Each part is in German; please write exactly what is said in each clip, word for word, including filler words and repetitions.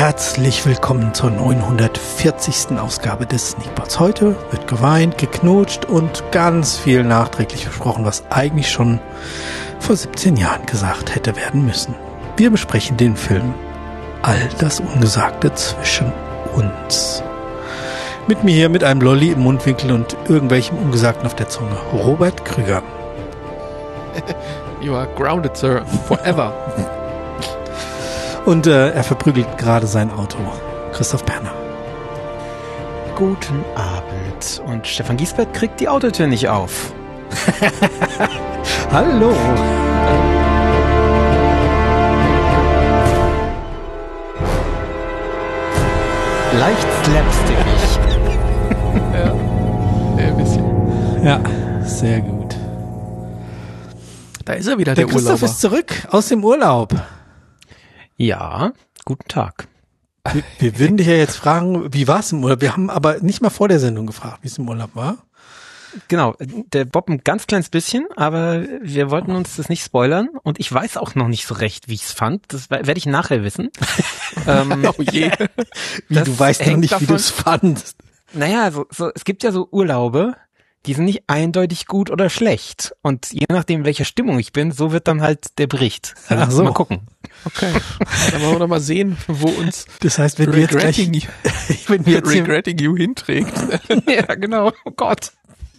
Herzlich willkommen zur neunhundertvierzigsten Ausgabe des Sneakpots. Heute wird geweint, geknutscht und ganz viel nachträglich versprochen, was eigentlich schon vor siebzehn Jahren gesagt hätte werden müssen. Wir besprechen den Film All das Ungesagte zwischen uns. Mit mir hier mit einem Lolli im Mundwinkel und irgendwelchem Ungesagten auf der Zunge, Robert Krüger. You are grounded, sir, forever. Und äh, er verprügelt gerade sein Auto. Christoph Perner. Guten Abend. Und Stefan Giesbert kriegt die Autotür nicht auf. Hallo. Leicht slapstickig. Ja, ein bisschen. Ja, sehr gut. Da ist er wieder, Der, der, der Christoph Urlauber. ist zurück aus dem Urlaub. Ja, guten Tag. Wir, wir würden dich ja jetzt fragen, wie war es im Urlaub? Wir haben aber nicht mal vor der Sendung gefragt, wie es im Urlaub war. Genau, der Bob ein ganz kleines bisschen, aber wir wollten uns das nicht spoilern und ich weiß auch noch nicht so recht, wie ich es fand. Das werde ich nachher wissen. ähm, Oh je. Wie, du weißt noch nicht, davon, wie du es fandst. Naja, so, so, es gibt ja so Urlaube, die sind nicht eindeutig gut oder schlecht. Und je nachdem, in welcher Stimmung ich bin, so wird dann halt der Bericht. Also Ach so. Mal gucken. Okay. Dann wollen wir doch mal sehen, wo uns Das heißt, wenn wir jetzt gleich, Regretting, wenn wir jetzt hier, Regretting You hinträgt. Ja, genau. Oh Gott.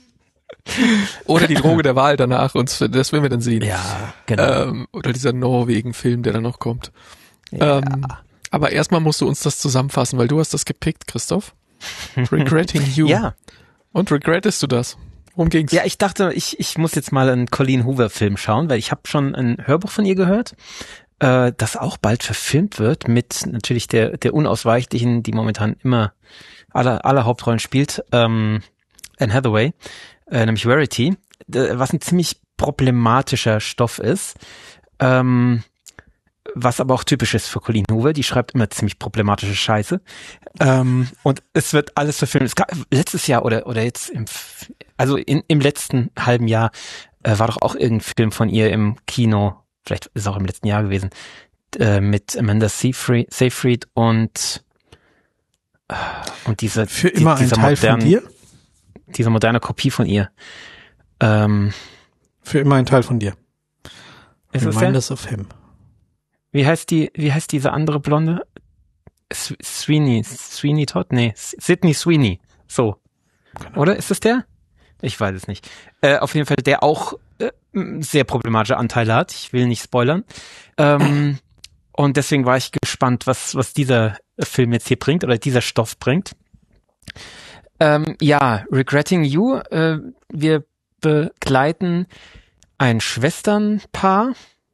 Oder die Droge der Wahl danach, uns, das werden wir dann sehen. Ja, genau. Ähm, oder dieser Norwegen-Film, der dann noch kommt. Ja. Ähm, aber erstmal musst du uns das zusammenfassen, weil du hast das gepickt, Christoph. Regretting You. Ja. Und regrettest du das? Worum ging's? Ja, ich dachte, ich, ich muss jetzt mal einen Colleen Hoover-Film schauen, weil ich habe schon ein Hörbuch von ihr gehört, äh, das auch bald verfilmt wird mit natürlich der der Unausweichlichen, die momentan immer alle, alle Hauptrollen spielt, ähm, Anne Hathaway, äh, nämlich Verity, äh, was ein ziemlich problematischer Stoff ist, ähm, was aber auch typisch ist für Colleen Hoover, die schreibt immer ziemlich problematische Scheiße. Ähm, und es wird alles verfilmt. Es gab letztes Jahr oder oder jetzt im also in, im letzten halben Jahr äh, war doch auch irgendein Film von ihr im Kino, vielleicht ist es auch im letzten Jahr gewesen, äh, mit Amanda Seyfried, Seyfried und äh, und diese für immer die, ein Teil modernen, von dir? Diese moderne Kopie von ihr. Ähm, Für immer ein Teil von dir. ist es der? Reminders of Him. Wie heißt die, wie heißt diese andere Blonde? S- Sweeney, Sweeney Todd? Nee, S- Sydney Sweeney. So. Genau. Oder ist es der? Ich weiß es nicht. Äh, auf jeden Fall, der auch äh, sehr problematische Anteile hat. Ich will nicht spoilern. Ähm, und deswegen war ich gespannt, was, was dieser Film jetzt hier bringt oder dieser Stoff bringt. Ähm, ja, Regretting You. Äh, wir begleiten ein Schwesternpaar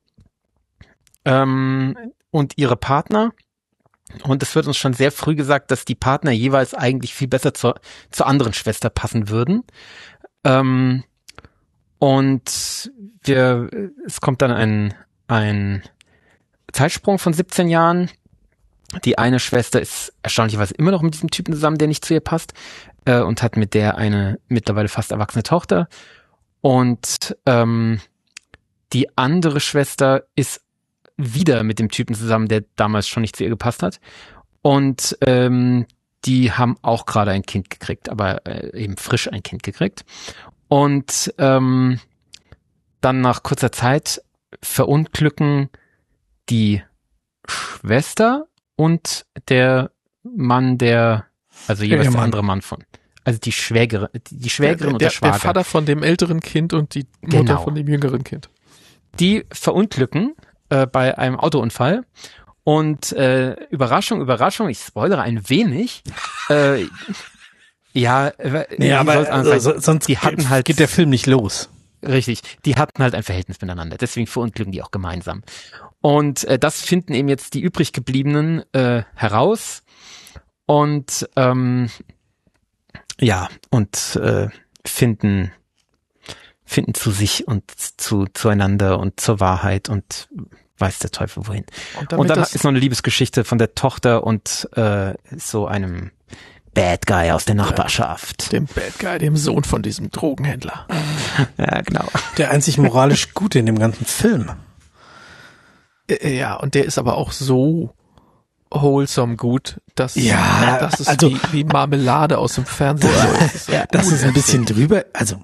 ähm, und ihre Partner. Und es wird uns schon sehr früh gesagt, dass die Partner jeweils eigentlich viel besser zur, zur anderen Schwester passen würden. Ähm, und wir, es kommt dann ein, ein Zeitsprung von siebzehn Jahren. Die eine Schwester ist erstaunlicherweise immer noch mit diesem Typen zusammen, der nicht zu ihr passt, äh, und hat mit der eine mittlerweile fast erwachsene Tochter. Und ähm, die andere Schwester ist wieder mit dem Typen zusammen, der damals schon nicht zu ihr gepasst hat. Und ähm, die haben auch gerade ein Kind gekriegt, aber äh, eben frisch ein Kind gekriegt. Und ähm, dann nach kurzer Zeit verunglücken die Schwester und der Mann, der, also jeweils der andere Mann von, also die Schwägerin, die Schwägerin der, und der, der Schwager. Der Vater von dem älteren Kind und die Mutter Genau. von dem jüngeren Kind. Die verunglücken äh, bei einem Autounfall und äh, Überraschung, Überraschung, ich spoilere ein wenig. äh, ja, äh, Nee, wie aber soll's anders also, sein? sonst die hatten halt geht der Film nicht los. Richtig, die hatten halt ein Verhältnis miteinander, deswegen verunglücken die auch gemeinsam. Und äh, das finden eben jetzt die übrig gebliebenen äh, heraus und ähm, ja, und äh, finden finden zu sich und zu zueinander und zur Wahrheit und weiß der Teufel wohin. Und, und dann ist noch eine Liebesgeschichte von der Tochter und äh, so einem Bad Guy aus der Nachbarschaft. Dem Bad Guy, dem Sohn von diesem Drogenhändler. Ja, genau. Der einzig moralisch Gute in dem ganzen Film. Ja, und der ist aber auch so wholesome gut. Das, Ja, das ist also- wie, wie Marmelade aus dem Fernsehen. Das ist, so Ja, das ist ein bisschen drüber, also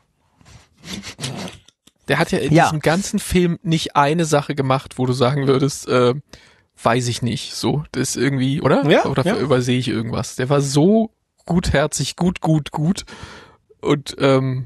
Der hat ja in Ja. diesem ganzen Film nicht eine Sache gemacht, wo du sagen würdest, äh, weiß ich nicht, so, das ist irgendwie, oder? Ja, oder ja. übersehe ich irgendwas? Der war so gutherzig, gut, gut, gut und ähm,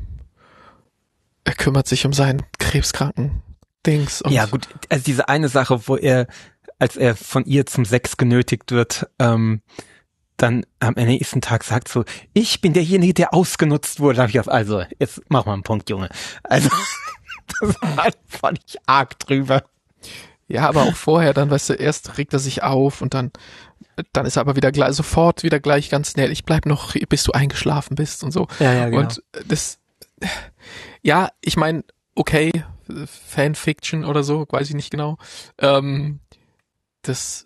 er kümmert sich um seinen krebskranken Dings. Und Ja, gut, also diese eine Sache, wo er, als er von ihr zum Sex genötigt wird, ähm, dann am nächsten Tag sagt so, ich bin derjenige, der ausgenutzt wurde. Da hab ich gedacht, also, jetzt mach mal einen Punkt, Junge. Also, das war, fand ich arg drüber. Ja, aber auch vorher, dann, weißt du, erst regt er sich auf und dann, dann ist er aber wieder gleich, sofort wieder gleich ganz schnell, ich bleib noch, bis du eingeschlafen bist und so. Ja, ja, genau. Und das, ja, ich meine, okay, Fanfiction oder so, weiß ich nicht genau. Ähm, das,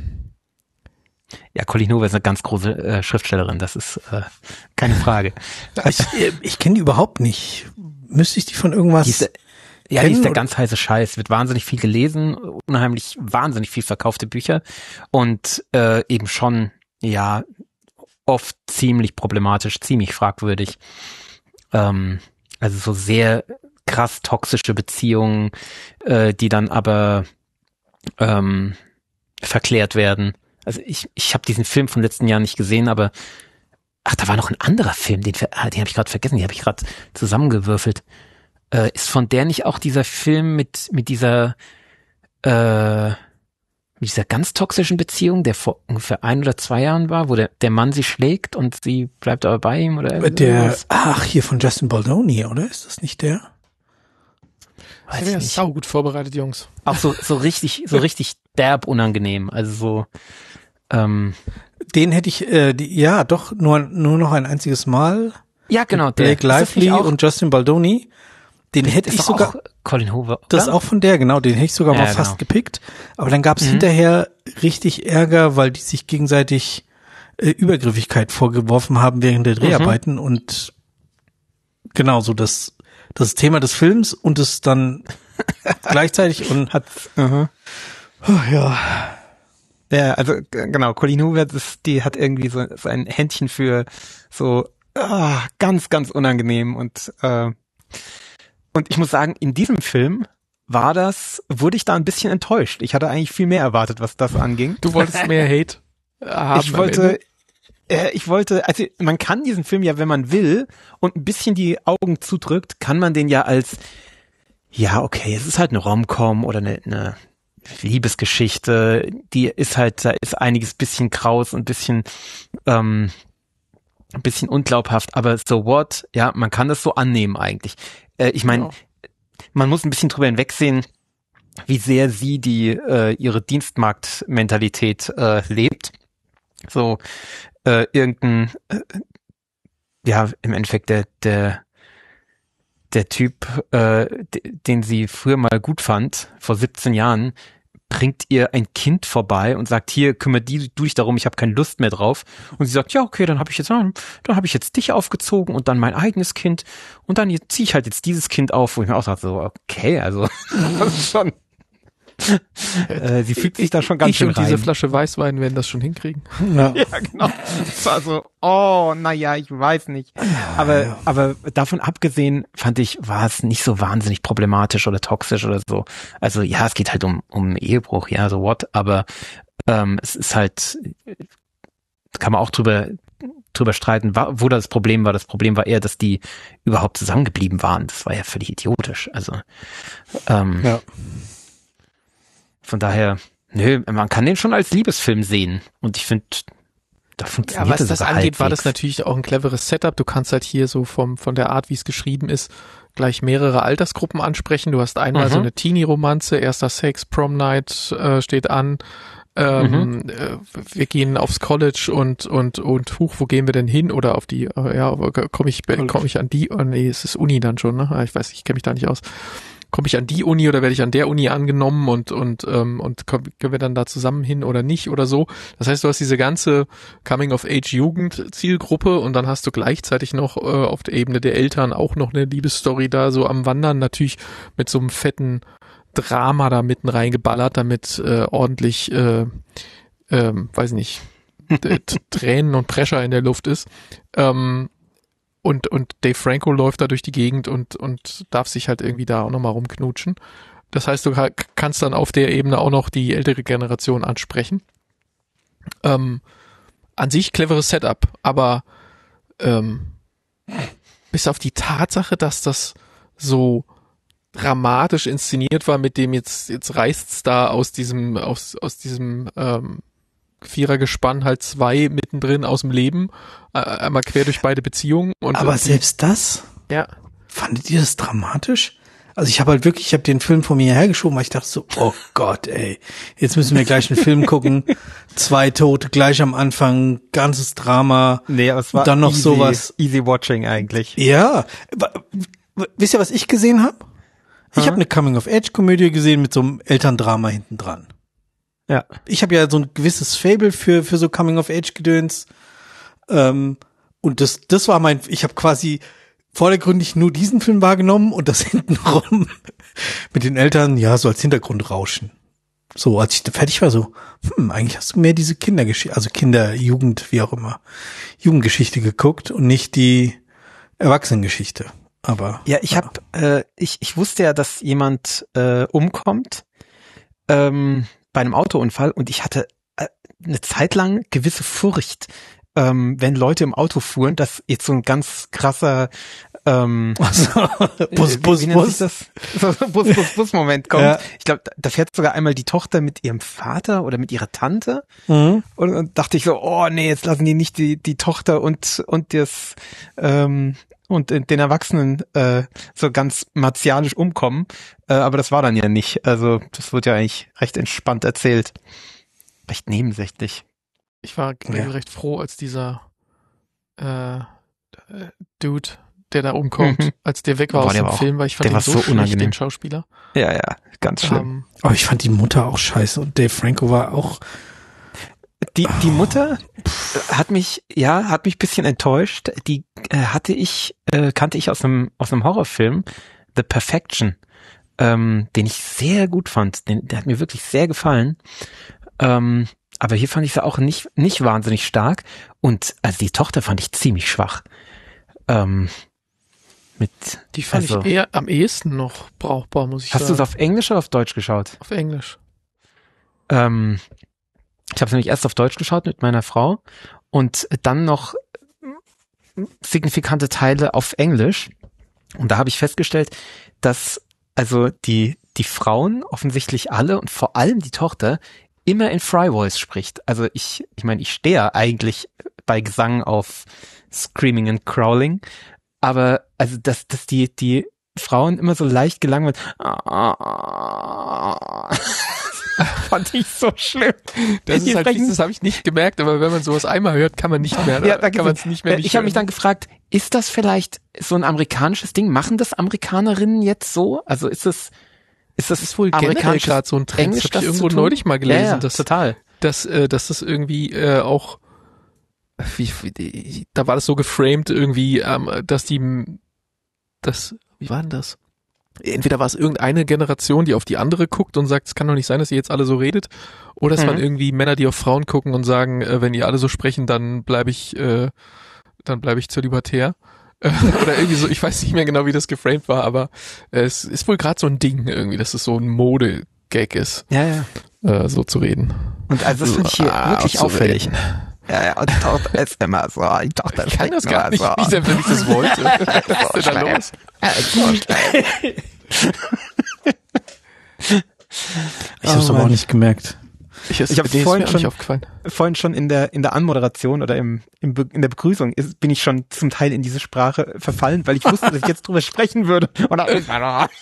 Ja, Colleen Hoover ist eine ganz große äh, Schriftstellerin, das ist äh, keine Frage. ich, ich kenne die überhaupt nicht. Müsste ich die von irgendwas Die ist, der- ja, die ist der oder- ganz heiße Scheiß, wird wahnsinnig viel gelesen, unheimlich, wahnsinnig viel verkaufte Bücher und äh, eben schon, ja, oft ziemlich problematisch, ziemlich fragwürdig. Ähm, also so sehr krass toxische Beziehungen, äh, die dann aber ähm, verklärt werden. Also ich, ich habe diesen Film von letzten Jahren nicht gesehen, aber ach, da war noch ein anderer Film, den, ver- ah, den habe ich gerade vergessen, den habe ich gerade zusammengewürfelt. Äh, ist von der nicht auch dieser Film mit mit dieser äh, mit dieser ganz toxischen Beziehung, der vor ungefähr ein oder zwei Jahren war, wo der der Mann sie schlägt und sie bleibt aber bei ihm oder der, irgendwas? ach, hier von Justin Baldoni, oder? Ist das nicht der? Weiß der ich ist nicht. sau gut vorbereitet, Jungs. Auch so so richtig so richtig derb unangenehm, also so ähm, Den hätte ich, äh, die, ja, doch, nur, nur noch ein einziges Mal. ja genau, der Blake ist das nicht Lively auch- und Justin Baldoni. Den hätte ist ich doch sogar, auch Colin Hoover. das ist oder? auch von der, genau, den hätte ich sogar Ja, mal fast genau. gepickt. Aber dann gab es Mhm. hinterher richtig Ärger, weil die sich gegenseitig äh, Übergriffigkeit vorgeworfen haben während der Dreharbeiten und genau so das, das Thema des Films und es dann gleichzeitig und hat, Mhm. oh, ja, Ja, also g- genau, Colleen Hoover, das, die hat irgendwie so, so ein Händchen für so ah, ganz, ganz unangenehm und äh, und ich muss sagen, in diesem Film war das, wurde ich da ein bisschen enttäuscht. Ich hatte eigentlich viel mehr erwartet, was das anging. Du wolltest mehr Hate haben. ich am wollte, Ende. äh, ich wollte, also man kann diesen Film ja, wenn man will und ein bisschen die Augen zudrückt, kann man den ja als, ja okay, es ist halt eine Rom-Com oder eine, eine Liebesgeschichte, die ist halt, da ist einiges bisschen kraus und bisschen, ähm, ein bisschen unglaubhaft, aber so what, ja, man kann das so annehmen eigentlich. Äh, ich meine, Genau. man muss ein bisschen drüber hinwegsehen, wie sehr sie die äh, ihre Dienstmarktmentalität äh, lebt. So äh, irgendein, äh, ja, im Endeffekt der der der Typ, äh, d- den sie früher mal gut fand, vor siebzehn Jahren, bringt ihr ein Kind vorbei und sagt, hier, kümmere die, du dich darum, ich habe keine Lust mehr drauf. Und sie sagt, ja, okay, dann habe ich jetzt, dann habe ich jetzt dich aufgezogen und dann mein eigenes Kind und dann ziehe ich halt jetzt dieses Kind auf, wo ich mir auch sage, so, okay, also das ist schon, äh, sie fühlt sich da schon ganz Ich schön und diese rein. Flasche Weißwein werden das schon hinkriegen. ja. Ja, genau. Das war so, oh, naja, ich weiß nicht. Aber, aber davon abgesehen fand ich, war es nicht so wahnsinnig problematisch oder toxisch oder so. Also ja, es geht halt um, um Ehebruch, ja, so what, aber ähm, es ist halt, kann man auch drüber, drüber streiten, wa- wo das Problem war. Das Problem war eher, dass die überhaupt zusammengeblieben waren. Das war ja völlig idiotisch. Also ähm, Ja. von daher, nö, man kann den schon als Liebesfilm sehen. Und ich finde, da Ja, funktioniert was es das sogar angeht, war das halbwegs. natürlich auch ein cleveres Setup. Du kannst halt hier so vom von der Art, wie es geschrieben ist, gleich mehrere Altersgruppen ansprechen. Du hast einmal Mhm. so eine Teenie-Romanze, erster Sex, Prom Night äh, steht an. Ähm, Mhm. äh, wir gehen aufs College und und und huch, wo gehen wir denn hin? Oder auf die, äh, ja, komme ich komme ich an die? Oh, nee, es ist Uni dann schon, ne? Ah, Ich weiß, ich kenne mich da nicht aus. Komme ich an die Uni oder werde ich an der Uni angenommen und und ähm, und komm, können wir dann da zusammen hin oder nicht oder so. Das heißt, du hast diese ganze Coming-of-Age-Jugend-Zielgruppe und dann hast du gleichzeitig noch äh, auf der Ebene der Eltern auch noch eine Liebesstory da so am Wandern, natürlich mit so einem fetten Drama da mitten reingeballert, damit äh, ordentlich äh, ähm, weiß nicht, t- t- Tränen und Pressure in der Luft ist. Ähm, und, und Dave Franco läuft da durch die Gegend und, und darf sich halt irgendwie da auch nochmal rumknutschen. Das heißt, du ka- kannst dann auf der Ebene auch noch die ältere Generation ansprechen. Ähm, an sich cleveres Setup, aber ähm, bis auf die Tatsache, dass das so dramatisch inszeniert war, mit dem jetzt jetzt reißt's da aus diesem aus aus diesem ähm, Vierergespann halt zwei mittendrin aus dem Leben, äh, einmal quer durch beide Beziehungen. Und aber selbst das? Ja. Fandet ihr das dramatisch? Also ich habe halt wirklich, ich habe den Film vor mir hergeschoben, weil ich dachte so, oh Gott, ey, jetzt müssen wir gleich einen Film gucken, zwei Tote gleich am Anfang, ganzes Drama, Nee, aber es war dann noch easy, sowas. easy watching eigentlich. Ja, w- w- wisst ihr, was ich gesehen habe? Ich Hm? habe eine Coming-of-Age-Komödie gesehen mit so einem Elterndrama hinten dran. Ja. Ich habe ja so ein gewisses Faible für für so Coming-of-Age-Gedöns. Ähm, und das das war mein, ich habe quasi vordergründig nur diesen Film wahrgenommen und das hintenrum mit den Eltern, ja, so als Hintergrundrauschen. So, als ich da fertig war, so, hm, eigentlich hast du mehr diese Kindergeschichte, also Kinder, Jugend, wie auch immer, Jugendgeschichte geguckt und nicht die Erwachsenengeschichte. Aber Ja, ich habe, äh, ich ich wusste ja, dass jemand äh, umkommt ähm, bei einem Autounfall und ich hatte äh, eine Zeit lang gewisse Furcht, ähm, wenn Leute im Auto fuhren, dass jetzt so ein ganz krasser ähm, also, Bus, äh, Bus, wie nennt Bus. sich das? So Bus, Bus, Bus-Moment kommt. Ja. Ich glaube, da fährt sogar einmal die Tochter mit ihrem Vater oder mit ihrer Tante. Mhm. Und, und dachte ich so, oh nee, jetzt lassen die nicht die die Tochter und und das ähm, und den Erwachsenen äh, so ganz martialisch umkommen. Äh, aber das war dann ja nicht. Also das wird ja eigentlich recht entspannt erzählt. Recht nebensächlich. Ich war Ja. recht froh, als dieser äh, äh, Dude, der da umkommt, Mhm. als der weg war Boah, aus der dem war auch- Film, weil ich fand der ihn war so, so schlecht, unangenehm. den Schauspieler. Ja, ja, ganz schlimm. Ähm, Aber ich fand die Mutter auch scheiße und Dave Franco war auch, Die, die Mutter hat mich, ja, hat mich ein bisschen enttäuscht. Die äh, hatte ich, äh, kannte ich aus einem, aus einem Horrorfilm, The Perfection, ähm, den ich sehr gut fand. Den, der hat mir wirklich sehr gefallen. Ähm, aber hier fand ich sie auch nicht, nicht wahnsinnig stark. Und also die Tochter fand ich ziemlich schwach. Ähm, mit, die fand also, ich eher am ehesten noch brauchbar, muss ich hast du es sagen. auf Englisch oder auf Deutsch geschaut? Auf Englisch. Ähm, ich habe es nämlich erst auf Deutsch geschaut mit meiner Frau und dann noch signifikante Teile auf Englisch. Und da habe ich festgestellt, dass also die die Frauen offensichtlich alle und vor allem die Tochter immer in Fry Voice spricht. Also ich ich meine, ich stehe ja eigentlich bei Gesang auf Screaming and Crawling, aber also dass dass die die Frauen immer so leicht gelangweilt fand ich so schlimm. Das Die ist halt, sprechen- das habe ich nicht gemerkt, aber wenn man sowas einmal hört, kann man nicht mehr, Ja, da kann man es nicht mehr Äh, nicht Ich habe mich dann hören. gefragt, ist das vielleicht so ein amerikanisches Ding? Machen das Amerikanerinnen jetzt so? Also ist es ist das Das ist wohl generell amerikanisches gerade so ein Trend. Englisch, Das das habe ich irgendwo zu tun? neulich mal gelesen, ja, ja, dass, total. dass, äh, dass das irgendwie äh, auch, wie, wie, da war das so geframed irgendwie, ähm, dass die, das, wie war denn das? Entweder war es irgendeine Generation, die auf die andere guckt und sagt, es kann doch nicht sein, dass ihr jetzt alle so redet, oder es Mhm. waren irgendwie Männer, die auf Frauen gucken und sagen, äh, wenn ihr alle so sprechen, dann bleibe ich, äh, dann bleibe ich zölibatär. Äh, oder irgendwie so, ich weiß nicht mehr genau, wie das geframed war, aber äh, es ist wohl gerade so ein Ding irgendwie, dass es so ein Mode-Gag ist, Ja, ja. äh, so zu reden. Und also das finde ich hier Ah, wirklich auch zu auffällig. reden. Ja, ja, und die Tochter ist immer so, die Tochter Ich kann das gar nicht, so. wie sehr, wenn ich das wollte. Was ist denn da los? Ja, so schlimm. ich hab's Oh, aber auch Mann. nicht gemerkt. Ich, Ich hab nee, ist vorhin mir auch schon- nicht aufgefallen. Vorhin schon in der in der Anmoderation oder im, im Be- in der Begrüßung ist, bin ich schon zum Teil in diese Sprache verfallen, weil ich wusste, dass ich jetzt drüber sprechen würde. Und dann ist man,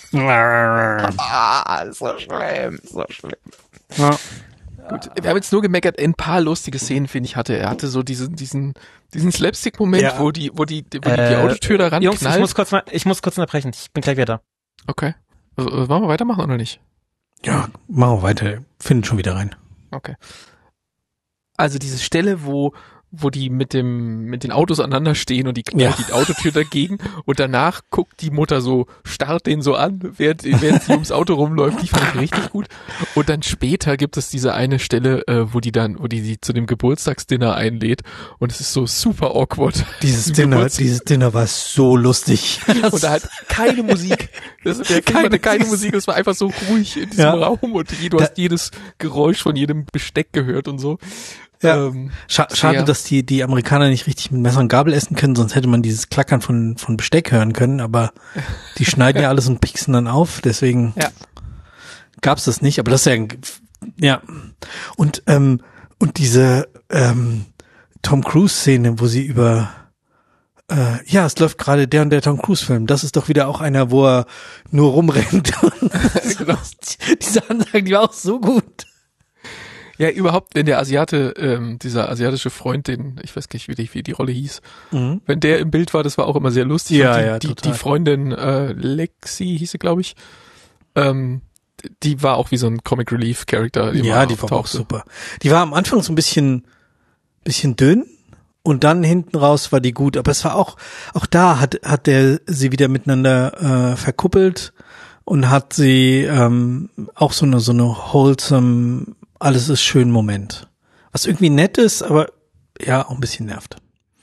ah, so schlimm, so schlimm. Ja. Gut, wir haben jetzt nur gemeckert, ein paar lustige Szenen, finde ich, hatte er. hatte so diesen, diesen, diesen Slapstick-Moment, Ja. wo die, wo die, wo die, die Äh, Autotür da Jungs, ich ranknallt. muss kurz mal, ich muss kurz unterbrechen. Ich bin gleich wieder da. Okay. Also, äh, wollen wir weitermachen oder nicht? Ja, machen wir weiter. Finden schon wieder rein. Okay. Also diese Stelle, wo, wo die mit dem mit den Autos aneinander stehen und die knallt Ja. die Autotür dagegen und danach guckt die Mutter so, starrt den so an, während, während sie ums Auto rumläuft. Die fand ich richtig gut. Und dann später gibt es diese eine Stelle, äh, wo die dann, wo die sie zu dem Geburtstagsdinner einlädt und es ist so super awkward. Dieses Im Dinner, Geburtstag. dieses Dinner war so lustig. Und da hat keine Musik. Das, der Film Keine hatte keine Musik. Musik. Es war einfach so ruhig in diesem Ja. Raum und du Da- hast jedes Geräusch von jedem Besteck gehört und so. Ja. Ähm, Scha sehr- schade, dass die, die Amerikaner nicht richtig mit Messer und Gabel essen können, sonst hätte man dieses Klackern von, von Besteck hören können, aber die schneiden ja alles und pieksen dann auf, deswegen Ja. gab's das nicht, aber das ist ja, ein- ja. Und, ähm, und diese, ähm, Tom Cruise Szene, wo sie über, äh, ja, es läuft gerade der und der Tom Cruise Film, das ist doch wieder auch einer, wo er nur rumrennt. Genau. Diese Ansage, die war auch so gut. Ja, überhaupt, wenn der Asiate, ähm, dieser asiatische Freund, den, ich weiß gar nicht, wie die, wie die Rolle hieß, Mhm. wenn der im Bild war, das war auch immer sehr lustig. Ja, Und die, ja, die, total. die Freundin, äh, Lexi hieß sie, glaube ich, ähm, die war auch wie so ein Comic Relief Character. Ja, die war auch super. Die war am Anfang so ein bisschen, bisschen dünn und dann hinten raus war die gut. Aber es war auch, auch da hat, hat der sie wieder miteinander äh, verkuppelt und hat sie ähm, auch so eine, so eine wholesome, alles ist schön Moment. Was irgendwie nett ist, aber ja, auch ein bisschen nervt.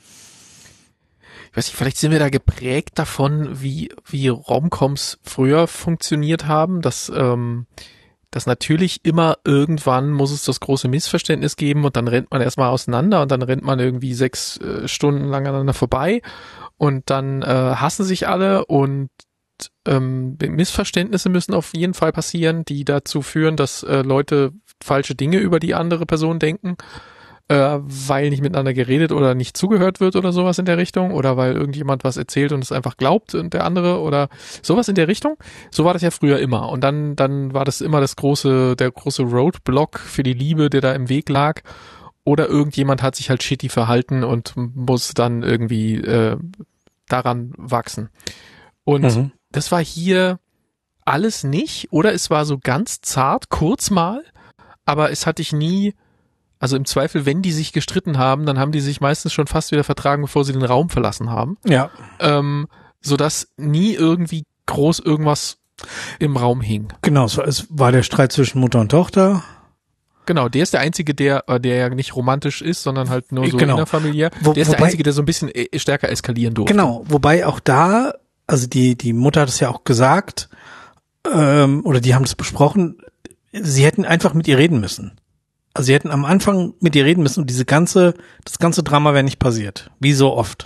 Ich weiß nicht, vielleicht sind wir da geprägt davon, wie, wie Romcoms früher funktioniert haben, dass, ähm, dass natürlich immer irgendwann muss es das große Missverständnis geben und dann rennt man erstmal auseinander und dann rennt man irgendwie sechs äh, Stunden lang aneinander vorbei und dann äh, hassen sich alle und ähm, Missverständnisse müssen auf jeden Fall passieren, die dazu führen, dass äh, Leute falsche Dinge über die andere Person denken, äh, weil nicht miteinander geredet oder nicht zugehört wird oder sowas in der Richtung oder weil irgendjemand was erzählt und es einfach glaubt und der andere oder sowas in der Richtung. So war das ja früher immer und dann dann war das immer das große der große Roadblock für die Liebe, der da im Weg lag oder irgendjemand hat sich halt shitty verhalten und muss dann irgendwie äh, daran wachsen. Und Mhm. das war hier alles nicht oder es war so ganz zart, kurz mal, aber es hatte ich nie, also im Zweifel, wenn die sich gestritten haben, dann haben die sich meistens schon fast wieder vertragen, bevor sie den Raum verlassen haben, Ja. ähm, sodass nie irgendwie groß irgendwas im Raum hing. Genau, es war, es war der Streit zwischen Mutter und Tochter. Genau, der ist der Einzige, der äh, der ja nicht romantisch ist, sondern halt nur so Genau. innerfamiliär. Wo- Der ist der wobei- Einzige, der so ein bisschen äh, stärker eskalieren durfte. Genau, wobei auch da, also die, die Mutter hat es ja auch gesagt, ähm, oder die haben es besprochen, sie hätten einfach mit ihr reden müssen. Also sie hätten am Anfang mit ihr reden müssen und diese ganze, das ganze Drama wäre nicht passiert. Wie so oft.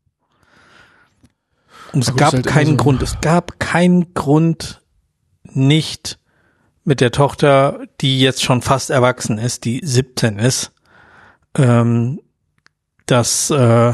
Und es Na gut, gab ist halt immer keinen so. Grund, es gab keinen Grund, nicht mit der Tochter, die jetzt schon fast erwachsen ist, die siebzehn ist, ähm, das, äh,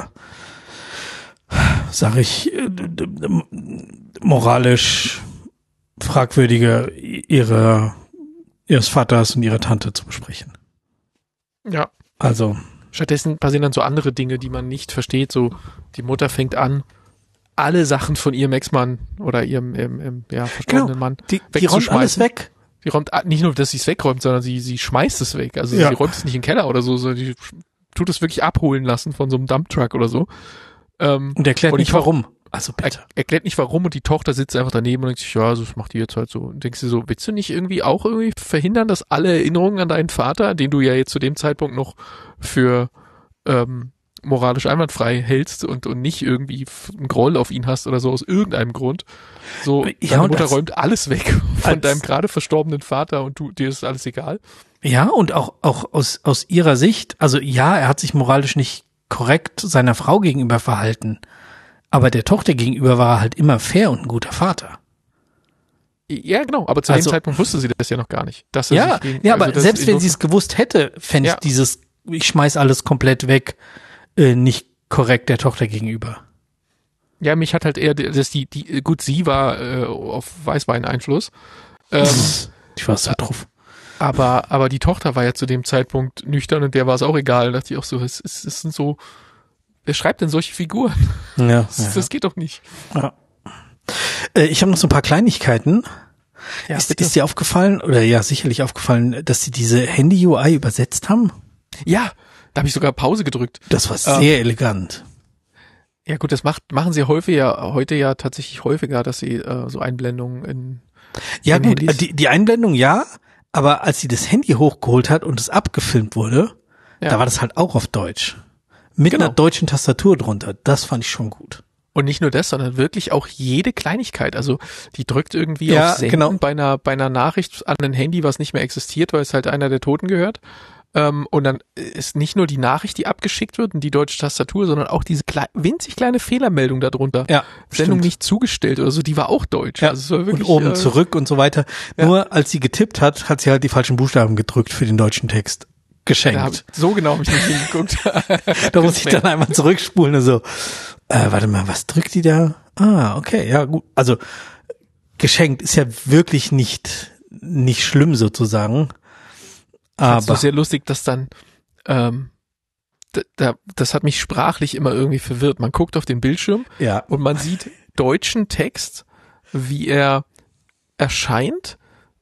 sag ich, äh, d- d- moralisch fragwürdige ihrer, ihres Vaters und ihrer Tante zu besprechen. Ja. Also, Stattdessen passieren dann so andere Dinge, die man nicht versteht. So, die Mutter fängt an, alle Sachen von ihrem Ex-Mann oder ihrem, ihrem, ihrem ja, verstorbenen Mann die, die räumt wegzuschmeißen. alles weg. Sie räumt a- nicht nur, dass sie es wegräumt, sondern sie, sie schmeißt es weg. Also Ja. sie räumt es nicht in den Keller oder so, sondern sie sch- tut es wirklich abholen lassen von so einem Dumptruck oder so. Ähm, Und erklärt Und die nicht Tochter- warum. Also er, bitte. erklärt nicht warum und die Tochter sitzt einfach daneben und denkt sich, ja, das macht die jetzt halt so. Und denkst du so, willst du nicht irgendwie auch irgendwie verhindern, dass alle Erinnerungen an deinen Vater, den du ja jetzt zu dem Zeitpunkt noch für ähm, moralisch einwandfrei hältst und, und nicht irgendwie f- einen Groll auf ihn hast oder so aus irgendeinem Grund. So, Ja, deine und Mutter als- räumt alles weg von als- deinem gerade verstorbenen Vater und du, dir ist alles egal. Ja, und auch, auch aus, aus ihrer Sicht, also ja, er hat sich moralisch nicht korrekt seiner Frau gegenüber verhalten, aber der Tochter gegenüber war er halt immer fair und ein guter Vater. Ja, genau, aber zu Also- dem Zeitpunkt wusste sie das ja noch gar nicht. Dass er Ja, sich gegen, ja, also aber das selbst wenn insofern- sie es gewusst hätte, fände ich Ja. dieses, ich schmeiß alles komplett weg, äh, nicht korrekt der Tochter gegenüber. Ja, mich hat halt eher, dass die, die, gut, sie war äh, auf Weißwein-Einfluss. Ähm, Ich war so drauf. aber, aber die Tochter war ja zu dem Zeitpunkt nüchtern und der war es auch egal. Da dachte ich auch so, es, es, es sind so, wer schreibt denn solche Figuren? Ja, Das, das geht doch nicht. ja. Äh, ich habe noch so ein paar Kleinigkeiten. Ja, ist, bitte. ist dir aufgefallen, oder ja, sicherlich aufgefallen, dass sie diese Handy-U I übersetzt haben? Ja, Da habe ich sogar Pause gedrückt. Das war sehr ähm, elegant. Ja gut, das macht machen sie häufiger, heute ja tatsächlich häufiger, dass sie äh, so Einblendungen in Ja in gut, Handys. die, die Einblendung ja, aber als sie das Handy hochgeholt hat und es abgefilmt wurde, ja. da war das halt auch auf Deutsch. Mit genau. einer deutschen Tastatur drunter. Das fand ich schon gut. Und nicht nur das, sondern wirklich auch jede Kleinigkeit. Also die drückt irgendwie ja, auf Senden genau. bei einer bei einer Nachricht an ein Handy, was nicht mehr existiert, weil es halt einer der Toten gehört. Ähm, und dann ist nicht nur die Nachricht, die abgeschickt wird und die deutsche Tastatur, sondern auch diese klei- winzig kleine Fehlermeldung darunter. Ja, Sendung stimmt. nicht zugestellt oder so, die war auch deutsch. Ja, also es war wirklich, und oben äh, zurück und so weiter. ja. Nur als sie getippt hat, hat sie halt die falschen Buchstaben gedrückt für den deutschen Text. Geschenkt. Ich, so genau habe ich nicht hingeguckt. Da muss ich dann einmal zurückspulen und so, äh, warte mal, was drückt die da? Ah, okay, ja gut. Also geschenkt ist ja wirklich nicht nicht schlimm sozusagen. Aber es war sehr lustig, dass dann ähm, da, da, das hat mich sprachlich immer irgendwie verwirrt. Man guckt auf den Bildschirm ja. und man sieht deutschen Text, wie er erscheint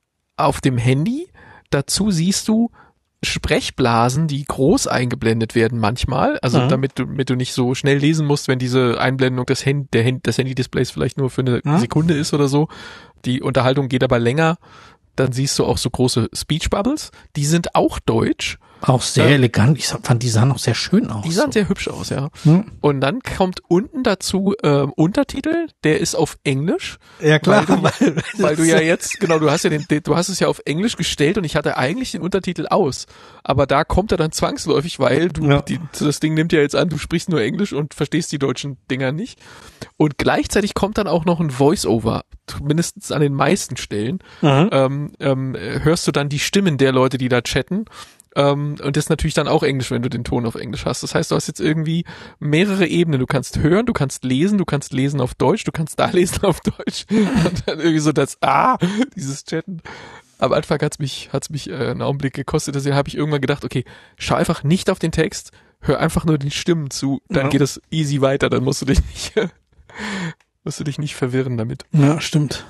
auf dem Handy. Dazu siehst du Sprechblasen, die groß eingeblendet werden manchmal, also mhm. damit du, damit du nicht so schnell lesen musst, wenn diese Einblendung des, Hand, der Hand, des Handy-Displays vielleicht nur für eine mhm. Sekunde ist oder so. Die Unterhaltung geht aber länger. Dann siehst du auch so große Speech-Bubbles. Die sind auch deutsch. Auch sehr äh, elegant. Ich fand, die sahen auch sehr schön aus. Die sahen so. sehr hübsch aus, ja. Hm. Und dann kommt unten dazu ähm, Untertitel, der ist auf Englisch. Ja klar, weil du, weil, weil du ja jetzt, genau, du hast ja den, du hast es ja auf Englisch gestellt und ich hatte eigentlich den Untertitel aus. Aber da kommt er dann zwangsläufig, weil du, ja. die, das Ding nimmt ja jetzt an, du sprichst nur Englisch und verstehst die deutschen Dinger nicht. Und gleichzeitig kommt dann auch noch ein Voice-Over, mindestens an den meisten Stellen. Mhm. Ähm, ähm, hörst du dann die Stimmen der Leute, die da chatten. Um, und das ist natürlich dann auch Englisch, wenn du den Ton auf Englisch hast. Das heißt, du hast jetzt irgendwie mehrere Ebenen. Du kannst hören, du kannst lesen, du kannst lesen auf Deutsch, du kannst da lesen auf Deutsch. Und dann irgendwie so das, ah, dieses Chatten. Am Anfang hat's mich, hat's mich äh, einen Augenblick gekostet. Deswegen habe ich irgendwann gedacht, okay, schau einfach nicht auf den Text, hör einfach nur den Stimmen zu, dann ja. geht es easy weiter, dann musst du dich nicht, musst du dich nicht verwirren damit. Ja, stimmt.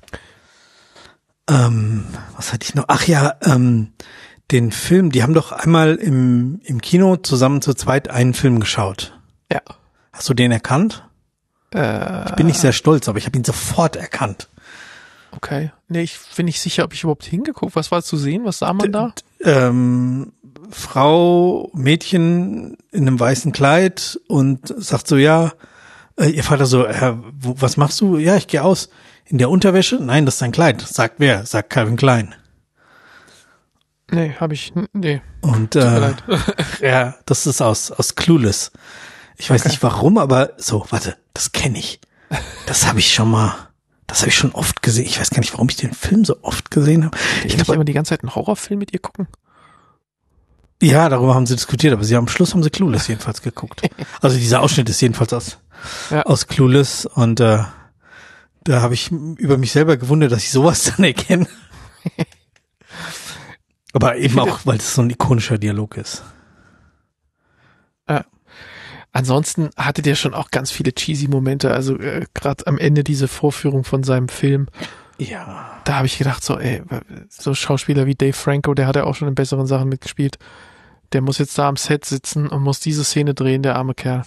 Ähm, was hatte ich noch? Ach ja, ähm, den Film, die haben doch einmal im im Kino zusammen zu zweit einen Film geschaut. Ja. Hast du den erkannt? Äh, ich bin nicht sehr stolz, aber ich habe ihn sofort erkannt. Okay. Nee, ich bin nicht sicher, ob ich überhaupt hingeguckt. Was war zu sehen? Was sah man da? D- ähm, Frau, Mädchen in einem weißen Kleid und sagt so, ja, äh, ihr Vater so, äh, wo, was machst du? Ja, ich gehe aus. In der Unterwäsche? Nein, das ist dein Kleid. Sagt wer? Sagt Calvin Klein. Nee, habe ich, nee. Und äh, ja, das ist aus aus Clueless. Ich weiß okay. nicht warum, aber so, warte, das kenne ich. Das habe ich schon mal, das habe ich schon oft gesehen. Ich weiß gar nicht, warum ich den Film so oft gesehen habe. Ich glaube, immer die ganze Zeit einen Horrorfilm mit ihr gucken. Ja, darüber haben sie diskutiert, aber sie haben, am Schluss haben sie Clueless jedenfalls geguckt. Also dieser Ausschnitt ist jedenfalls aus ja. aus Clueless und äh, da habe ich über mich selber gewundert, dass ich sowas dann erkenne. Aber eben auch, weil es so ein ikonischer Dialog ist. Äh, ansonsten hatte der schon auch ganz viele cheesy Momente. Also äh, gerade am Ende diese Vorführung von seinem Film. Ja. Da habe ich gedacht, so ey, so Schauspieler wie Dave Franco, der hat ja auch schon in besseren Sachen mitgespielt. Der muss jetzt da am Set sitzen und muss diese Szene drehen, der arme Kerl.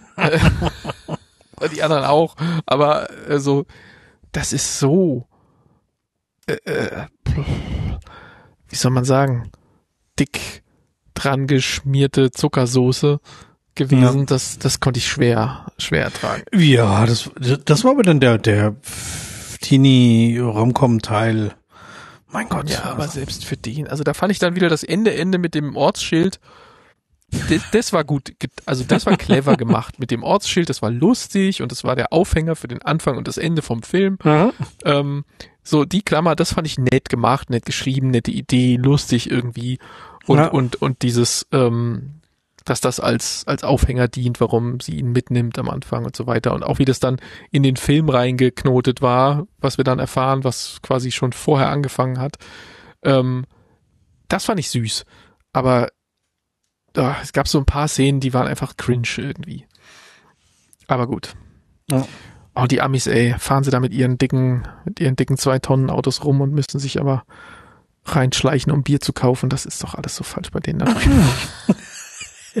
Die anderen auch. Aber also, das ist so äh, äh, wie soll man sagen, dick dran geschmierte Zuckersoße gewesen. Ja. Das, das konnte ich schwer, schwer ertragen. Ja, das, das war aber dann der, der Teenie-Romcom-Teil. Mein Gott. Ja, aber selbst für den, also da fand ich dann wieder das Ende, Ende mit dem Ortsschild. Das, das war gut, also das war clever gemacht mit dem Ortsschild, das war lustig und das war der Aufhänger für den Anfang und das Ende vom Film. Mhm. Ähm, so, die Klammer, das fand ich nett gemacht, nett geschrieben, nette Idee, lustig irgendwie. Und, ja. und, und dieses, ähm, dass das als, als Aufhänger dient, warum sie ihn mitnimmt am Anfang und so weiter. Und auch wie das dann in den Film reingeknotet war, was wir dann erfahren, was quasi schon vorher angefangen hat. Ähm, das fand ich süß. Aber oh, es gab so ein paar Szenen, die waren einfach cringe irgendwie. Aber gut. Ja. Oh, die Amis, ey, fahren sie da mit ihren dicken, mit ihren dicken zwei Tonnen Autos rum und müssten sich aber reinschleichen, um Bier zu kaufen. Das ist doch alles so falsch bei denen.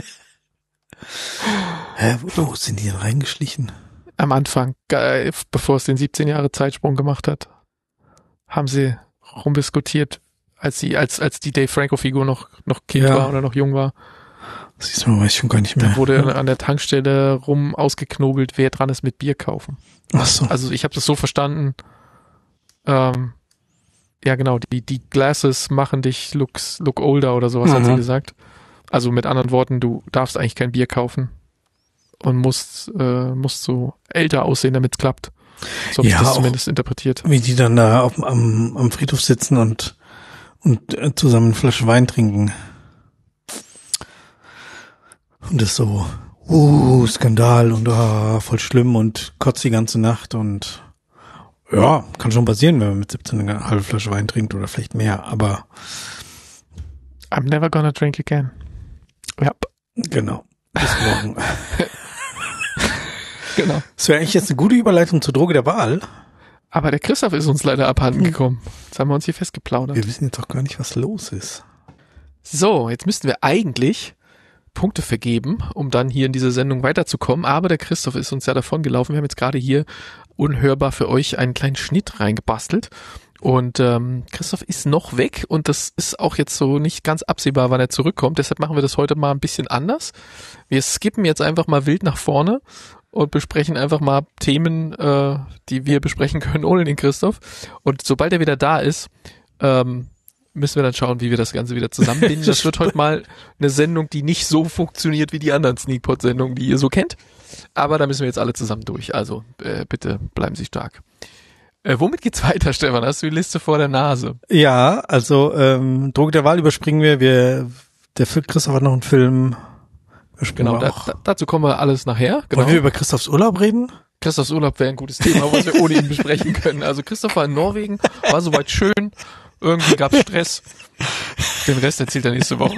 Hä, wo, wo sind die denn reingeschlichen? Am Anfang, äh, bevor es den siebzehn Jahre Zeitsprung gemacht hat, haben sie rumdiskutiert, als sie, als, als die Dave Franco-Figur noch, noch Kind Ja. war oder noch jung war. Siehst du mal, weiß ich schon gar nicht mehr. Da wurde an der Tankstelle rum ausgeknobelt, wer dran ist mit Bier kaufen. Ach so. Also ich habe das so verstanden, ähm, ja genau, die, die Glasses machen dich looks, look older oder sowas, Mhm. hat sie gesagt. Also mit anderen Worten, du darfst eigentlich kein Bier kaufen und musst, äh, musst so älter aussehen, damit es klappt. So habe Ja, ich das auch- zumindest interpretiert. Wie die dann da auf, am, am Friedhof sitzen und, und äh, zusammen eine Flasche Wein trinken. Und das so, uh, Skandal und ah, voll schlimm und kotzt die ganze Nacht und ja, kann schon passieren, wenn man mit siebzehn eine halbe Flasche Wein trinkt oder vielleicht mehr, aber I'm never gonna drink again. Ja, genau. Bis morgen. genau. Das wäre eigentlich jetzt eine gute Überleitung zur Droge der Wahl. Aber der Christoph ist uns leider abhanden gekommen. Jetzt haben wir uns hier festgeplaudert. Wir wissen jetzt doch gar nicht, was los ist. So, jetzt müssten wir eigentlich Punkte vergeben, um dann hier in diese Sendung weiterzukommen. Aber der Christoph ist uns ja davon gelaufen. Wir haben jetzt gerade hier unhörbar für euch einen kleinen Schnitt reingebastelt. Und ähm, Christoph ist noch weg und das ist auch jetzt so nicht ganz absehbar, wann er zurückkommt. Deshalb machen wir das heute mal ein bisschen anders. Wir skippen jetzt einfach mal wild nach vorne und besprechen einfach mal Themen, äh, die wir besprechen können ohne den Christoph. Und sobald er wieder da ist, ähm, müssen wir dann schauen, wie wir das Ganze wieder zusammenbinden. Das wird heute mal eine Sendung, die nicht so funktioniert wie die anderen Sneakpot-Sendungen, die ihr so kennt. Aber da müssen wir jetzt alle zusammen durch. Also äh, bitte bleiben Sie stark. Äh, womit geht's weiter, Stefan? Hast du die Liste vor der Nase? Ja, also ähm, Droge der Wahl überspringen wir. Wir der Film, Christoph hat noch einen Film. Überspringen Genau, wir da, auch. da, dazu kommen wir alles nachher. Genau. Wollen wir über Christophs Urlaub reden? Christophs Urlaub wäre ein gutes Thema, was wir ohne ihn besprechen können. Also Christoph war in Norwegen, war soweit schön. Irgendwie gab's Stress. Den Rest erzählt er nächste Woche.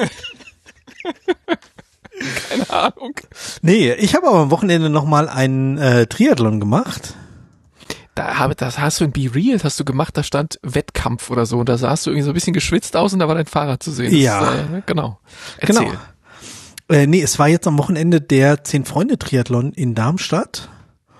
Keine Ahnung. Nee, ich habe aber am Wochenende nochmal einen äh, Triathlon gemacht. Da habe, das hast du in Be Real, hast du gemacht, da stand Wettkampf oder so. Und da sahst du irgendwie so ein bisschen geschwitzt aus und da war dein Fahrrad zu sehen. Das, Ja. äh, genau. Erzähl. Genau. Äh, nee, es war jetzt am Wochenende der Zehn-Freunde-Triathlon in Darmstadt.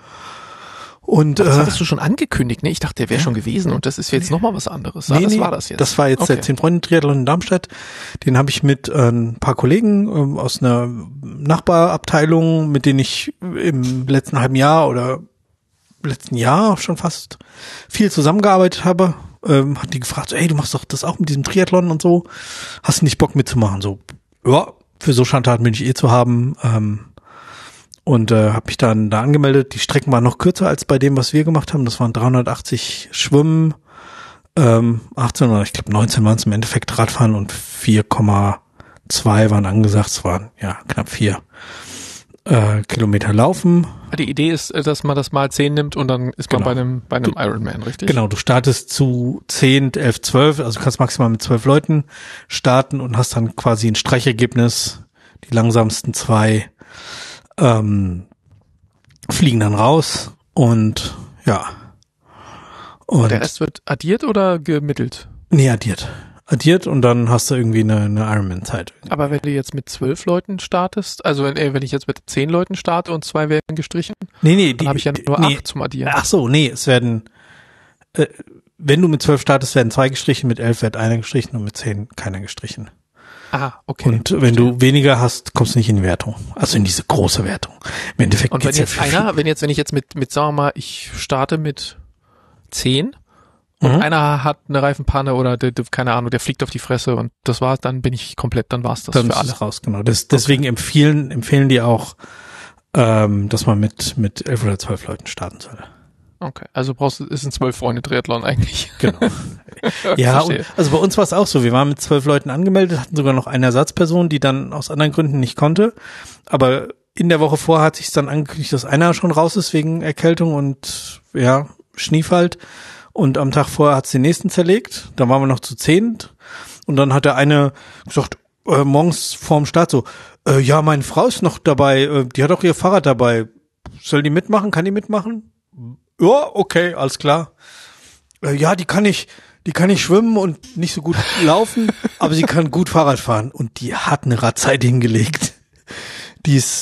Und Das äh, hattest du schon angekündigt, ne? Ich dachte, der wäre ja. schon gewesen und das ist jetzt nochmal was anderes. Ah, nee, das nee, war das jetzt. Das war jetzt Okay. der Zehn-Freunde-Triathlon in Darmstadt. Den habe ich mit äh, ein paar Kollegen ähm, aus einer Nachbarabteilung, mit denen ich im letzten halben Jahr oder letzten Jahr schon fast viel zusammengearbeitet habe. Ähm, hat die gefragt, so, ey, du machst doch das auch mit diesem Triathlon und so. Hast du nicht Bock mitzumachen? So, ja, für so Schandtaten bin ich eh zu haben. Ähm, und äh, habe mich dann da angemeldet. Die Strecken waren noch kürzer als bei dem, was wir gemacht haben. Das waren dreihundertachtzig Schwimmen, ähm, achtzehn oder ich glaube neunzehn waren es im Endeffekt Radfahren und vier Komma zwei waren angesagt. Es waren ja knapp vier äh, Kilometer Laufen. Die Idee ist, äh, dass man das mal zehn nimmt und dann ist man Genau. bei einem, bei einem Ironman, richtig? Genau, du startest zu zehn, elf, zwölf, also du kannst maximal mit zwölf Leuten starten und hast dann quasi ein Streichergebnis. Die langsamsten zwei ähm, fliegen dann raus und ja. Und Der Rest wird addiert oder gemittelt? nee, addiert. Addiert und dann hast du irgendwie eine, eine Ironman-Zeit. Aber wenn du jetzt mit zwölf Leuten startest, also wenn, äh, wenn ich jetzt mit zehn Leuten starte und zwei werden gestrichen, Nee, nee, dann habe ich ja nur nee. acht zum Addieren. Ach so, nee, es werden, äh, wenn du mit zwölf startest, werden zwei gestrichen, mit elf wird einer gestrichen und mit zehn keiner gestrichen. Ah, okay. Und wenn du weniger hast, kommst du nicht in die Wertung. Also in diese große Wertung. Im Endeffekt Und wenn geht's ja jetzt für einer, wenn jetzt, wenn ich jetzt mit, mit, sagen wir mal, ich starte mit zehn und Mhm. einer hat eine Reifenpanne oder der, der, keine Ahnung, der fliegt auf die Fresse und das war's, dann bin ich komplett, dann war's das dann für ist alle. es raus, genau. Das, deswegen empfehlen, empfehlen die auch, ähm, dass man mit, mit elf oder zwölf Leuten starten soll. Okay, also brauchst du, ist ein zwölf Freunde Triathlon eigentlich. Genau. Ja, Verstehe. und, also bei uns war es auch so. Wir waren mit zwölf Leuten angemeldet, hatten sogar noch eine Ersatzperson, die dann aus anderen Gründen nicht konnte. Aber in der Woche vorher hat sich dann angekündigt, dass einer schon raus ist wegen Erkältung und ja, Schneefall. Und am Tag vorher hat es den nächsten zerlegt. Dann waren wir noch zu zehnt. Und dann hat der eine gesagt, äh, morgens vorm Start so, äh, ja, meine Frau ist noch dabei, äh, die hat auch ihr Fahrrad dabei. Soll die mitmachen? Kann die mitmachen? Ja, okay, alles klar. Äh, ja, die kann ich, die kann nicht schwimmen und nicht so gut laufen, aber sie kann gut Fahrrad fahren. Und die hat eine Radzeit hingelegt. Die ist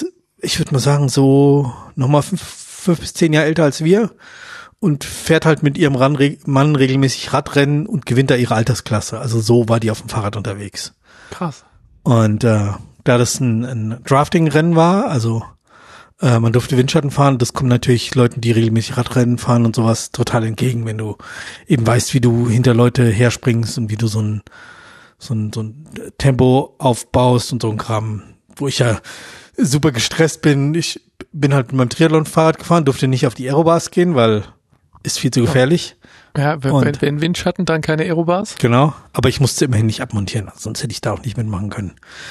ich würde mal sagen, so nochmal fünf, fünf bis zehn Jahre älter als wir und fährt halt mit ihrem Ran- Mann regelmäßig Radrennen und gewinnt da ihre Altersklasse. Also so war die auf dem Fahrrad unterwegs. Krass. Und äh, da das ein, ein Drafting-Rennen war, also äh, man durfte Windschatten fahren, das kommt natürlich Leuten, die regelmäßig Radrennen fahren und sowas total entgegen, wenn du eben weißt, wie du hinter Leute herspringst und wie du so ein so ein, so ein Tempo aufbaust und so ein Kram, wo ich ja super gestresst bin. Ich bin halt mit meinem Triathlon-Fahrrad gefahren, durfte nicht auf die Aerobars gehen, weil ist viel zu gefährlich. Ja, wenn, Und- wenn Windschatten, dann keine Aerobars. Genau, aber ich musste immerhin nicht abmontieren, sonst hätte ich da auch nicht mitmachen können.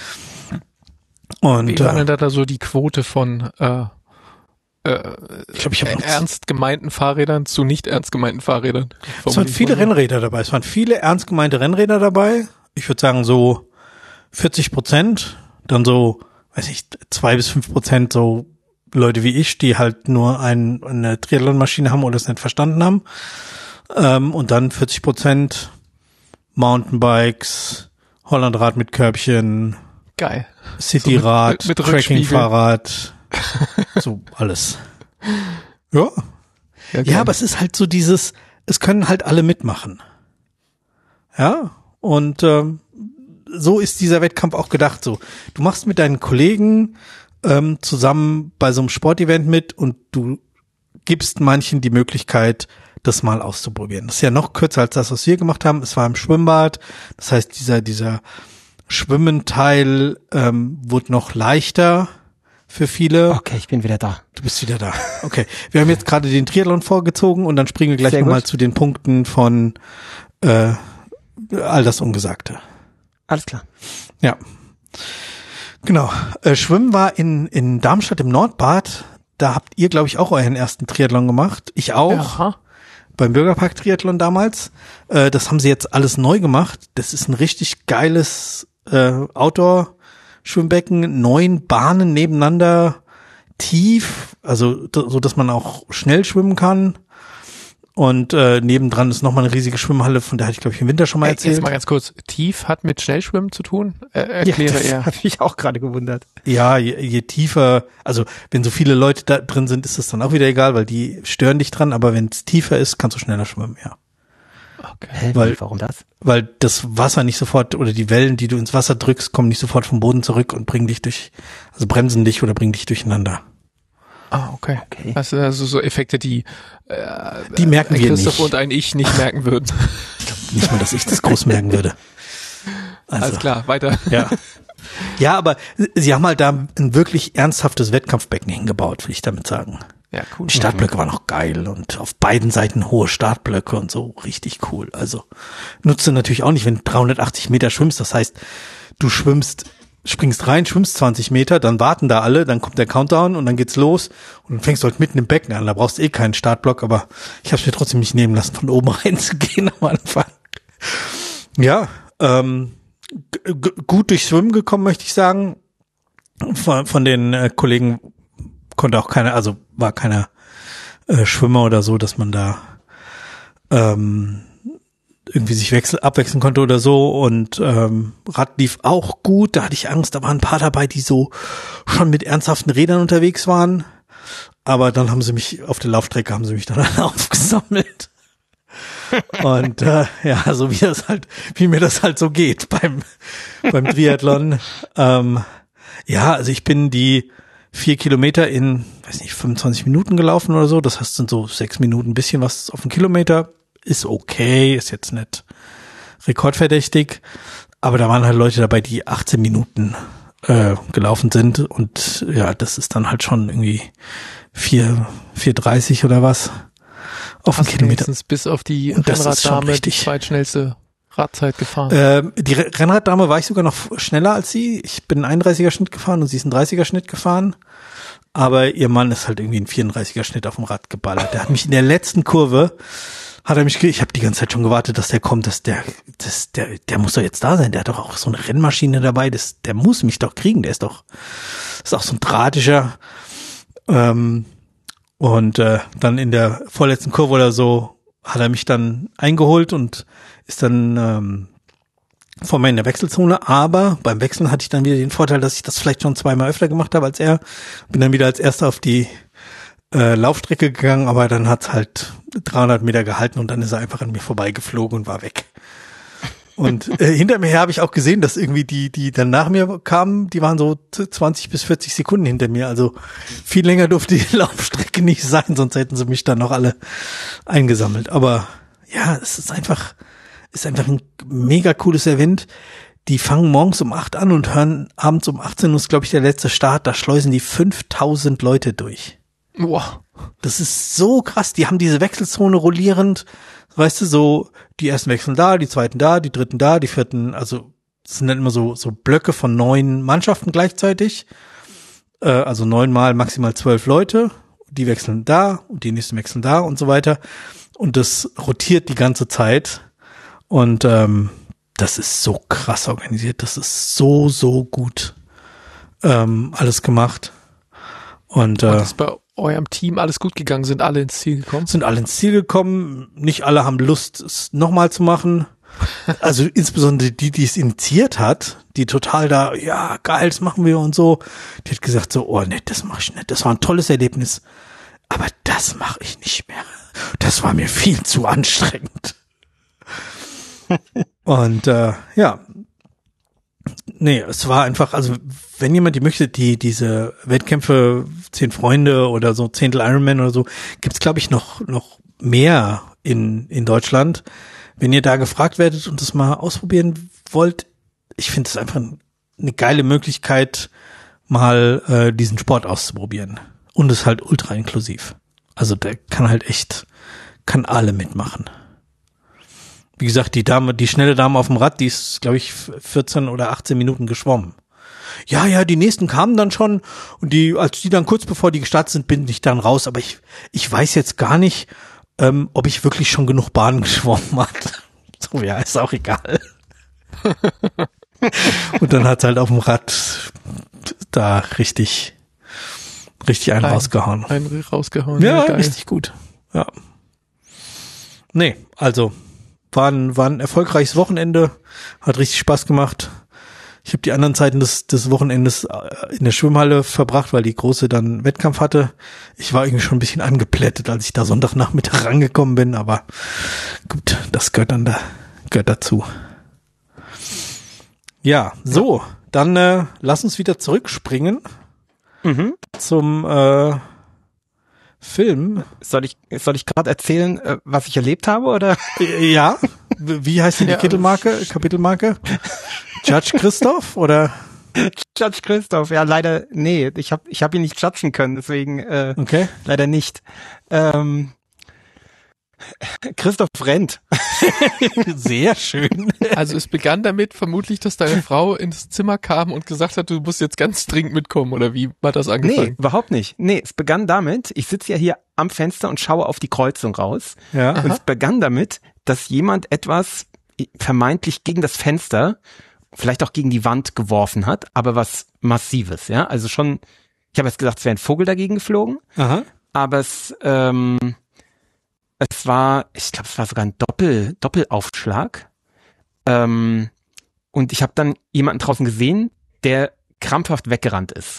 Und Wie war denn äh, da so die Quote von äh, äh, ich glaube, ich habe ernst gemeinten Fahrrädern zu nicht ernst gemeinten Fahrrädern? es waren viele Rennräder dabei, es waren viele ernst gemeinte Rennräder dabei. Ich würde sagen so vierzig Prozent, dann so, weiß ich, zwei bis fünf Prozent so Leute wie ich, die halt nur ein, eine Triathlon-Maschine haben oder es nicht verstanden haben. Ähm, und dann vierzig Prozent Mountainbikes, Hollandrad mit Körbchen, Geil. Cityrad, So mit- mit Rückspiegel. Trekking-Fahrrad, so alles. Ja. Ja, Ja, aber es ist halt so dieses, es können halt alle mitmachen. Ja, und ähm, so ist dieser Wettkampf auch gedacht. So, du machst mit deinen Kollegen ähm, zusammen bei so einem Sportevent mit und du gibst manchen die Möglichkeit, das mal auszuprobieren. Das ist ja noch kürzer als das, was wir gemacht haben. Es war im Schwimmbad. Das heißt, dieser dieser Schwimmenteil ähm, wurde noch leichter für viele. Okay, ich bin wieder da. Du bist wieder da. Okay. Wir haben jetzt gerade den Triathlon vorgezogen und dann springen wir gleich Sehr nochmal gut. zu den Punkten von äh, all das Ungesagte. Alles klar. Ja. Genau. Äh, Schwimmen war in, in Darmstadt im Nordbad. Da habt ihr, glaube ich, auch euren ersten Triathlon gemacht. Ich auch. Aha. Beim Bürgerpark-Triathlon damals. Äh, das haben sie jetzt alles neu gemacht. Das ist ein richtig geiles äh, Outdoor-Schwimmbecken. Neun Bahnen nebeneinander, tief, also d- so, dass man auch schnell schwimmen kann. Und äh, nebendran ist nochmal eine riesige Schwimmhalle, von der hatte ich, glaube ich, im Winter schon mal Ey, erzählt. jetzt mal ganz kurz. Tief hat mit Schnellschwimmen zu tun? Äh, erkläre das er. habe ich auch gerade gewundert. Ja, je, je tiefer, also wenn so viele Leute da drin sind, ist das dann auch wieder egal, weil die stören dich dran, aber wenn es tiefer ist, kannst du schneller schwimmen, ja. Okay. Hä, Weil- wie, warum das? Weil das Wasser nicht sofort, oder die Wellen, die du ins Wasser drückst, kommen nicht sofort vom Boden zurück und bringen dich durch, also bremsen dich oder bringen dich durcheinander. Ah, okay. Okay. Das sind also so Effekte, die äh, Die merken ein wir Christoph nicht. und ein Ich nicht merken würden. Nicht mal, dass ich das groß merken würde. Also, Alles klar, weiter. ja. Ja, aber sie haben halt da ein wirklich ernsthaftes Wettkampfbecken hingebaut, will ich damit sagen. Ja, cool. Die Startblöcke waren auch geil und auf beiden Seiten hohe Startblöcke und so, richtig cool. Also nutzt du natürlich auch nicht, wenn du dreihundertachtzig Meter schwimmst. Das heißt, du schwimmst, springst rein, schwimmst zwanzig Meter, dann warten da alle, dann kommt der Countdown und dann geht's los und dann fängst du halt mitten im Becken an. Da brauchst du eh keinen Startblock, aber ich habe es mir trotzdem nicht nehmen lassen, von oben reinzugehen am Anfang. Ja, ähm, g- g- gut durchs Schwimmen gekommen, möchte ich sagen. Von, von den äh, Kollegen konnte auch keiner, also war keiner äh, Schwimmer oder so, dass man da ähm, irgendwie sich wechsel, abwechseln konnte oder so. Und ähm, Rad lief auch gut. Da hatte ich Angst. Da waren ein paar dabei, die so schon mit ernsthaften Rädern unterwegs waren. Aber dann haben sie mich auf der Laufstrecke haben sie mich dann alle aufgesammelt. Und äh, ja, so wie das halt, wie mir das halt so geht beim beim Triathlon. Ähm, ja, also ich bin die vier Kilometer in, weiß nicht, fünfundzwanzig Minuten gelaufen oder so. Das heißt, sind so sechs Minuten, ein bisschen was auf den Kilometer. Ist okay, ist jetzt nicht rekordverdächtig. Aber da waren halt Leute dabei, die achtzehn Minuten äh, gelaufen sind. Und ja, das ist dann halt schon irgendwie vier, vier dreißig oder was auf den Hast du Kilometer. wenigstens bis auf die Und das ist schon Rennraddame die richtig. zweitschnellste Radzeit gefahren? Ähm, die Re- Rennraddame war ich sogar noch schneller als sie. Ich bin einen einunddreißiger Schnitt gefahren und sie ist einen dreißiger Schnitt gefahren. Aber ihr Mann ist halt irgendwie einen vierunddreißiger Schnitt auf dem Rad geballert. Der hat mich in der letzten Kurve, hat er mich, ge- ich habe die ganze Zeit schon gewartet, dass der kommt, dass der, das, der, der muss doch jetzt da sein. Der hat doch auch so eine Rennmaschine dabei. Das, der muss mich doch kriegen. Der ist doch, ist auch so ein drahtischer. Ähm, und äh, dann in der vorletzten Kurve oder so hat er mich dann eingeholt und ist dann ähm, vor mir in der Wechselzone, aber beim Wechseln hatte ich dann wieder den Vorteil, dass ich das vielleicht schon zweimal öfter gemacht habe als er. Bin dann wieder als Erster auf die äh, Laufstrecke gegangen, aber dann hat's halt dreihundert Meter gehalten und dann ist er einfach an mir vorbeigeflogen und war weg. Und äh, hinter mir her habe ich auch gesehen, dass irgendwie die, die dann nach mir kamen, die waren so zwanzig bis vierzig Sekunden hinter mir. Also viel länger durfte die Laufstrecke nicht sein, sonst hätten sie mich dann noch alle eingesammelt. Aber ja, es ist einfach, ist einfach ein mega cooles Event. Die fangen morgens um acht an und hören abends um achtzehn Uhr ist, glaube ich, der letzte Start. Da schleusen die fünftausend Leute durch. Wow. Das ist so krass. Die haben diese Wechselzone rollierend. Weißt du, so, die ersten wechseln da, die zweiten da, die dritten da, die vierten, also, es sind dann immer so, so Blöcke von neun Mannschaften gleichzeitig. Äh, also neunmal maximal zwölf Leute. Die wechseln da und die nächsten wechseln da und so weiter. Und das rotiert die ganze Zeit. Und, ähm, das ist so krass organisiert. Das ist so, so gut, ähm, alles gemacht. Und, äh, und das bei eurem Team alles gut gegangen? Sind alle ins Ziel gekommen? Sind alle ins Ziel gekommen. Nicht alle haben Lust, es nochmal zu machen. Also insbesondere die, die es initiiert hat, die total da, ja, geil, das machen wir und so. Die hat gesagt so, oh nee, das mach ich nicht. Das war ein tolles Erlebnis. Aber das mache ich nicht mehr. Das war mir viel zu anstrengend. Und äh, ja, nee, es war einfach, also wenn jemand die möchte, die diese Wettkämpfe, zehn Freunde oder so Zehntel Ironman oder so, gibt's glaube ich noch noch mehr in in Deutschland. Wenn ihr da gefragt werdet und das mal ausprobieren wollt, ich finde es einfach eine geile Möglichkeit, mal äh, diesen Sport auszuprobieren. Und es ist halt ultra inklusiv. Also der kann halt echt, kann alle mitmachen. Wie gesagt, die Dame, die schnelle Dame auf dem Rad, die ist, glaube ich, vierzehn oder achtzehn Minuten geschwommen. Ja, ja, die nächsten kamen dann schon und die, als die dann kurz bevor die gestartet sind, bin ich dann raus. Aber ich, ich weiß jetzt gar nicht, ähm, ob ich wirklich schon genug Bahnen geschwommen hat. So, ja, ist auch egal. Und dann hat's halt auf dem Rad da richtig, richtig einen ein, rausgehauen. Einen rausgehauen. Ja, ja, richtig gut. Ja. Nee, also war ein, war ein erfolgreiches Wochenende, hat richtig Spaß gemacht. Ich habe die anderen Zeiten des, des Wochenendes in der Schwimmhalle verbracht, weil die Große dann Wettkampf hatte. Ich war irgendwie schon ein bisschen angeplättet, als ich da Sonntagnachmittag rangekommen bin, aber gut, das gehört dann da, gehört dazu. Ja, so, dann äh, lass uns wieder zurückspringen mhm. zum äh, Film. Soll ich, soll ich gerade erzählen, äh, was ich erlebt habe, oder? Ja. Wie heißt denn die ja. Kapitelmarke? Kapitelmarke? Judge Christoph oder? Judge Christoph, ja leider, nee, ich habe ich hab ihn nicht judgen können, deswegen äh, okay. leider nicht. Ähm, Christoph rennt. Sehr schön. Also es begann damit vermutlich, dass deine Frau ins Zimmer kam und gesagt hat, du musst jetzt ganz dringend mitkommen, oder wie war das angefangen? Nee, überhaupt nicht. Nee, es begann damit, ich sitze ja hier am Fenster und schaue auf die Kreuzung raus. Ja. Und Aha. es begann damit, dass jemand etwas vermeintlich gegen das Fenster, vielleicht auch gegen die Wand geworfen hat, aber was Massives, ja. Also schon, ich habe jetzt gesagt, es wäre ein Vogel dagegen geflogen, Aha. aber es, ähm, es war, ich glaube, es war sogar ein Doppel, Doppelaufschlag. Ähm, und ich habe dann jemanden draußen gesehen, der krampfhaft weggerannt ist.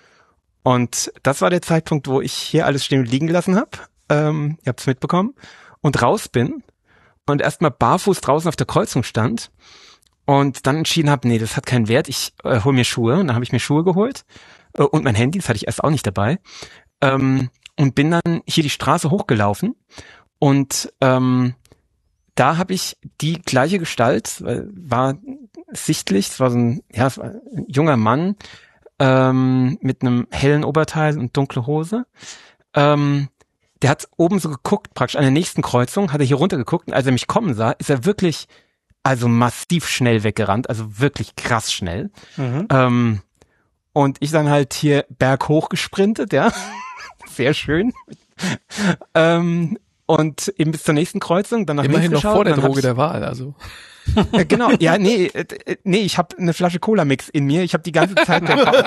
Und das war der Zeitpunkt, wo ich hier alles stehen und liegen gelassen habe. Ähm, ihr habt es mitbekommen. Und raus bin und erstmal barfuß draußen auf der Kreuzung stand und dann entschieden habe, nee, das hat keinen Wert, ich äh, hole mir Schuhe. Und dann habe ich mir Schuhe geholt äh, und mein Handy, das hatte ich erst auch nicht dabei. Ähm, und bin dann hier die Straße hochgelaufen. Und ähm, da habe ich die gleiche Gestalt, war sichtlich, es war so ein, ja, es war ein junger Mann ähm, mit einem hellen Oberteil und dunkle Hose. Ähm, der hat oben so geguckt, praktisch an der nächsten Kreuzung, hat er hier runter geguckt und als er mich kommen sah, ist er wirklich, also massiv schnell weggerannt, also wirklich krass schnell. Mhm. Ähm, und ich dann halt hier berghoch gesprintet, ja, sehr schön. ähm, Und eben bis zur nächsten Kreuzung, dann nach Immerhin links noch geschaut, vor der Droge der Wahl, also. Ja, genau, ja, nee, äh, nee, ich habe eine Flasche Cola-Mix in mir. Ich habe die ganze Zeit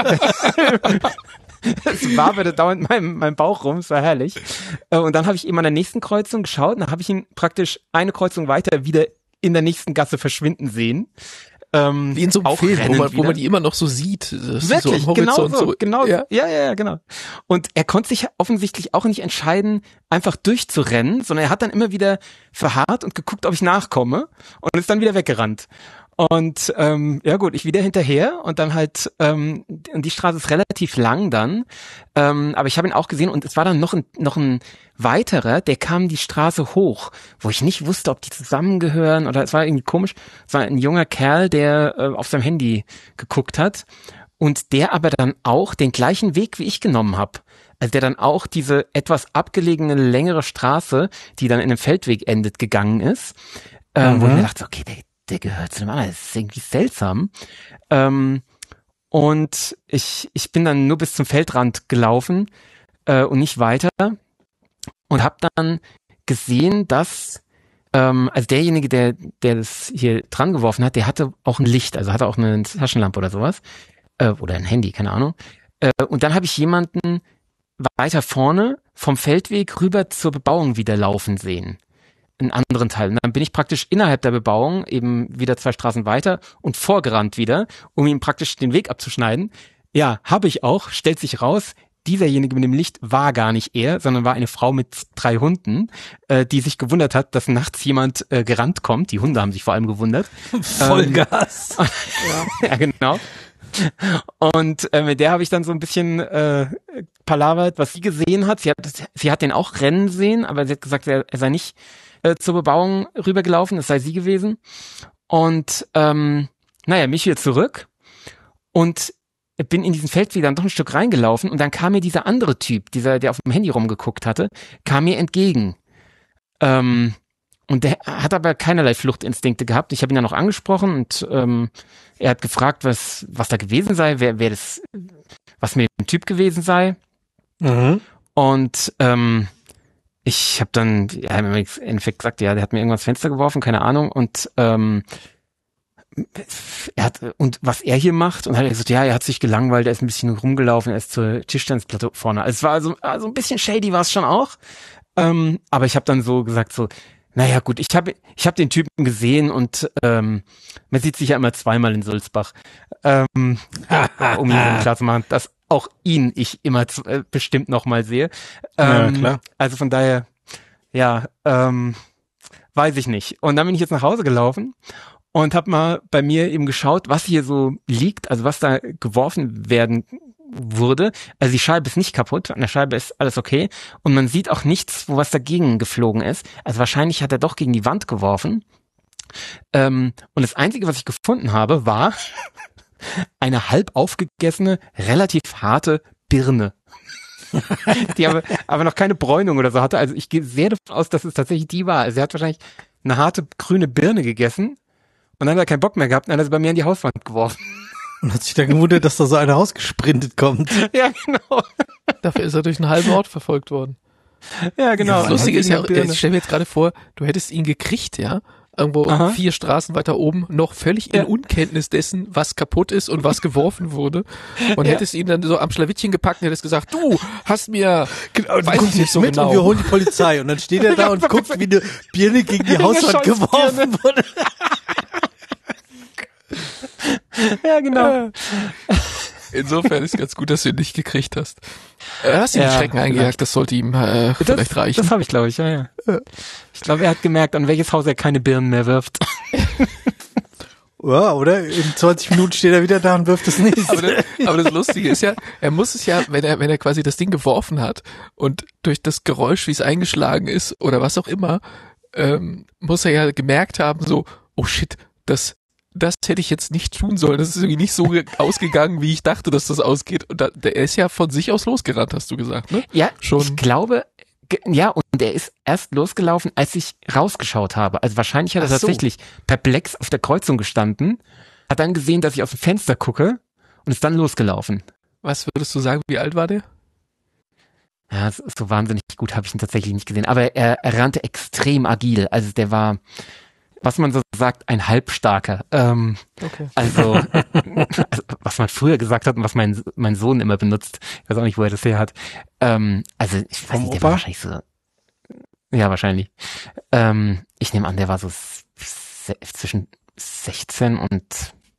es waberte dauernd in meinem, meinem Bauch rum, es war herrlich. Und dann habe ich eben an der nächsten Kreuzung geschaut und dann habe ich ihn praktisch eine Kreuzung weiter wieder in der nächsten Gasse verschwinden sehen. ähm, wie in so einem auch Film, wo man, wo man wieder. die immer noch so sieht. Das Wirklich, so am genau Horizont so, so. genau, Ja. ja. ja, ja, genau. Und er konnte sich offensichtlich auch nicht entscheiden, einfach durchzurennen, sondern er hat dann immer wieder verharrt und geguckt, ob ich nachkomme und ist dann wieder weggerannt. Und ähm, ja gut, ich wieder hinterher und dann halt, ähm, und die Straße ist relativ lang dann, ähm, aber ich habe ihn auch gesehen und es war dann noch ein, noch ein weiterer, der kam die Straße hoch, wo ich nicht wusste, ob die zusammengehören oder es war irgendwie komisch. Es war ein junger Kerl, der äh, auf seinem Handy geguckt hat und der aber dann auch den gleichen Weg wie ich genommen habe. Also der dann auch diese etwas abgelegene, längere Straße, die dann in einem Feldweg endet, gegangen ist, ähm, Mhm. wo ich mir dachte, okay, der der gehört zu dem anderen, das ist irgendwie seltsam. Ähm, und ich ich bin dann nur bis zum Feldrand gelaufen äh, und nicht weiter und habe dann gesehen, dass ähm, also derjenige, der der das hier dran geworfen hat, der hatte auch ein Licht, also hatte auch eine Taschenlampe oder sowas äh, oder ein Handy, keine Ahnung. Äh, und dann habe ich jemanden weiter vorne vom Feldweg rüber zur Bebauung wieder laufen sehen. In anderen Teilen. Und dann bin ich praktisch innerhalb der Bebauung eben wieder zwei Straßen weiter und vorgerannt wieder, um ihm praktisch den Weg abzuschneiden. Ja, habe ich auch, stellt sich raus, dieserjenige mit dem Licht war gar nicht er, sondern war eine Frau mit drei Hunden, äh, die sich gewundert hat, dass nachts jemand äh, gerannt kommt. Die Hunde haben sich vor allem gewundert. Vollgas. Ähm, ja. Ja, genau. Und äh, mit der habe ich dann so ein bisschen äh, palavert, was sie gesehen hat. Sie hat, sie hat den auch rennen sehen, aber sie hat gesagt, er, er sei nicht äh, zur Bebauung rübergelaufen, es sei sie gewesen. Und ähm, naja, mich wieder zurück und bin in diesen Feldweg dann doch ein Stück reingelaufen und dann kam mir dieser andere Typ, dieser, der auf dem Handy rumgeguckt hatte, kam mir entgegen. Ähm, und der hat aber keinerlei Fluchtinstinkte gehabt. Ich habe ihn dann noch angesprochen und ähm, er hat gefragt, was was da gewesen sei, wer wer das, was mit dem Typ gewesen sei. Mhm. Und ähm, ich habe dann ja, im Endeffekt gesagt, ja, der hat mir irgendwas ins Fenster geworfen, keine Ahnung. Und ähm, er hat und was er hier macht und hat er gesagt, ja, er hat sich gelangweilt, er ist ein bisschen rumgelaufen, er ist zur Tischtennisplatte vorne. Also es war also, also ein bisschen shady war es schon auch. Ähm, aber ich habe dann so gesagt so, naja gut, ich habe ich hab den Typen gesehen und ähm, man sieht sich ja immer zweimal in Sulzbach, ähm, um ihm klar zu machen, dass auch ihn ich immer z- äh, bestimmt noch mal sehe. Ähm, Ja, klar. Also von daher, ja, ähm, weiß ich nicht. Und dann bin ich jetzt nach Hause gelaufen und habe mal bei mir eben geschaut, was hier so liegt, also was da geworfen werden wurde. Also die Scheibe ist nicht kaputt, an der Scheibe ist alles okay und man sieht auch nichts, wo was dagegen geflogen ist. Also wahrscheinlich hat er doch gegen die Wand geworfen. Ähm, und das Einzige, was ich gefunden habe, war eine halb aufgegessene, relativ harte Birne. Die aber, aber noch keine Bräunung oder so hatte. Also ich gehe sehr davon aus, dass es tatsächlich die war. Also er hat wahrscheinlich eine harte grüne Birne gegessen und dann hat er keinen Bock mehr gehabt und dann hat er sie bei mir an die Hauswand geworfen. Und hat sich dann gewundert, dass da so einer rausgesprintet kommt. Ja, genau. Dafür ist er durch einen halben Ort verfolgt worden. Ja, genau. Das Lustige ist ja, Birne. ich stell mir jetzt gerade vor, du hättest ihn gekriegt, ja, irgendwo Aha. vier Straßen weiter oben, noch völlig Ja. in Unkenntnis dessen, was kaputt ist und was geworfen wurde und Ja. hättest ihn dann so am Schlawittchen gepackt und hättest gesagt, du hast mir, Genau, du weiß kommst ich nicht jetzt so mit genau. und wir holen die Polizei. Und dann steht er da und guckt, wie eine Birne gegen die Hauswand Scheiß geworfen wurde. Ja, genau. Insofern ist ganz gut, dass du ihn nicht gekriegt hast. Er hast ihm Ja, den Schrecken eingejagt, das sollte ihm äh, Das, vielleicht reichen. das habe ich, glaube ich, ja, ja. Ich glaube, er hat gemerkt, an welches Haus er keine Birnen mehr wirft. Ja, oder? In zwanzig Minuten steht er wieder da und wirft das nächste. Aber das, aber das Lustige ist ja, er muss es ja, wenn er, wenn er quasi das Ding geworfen hat und durch das Geräusch, wie es eingeschlagen ist oder was auch immer, ähm, muss er ja gemerkt haben, so, oh shit, das, das hätte ich jetzt nicht tun sollen. Das ist irgendwie nicht so ge- ausgegangen, wie ich dachte, dass das ausgeht. Und da, der ist ja von sich aus losgerannt, hast du gesagt, ne? Ja, Schon. ich glaube, ge- ja, und er ist erst losgelaufen, als ich rausgeschaut habe. Also wahrscheinlich hat er Ach so. tatsächlich perplex auf der Kreuzung gestanden, hat dann gesehen, dass ich aus dem Fenster gucke und ist dann losgelaufen. Was würdest du sagen, wie alt war der? Ja, so, so wahnsinnig gut habe ich ihn tatsächlich nicht gesehen. Aber er, er rannte extrem agil. Also der war, was man so sagt, ein Halbstarker. Ähm, Okay. also, also, was man früher gesagt hat und was mein, mein Sohn immer benutzt. Ich weiß auch nicht, wo er das her hat. Ähm, also, ich weiß Vom nicht, der Opa? war wahrscheinlich so. Ja, wahrscheinlich. Ähm, ich nehme an, der war so se- zwischen sechzehn und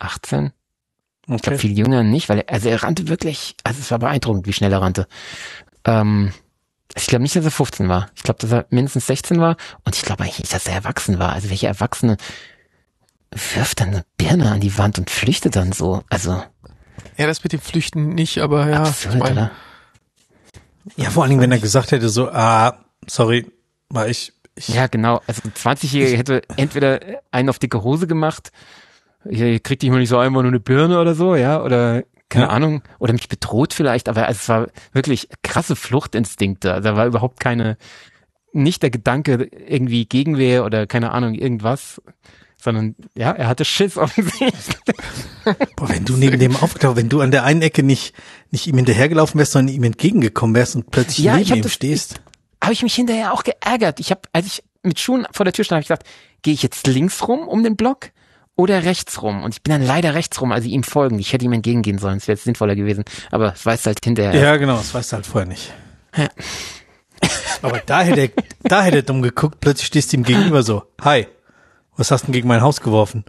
achtzehn. Okay. Ich glaube, viel jünger nicht, weil er, also er rannte wirklich, also es war beeindruckend, wie schnell er rannte. Ähm, ich glaube nicht, dass er fünfzehn war. Ich glaube, dass er mindestens sechzehn war und ich glaube eigentlich nicht, dass er erwachsen war. Also welche Erwachsene wirft dann eine Birne an die Wand und flüchtet dann so? Also Ja, das mit dem Flüchten nicht, aber ja. absurd, ich mein, oder? Ja, vor allen Dingen, wenn er gesagt hätte, so, ah, sorry, war ich, ich Ja, genau. Also ein zwanzigjähriger hätte entweder einen auf dicke Hose gemacht, hier kriegt dich mal nicht so einmal nur eine Birne oder so, ja, oder keine Ja. Ahnung, oder mich bedroht vielleicht, aber es war wirklich krasse Fluchtinstinkte. Also da war überhaupt keine, nicht der Gedanke irgendwie Gegenwehr oder keine Ahnung, irgendwas, sondern ja, er hatte Schiss offensichtlich. Boah, wenn du neben dem aufgetaucht, wenn du an der einen Ecke nicht, nicht ihm hinterhergelaufen wärst, sondern ihm entgegengekommen wärst und plötzlich Ja, ich neben hab ihm das- stehst. Habe ich mich hinterher auch geärgert. Ich habe, als ich mit Schuhen vor der Tür stand, habe ich gesagt, gehe ich jetzt links rum um den Block oder rechts rum? Und ich bin dann leider rechts rum, also ihm folgen. Ich hätte ihm entgegengehen sollen, es wäre jetzt sinnvoller gewesen. Aber es weiß halt hinterher. Ja, genau, das weißt du halt vorher nicht. Ja. Aber da hätte er, da hätte er dumm geguckt, plötzlich stehst du ihm gegenüber so, hi, was hast du denn gegen mein Haus geworfen?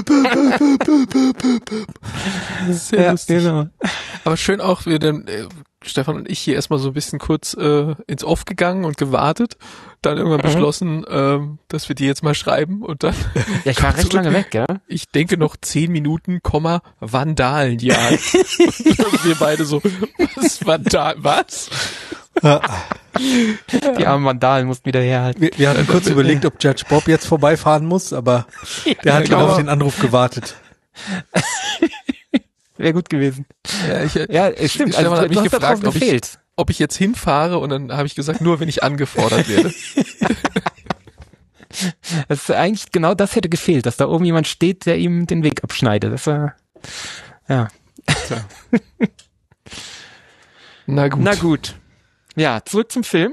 Sehr Ja, lustig. genau. Aber schön auch, wir dann, äh, Stefan und ich hier erstmal so ein bisschen kurz äh, ins Off gegangen und gewartet, dann irgendwann Mhm. beschlossen, ähm, dass wir die jetzt mal schreiben und dann, Ja, ich war recht lange weg, ja. ich denke noch zehn Minuten, Komma, Vandalenjagd. Und wir beide so, was, Vandal, was? Die armen Vandalen mussten wieder herhalten. Wir, wir hatten kurz überlegt, ob Judge Bob jetzt vorbeifahren muss, aber der hat genau. genau auf den Anruf gewartet. Wäre gut gewesen. Ja, ich, Ja, es stimmt. Stefan Also, hat mich du hast gefragt, darauf ob ich, gefehlt. ob ich jetzt hinfahre und dann habe ich gesagt, nur wenn ich angefordert werde. Das ist eigentlich genau das hätte gefehlt, dass da oben jemand steht, der ihm den Weg abschneidet. Das war, ja. Na gut. Na gut. Ja, zurück zum Film.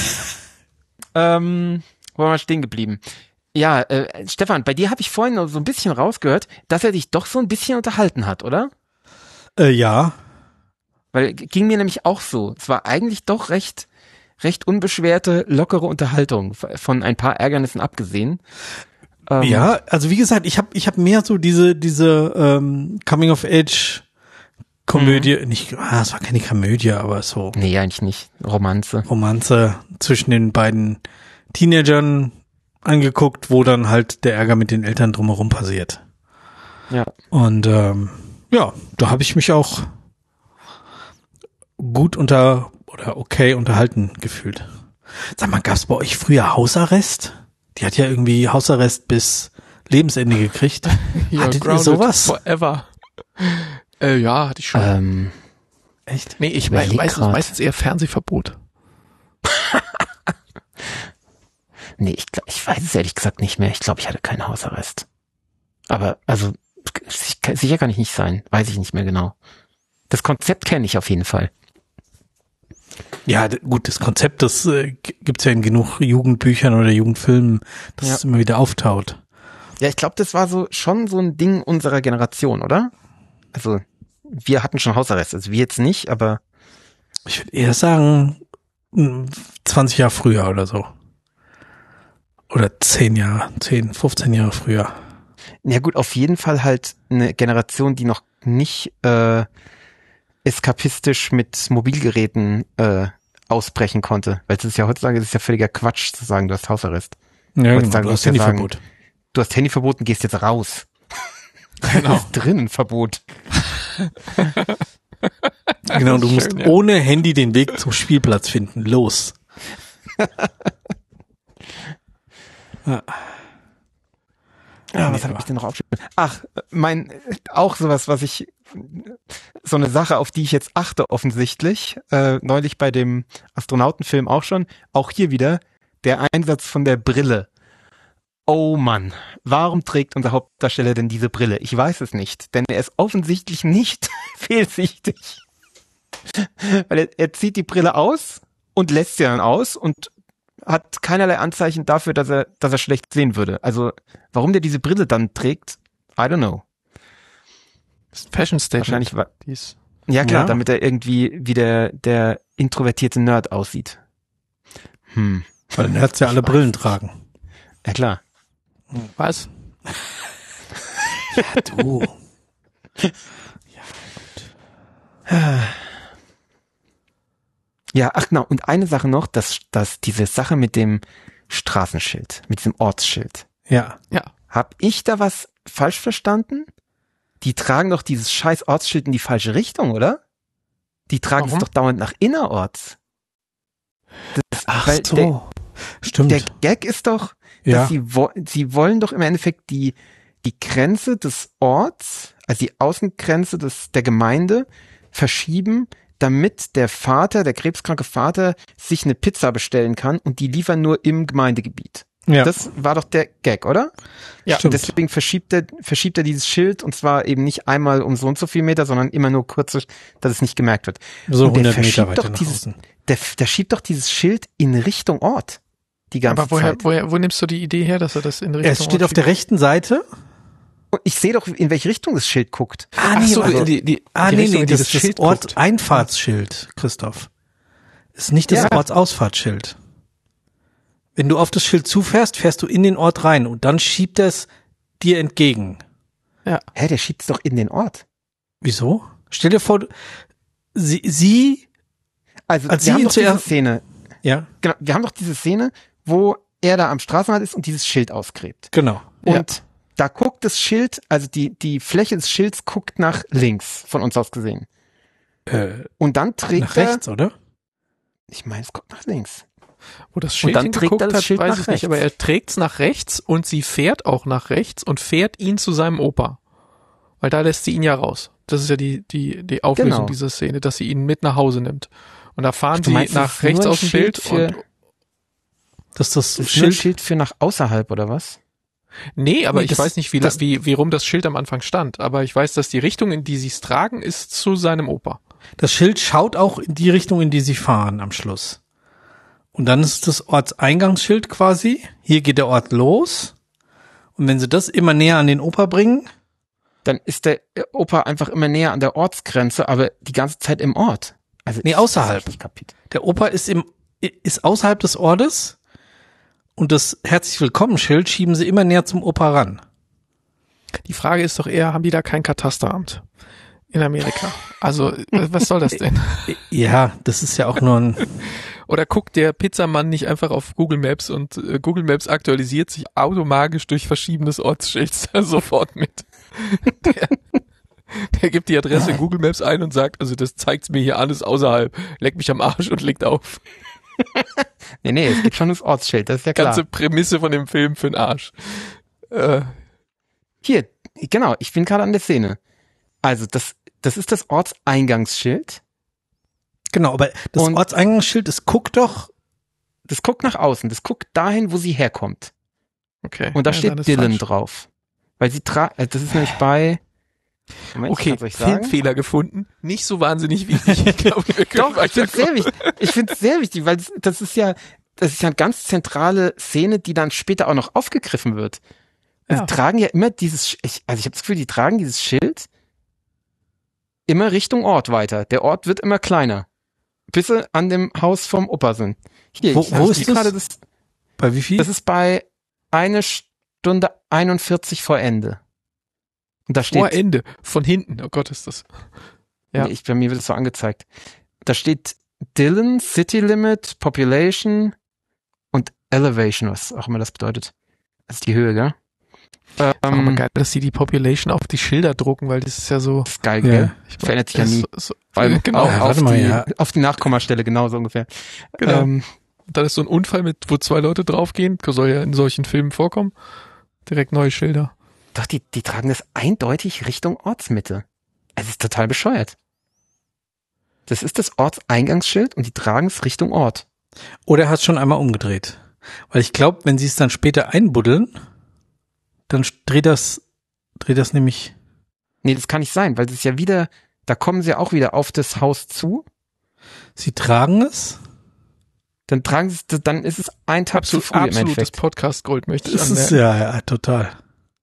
ähm, wo waren wir stehen geblieben? Ja, äh, Stefan, bei dir habe ich vorhin noch so ein bisschen rausgehört, dass er dich doch so ein bisschen unterhalten hat, oder? Äh, ja. Weil ging mir nämlich auch so. Es war eigentlich doch recht, recht unbeschwerte, lockere Unterhaltung, von ein paar Ärgernissen abgesehen. Ähm, Ja, also wie gesagt, ich habe ich hab mehr so diese diese ähm, Coming of Age Komödie, nicht, ah, es war keine Komödie, aber so Nee, eigentlich nicht. Romanze. Romanze zwischen den beiden Teenagern angeguckt, wo dann halt der Ärger mit den Eltern drumherum passiert. Ja. Und ähm, ja, da habe ich mich auch gut unter oder okay unterhalten gefühlt. Sag mal, gab's bei euch früher Hausarrest? Die hat ja irgendwie Hausarrest bis Lebensende gekriegt. Ja, Hattet ihr grounded sowas? Forever. Äh, ja, hatte ich schon. Ähm, Echt? nee, ich ich meine überleg meistens, grad. meistens eher Fernsehverbot. nee, ich, glaub, ich weiß es ehrlich gesagt nicht mehr. Ich glaube, ich hatte keinen Hausarrest. Aber, also, sicher kann ich nicht sein. Weiß ich nicht mehr genau. Das Konzept kenne ich auf jeden Fall. Ja, d- gut, das Konzept, das äh, g- gibt's ja in genug Jugendbüchern oder Jugendfilmen, dass Ja. es immer wieder auftaut. Ja, ich glaube, das war so schon so ein Ding unserer Generation, oder? Also, wir hatten schon Hausarrest. Also wir jetzt nicht, aber Ich würde eher sagen, mh, zwanzig Jahre früher oder so. Oder zehn Jahre, zehn, fünfzehn Jahre früher. ja gut, auf jeden Fall halt eine Generation, die noch nicht äh, eskapistisch mit Mobilgeräten äh, ausbrechen konnte. Weil es ist ja heutzutage, es ist ja völliger Quatsch zu sagen, du hast Hausarrest. Ja, Heutzutage du musst hast du ja Handyverbot. Du hast Handyverbot und gehst jetzt raus. Genau. Das ist drinnen Verbot. Genau, du Schön, musst ja. ohne Handy den Weg zum Spielplatz finden. Los. ja. Ja, was nee, habe aber- ich denn noch aufgeschrieben? Ach, mein, auch sowas, was ich, so eine Sache, auf die ich jetzt achte offensichtlich, äh, neulich bei dem Astronautenfilm auch schon, auch hier wieder, der Einsatz von der Brille. Oh Mann, warum trägt unser Hauptdarsteller denn diese Brille? Ich weiß es nicht, denn er ist offensichtlich nicht fehlsichtig. Weil er, er zieht die Brille aus und lässt sie dann aus und hat keinerlei Anzeichen dafür, dass er, dass er schlecht sehen würde. Also, warum der diese Brille dann trägt, I don't know. Das ist ein Fashion Statement. Wahrscheinlich war, Die ist, ja klar, Ja. damit er irgendwie wie der, der introvertierte Nerd aussieht. Hm, Weil Nerds ja alle Brillen tragen. ja klar. was? Ja, du. Ja, ach genau, und eine Sache noch, dass, dass diese Sache mit dem Straßenschild, mit diesem Ortsschild. Ja. Ja. Hab ich da was falsch verstanden? Die tragen doch dieses scheiß Ortsschild in die falsche Richtung, oder? Die tragen Warum? es doch dauernd nach innerorts. Das, Ach weil so. Der, Stimmt. der Gag ist doch, dass Ja. sie, wo, sie wollen doch im Endeffekt die, die Grenze des Orts, also die Außengrenze des, der Gemeinde verschieben, damit der Vater, der krebskranke Vater, sich eine Pizza bestellen kann und die liefern nur im Gemeindegebiet. Ja. Das war doch der Gag, oder? Ja, Stimmt. Und deswegen verschiebt er, verschiebt er dieses Schild und zwar eben nicht einmal um so und so viel Meter, sondern immer nur kurz, dass es nicht gemerkt wird. So Und der hundert Meter verschiebt weiter doch nach dieses, außen. der, der schiebt doch dieses Schild in Richtung Ort. Die ganze Aber woher, Zeit. woher, wo nimmst du die Idee her, dass er das in Richtung Es steht auf der rechten Seite. Und ich sehe doch, in welche Richtung das Schild guckt. Ach so, also- die, die, Ah, die nee, Richtung, nee, in die das ist das Schild guckt. Ortseinfahrtsschild, Christoph. Ist nicht das Ja. Ortsausfahrtsschild. Wenn du auf das Schild zufährst, fährst du in den Ort rein und dann schiebt es dir entgegen. Hä, der schiebt es doch in den Ort. Wieso? Stell dir vor, du- sie, sie, Also, Als wir sie haben ihn doch diese zuerst- Szene, ja, genau, wir haben doch diese Szene, wo er da am Straßenrand ist und dieses Schild ausgräbt. genau. Und da guckt das Schild, also die, die Fläche des Schilds guckt nach links, von uns aus gesehen. Äh, Und dann trägt nach er, rechts, oder? ich meine, es guckt nach links. Wo das Schild dann trägt hingeguckt er das hat, Schild weiß nach ich nicht, rechts. aber er trägt's nach rechts und sie fährt auch nach rechts und fährt ihn zu seinem Opa. Weil da lässt sie ihn ja raus. Das ist ja die, die, die Auflösung Genau. dieser Szene, dass sie ihn mit nach Hause nimmt. Und da fahren Ach, du sie meinst, das nach ist rechts nur ein aus dem Schild Bild für- und, Das ist das, Das ist nur ein Schild. Schild für nach außerhalb, oder was? nee, aber Nee, ich das- weiß nicht, wie, das- wie, wie rum das Schild am Anfang stand. Aber ich weiß, dass die Richtung, in die sie es tragen, ist zu seinem Opa. Das Schild schaut auch in die Richtung, in die sie fahren am Schluss. Und dann ist das Ortseingangsschild quasi. Hier geht der Ort los. Und wenn sie das immer näher an den Opa bringen, Dann ist der Opa einfach immer näher an der Ortsgrenze, aber die ganze Zeit im Ort. Also Nee, ich- außerhalb. das hab ich nicht kapiert. der Opa ist im, ist außerhalb des Ortes und das Herzlich Willkommen-Schild schieben sie immer näher zum Opa ran. Die Frage ist doch eher, haben die da kein Katasteramt in Amerika? Also, was soll das denn? Ja, das ist ja auch nur ein, Oder guckt der Pizzamann nicht einfach auf Google Maps und äh, Google Maps aktualisiert sich automatisch durch verschiedenes Ortsschild sofort mit. Der, der gibt die Adresse in Google Maps ein und sagt, also das zeigt's mir hier alles außerhalb. Leck mich am Arsch und legt auf. Nee, nee, es gibt schon das Ortsschild, das ist ja klar. Ganze Prämisse von dem Film für den Arsch. Äh, Hier, genau, ich bin gerade an der Szene. Also, das, das ist das Ortseingangsschild. genau, aber das Und- Ortseingangsschild, es guckt doch, Das guckt nach außen, das guckt dahin, wo sie herkommt. okay. Und da Ja, steht dann ist Dylan falsch. drauf. Weil sie tra äh, das ist nämlich bei, Moment, Okay, ich kann's euch sagen. Filmfehler gefunden. Nicht so wahnsinnig wichtig. Ich glaube, wir können Doch, ich finde es sehr wichtig. Ich finde es sehr wichtig, weil das, das ist ja, das ist ja eine ganz zentrale Szene, die dann später auch noch aufgegriffen wird. Ja. Die tragen ja immer dieses, ich, also ich habe das Gefühl, die tragen dieses Schild immer Richtung Ort weiter. Der Ort wird immer kleiner, bis sie an dem Haus vom Opa sind. Hier, Wo- ich, wo ich ist sehe das? gerade das? bei wie viel? Das ist bei eine Stunde einundvierzig vor Ende. Und da steht, Vor Ende. Von hinten. Oh Gott, ist das. Ja. nee, ich, bei mir wird es so angezeigt. Da steht Dylan, City Limit, Population und Elevation, was auch immer das bedeutet. Das ist die Höhe, gell? Aber Ähm, geil, dass sie die Population auf die Schilder drucken, weil das ist ja so. das ist geil, Ja. gell? Ich mein, Verändert sich ja das nie. ist So, Vor allem genau. auch Ja, auf, warte mal, die, ja. auf die Nachkommastelle genauso ungefähr. Genau. Ähm, Da ist so ein Unfall mit, wo zwei Leute draufgehen. Soll ja in solchen Filmen vorkommen. Direkt neue Schilder. doch, die, die tragen das eindeutig Richtung Ortsmitte. Es ist total bescheuert. Das ist das Ortseingangsschild und die tragen es Richtung Ort. Oder er hat es schon einmal umgedreht. Weil ich glaube, wenn sie es dann später einbuddeln, dann dreht das, dreht das nämlich, Nee, das kann nicht sein, weil das ist ja wieder, da kommen sie auch wieder auf das Haus zu. sie tragen es. Dann tragen sie es, dann ist es ein Tag zu Absolut, früh im absolutes Endeffekt. Podcast Gold möchte ich Das ist, anmerken. ja, ja, total.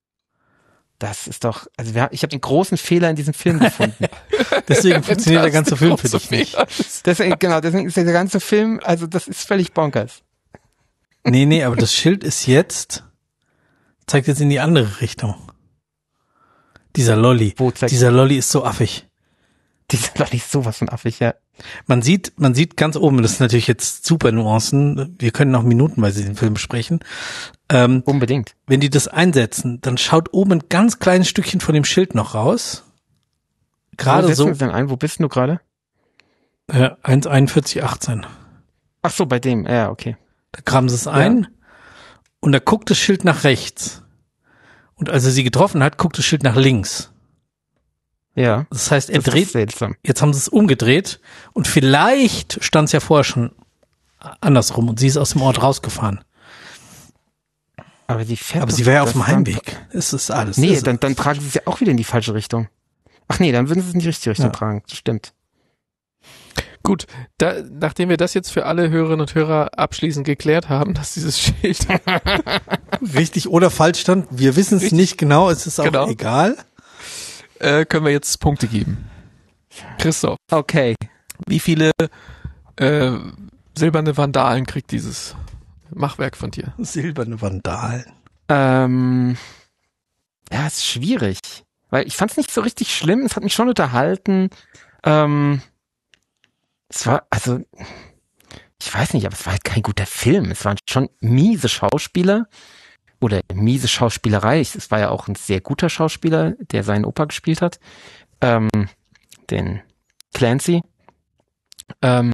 Das ist doch, also wir, ich habe den großen Fehler in diesem Film gefunden. Deswegen funktioniert der ganze Film für Große dich nicht. Fehler. deswegen, genau, deswegen ist der ganze Film, also das ist völlig bonkers. Nee, nee, aber das Schild ist jetzt, zeigt jetzt in die andere Richtung. Dieser Lolli. Wo zeigt Dieser Lolli ist so affig. Dieser Lolli ist sowas von affig, ja. Man sieht, man sieht ganz oben, das ist natürlich jetzt super Nuancen, wir können noch minutenweise den Film besprechen. Ähm, Unbedingt. Wenn die das einsetzen, dann schaut oben ein ganz kleines Stückchen von dem Schild noch raus. Gerade so. Wo setzen wir denn ein? Wo bist du gerade? Äh, eins einundvierzig achtzehn. Ach so, bei dem, ja, okay. Da graben sie es ein Ja. und da guckt das Schild nach rechts. Und als er sie getroffen hat, guckt das Schild nach links. Ja. Das heißt, er Das dreht, ist seltsam. jetzt haben sie es umgedreht und vielleicht stand es ja vorher schon andersrum und sie ist aus dem Ort rausgefahren. Aber sie fährt Aber doch- sie wäre ja auf das dem war- Heimweg. Es ist alles. Nee, ist dann, dann tragen sie es ja auch wieder in die falsche Richtung. Ach nee, dann würden sie es in die richtige Richtung Ja. tragen. Das stimmt. Gut, da, nachdem wir das jetzt für alle Hörerinnen und Hörer abschließend geklärt haben, dass dieses Schild richtig oder falsch stand. Wir wissen es Richtig. nicht genau. Es ist auch Genau. egal. äh, können wir jetzt Punkte geben. Christoph, Okay. wie viele äh, silberne Vandalen kriegt dieses Machwerk von dir? Silberne Vandalen. Ähm, ja, ist schwierig. Weil ich fand es nicht so richtig schlimm. Es hat mich schon unterhalten. Ähm, es war, also, ich weiß nicht, aber es war halt kein guter Film. Es waren schon miese Schauspieler oder miese Schauspielerei. Es war ja auch ein sehr guter Schauspieler, der seinen Opa gespielt hat. Ähm, den Clancy. Ähm,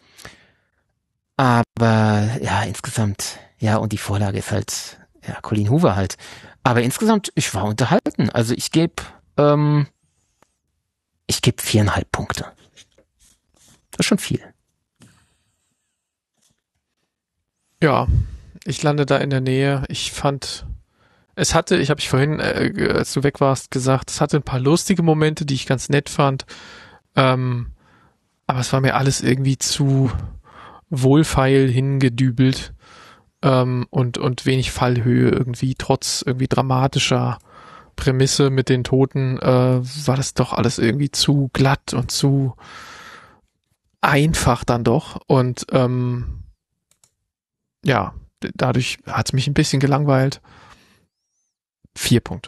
aber ja, insgesamt, ja, und die Vorlage ist halt, ja, Colleen Hoover halt. Aber insgesamt, ich war unterhalten. Also ich gebe, ähm, ich gebe viereinhalb Punkte. Das ist schon viel. Ja, ich lande da in der Nähe. Ich fand, es hatte, ich habe ich vorhin, äh, als du weg warst, gesagt, es hatte ein paar lustige Momente, die ich ganz nett fand. Ähm, aber es war mir alles irgendwie zu wohlfeil hingedübelt ähm, und und wenig Fallhöhe irgendwie, trotz irgendwie dramatischer Prämisse mit den Toten, äh, war das doch alles irgendwie zu glatt und zu einfach dann doch. Und ähm, ja, d- dadurch hat es mich ein bisschen gelangweilt. Vier Punkte.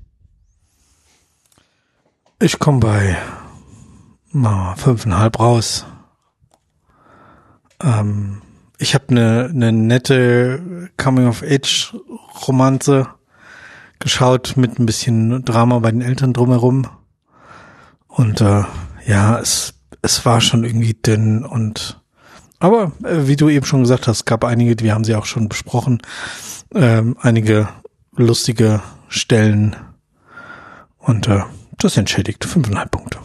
Ich komme bei na, fünfeinhalb raus. Ähm, ich habe eine ne nette Coming-of-Age-Romanze geschaut mit ein bisschen Drama bei den Eltern drumherum. Und äh, ja, es es war schon irgendwie dünn und aber äh, wie du eben schon gesagt hast, gab einige, wir haben sie auch schon besprochen, ähm, einige lustige Stellen und äh, das entschädigt fünfeinhalb Punkte.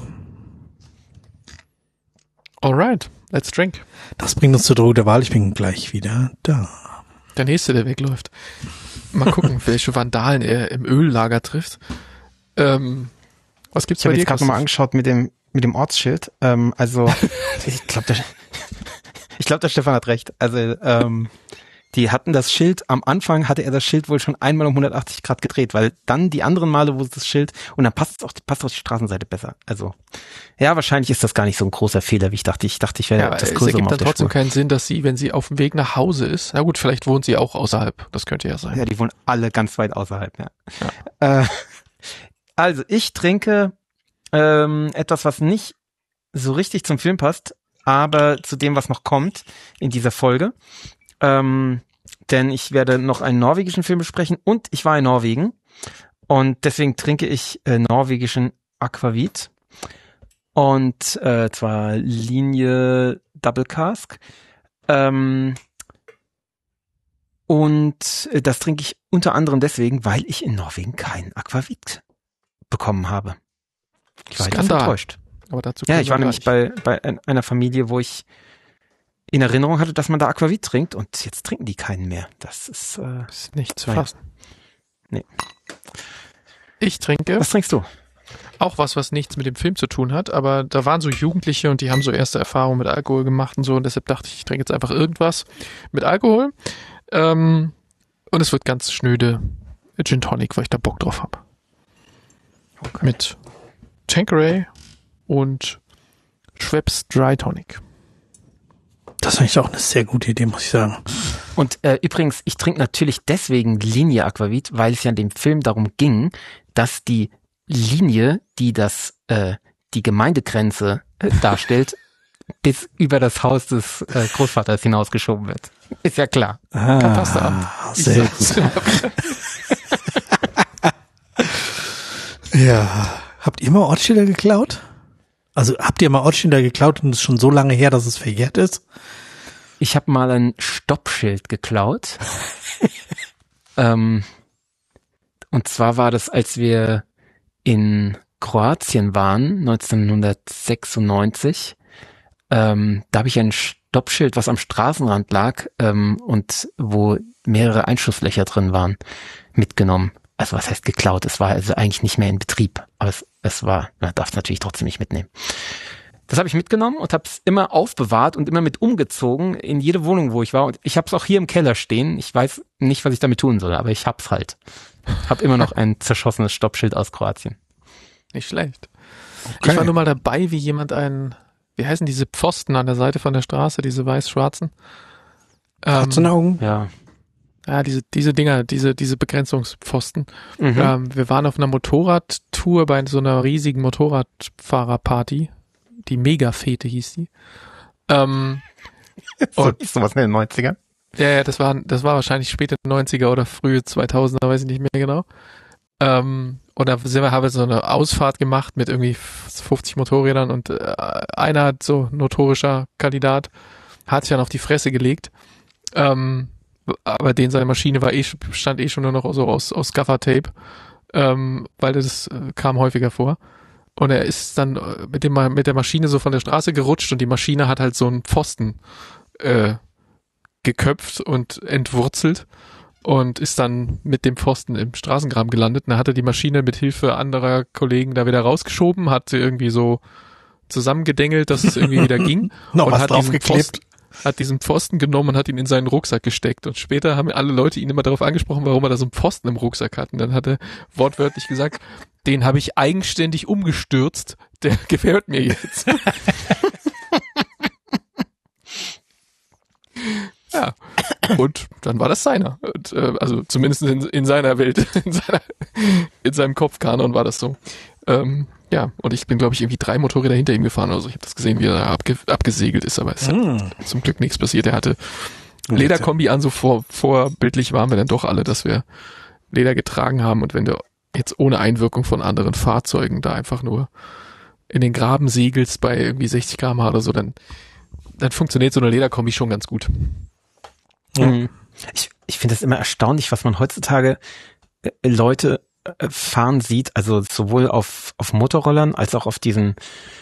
Alright, let's drink. Das bringt uns zur Droge der Wahl. Ich bin gleich wieder da. Der nächste, der wegläuft. Mal gucken, welche Vandalen er im Öllager trifft. Ähm, was gibt's Ich habe bei dir? jetzt gerade nochmal Christoph? angeschaut mit dem mit dem Ortsschild. Ähm, also ich glaube, der, ich glaube, der Stefan hat recht. Also ähm, die hatten das Schild, am Anfang hatte er das Schild wohl schon einmal um hundertachtzig Grad gedreht, weil dann die anderen Male, wo es das Schild, und dann passt es auch, passt auch die Straßenseite besser. Also ja, wahrscheinlich ist das gar nicht so ein großer Fehler, wie ich dachte. Ich dachte, ich wäre Ja, aber das es Größere ergibt mal dann auf der trotzdem Spur. keinen Sinn, dass sie, wenn sie auf dem Weg nach Hause ist, na gut, vielleicht wohnt sie auch außerhalb. Das könnte ja sein. Ja, die wohnen alle ganz weit außerhalb, ja. ja. Äh, also, ich trinke ähm, etwas, was nicht so richtig zum Film passt, aber zu dem, was noch kommt in dieser Folge. Ähm, denn ich werde noch einen norwegischen Film besprechen und ich war in Norwegen und deswegen trinke ich äh, norwegischen Aquavit und äh, zwar Linie Double Cask. Ähm, Und äh, das trinke ich unter anderem deswegen, weil ich in Norwegen keinen Aquavit bekommen habe. Ich war Skandal. enttäuscht. Aber dazu Ja, kommen ich wir war nämlich gleich. bei, bei ein- einer Familie, wo ich in Erinnerung hatte, dass man da Aquavit trinkt und jetzt trinken die keinen mehr. Das ist, äh, Ist nicht zu Nein. fassen. Nee. Ich trinke was trinkst du? auch was, was nichts mit dem Film zu tun hat, aber da waren so Jugendliche und die haben so erste Erfahrungen mit Alkohol gemacht und so und deshalb dachte ich, ich trinke jetzt einfach irgendwas mit Alkohol. Ähm, und es wird ganz schnöde Gin Tonic, weil ich da Bock drauf habe. Okay. Mit Tanqueray und Schweppes Dry Tonic. Das ist eigentlich auch eine sehr gute Idee, muss ich sagen. Und äh, übrigens, ich trinke natürlich deswegen Linie Aquavit, weil es ja in dem Film darum ging, dass die Linie, die das äh, die Gemeindegrenze äh, darstellt, bis über das Haus des äh, Großvaters hinausgeschoben wird. Ist ja klar. Ah, Katastenamt. sehr gut. Ja. Habt ihr mal Ortsschilder geklaut? Also habt ihr mal Ortsschilder geklaut und es ist schon so lange her, dass es verjährt ist? Ich habe mal ein Stoppschild geklaut. ähm, und zwar war das, als wir in Kroatien waren, neunzehnhundertsechsundneunzig. Ähm, da habe ich ein Stoppschild, was am Straßenrand lag ähm, und wo mehrere Einschusslöcher drin waren, mitgenommen. Also was heißt geklaut? Es war also eigentlich nicht mehr in Betrieb, aber es, es war, man darf es natürlich trotzdem nicht mitnehmen. Das habe ich mitgenommen und habe es immer aufbewahrt und immer mit umgezogen in jede Wohnung, wo ich war. Und ich habe es auch hier im Keller stehen. Ich weiß nicht, was ich damit tun soll, aber ich hab's halt. Hab immer noch ein zerschossenes Stoppschild aus Kroatien. Nicht schlecht. Okay. Ich war nur mal dabei, wie jemand einen, wie heißen diese Pfosten an der Seite von der Straße, diese weiß-schwarzen? Ähm, Katzenaugen? Ja. Ja, diese, diese Dinger, diese, diese Begrenzungspfosten. Mhm. Ähm, wir waren auf einer Motorradtour bei so einer riesigen Motorradfahrerparty. Die Mega-Fete hieß die. Ähm, so, und, ist sowas in den neunzigern? ja, ja, das war, das war wahrscheinlich späte neunziger oder frühe zweitausender, weiß ich nicht mehr genau. Ähm, und da sind wir, haben wir so eine Ausfahrt gemacht mit irgendwie fünfzig Motorrädern und äh, einer, so notorischer Kandidat, hat sich dann auf die Fresse gelegt. Ähm, aber den seine Maschine war eh, stand eh schon nur noch so aus, aus Gaffertape, ähm, weil das äh, kam häufiger vor. Und er ist dann äh, mit dem mit der Maschine so von der Straße gerutscht und die Maschine hat halt so einen Pfosten äh, geköpft und entwurzelt und ist dann mit dem Pfosten im Straßengraben gelandet. Und dann hat er die Maschine mit Hilfe anderer Kollegen da wieder rausgeschoben, hat sie irgendwie so zusammengedengelt, dass es irgendwie wieder ging. Noch und was hat diesen draufgeklebt. Pfosten, hat diesen Pfosten genommen und hat ihn in seinen Rucksack gesteckt. Und später haben alle Leute ihn immer darauf angesprochen, warum er da so einen Pfosten im Rucksack hat. Und dann hat er wortwörtlich gesagt, den habe ich eigenständig umgestürzt, der gefällt mir jetzt. Ja, und dann war das seiner. Und, äh, also zumindest in, in seiner Welt, in, seiner, in seinem Kopfkanon war das so. Ähm, ja, und ich bin, glaube ich, irgendwie drei Motorräder hinter ihm gefahren oder so. Ich habe das gesehen, wie er abge, abgesegelt ist, aber es Mm. hat zum Glück nichts passiert. Er hatte Lederkombi an, so vor, vorbildlich waren wir dann doch alle, dass wir Leder getragen haben. Und wenn du jetzt ohne Einwirkung von anderen Fahrzeugen da einfach nur in den Graben segelst bei irgendwie sechzig Kilometer pro Stunde oder so, dann, dann funktioniert so eine Lederkombi schon ganz gut. Mhm. Ich, ich finde das immer erstaunlich, was man heutzutage äh, Leute äh, fahren sieht, also sowohl auf, auf Motorrollern als auch auf diesen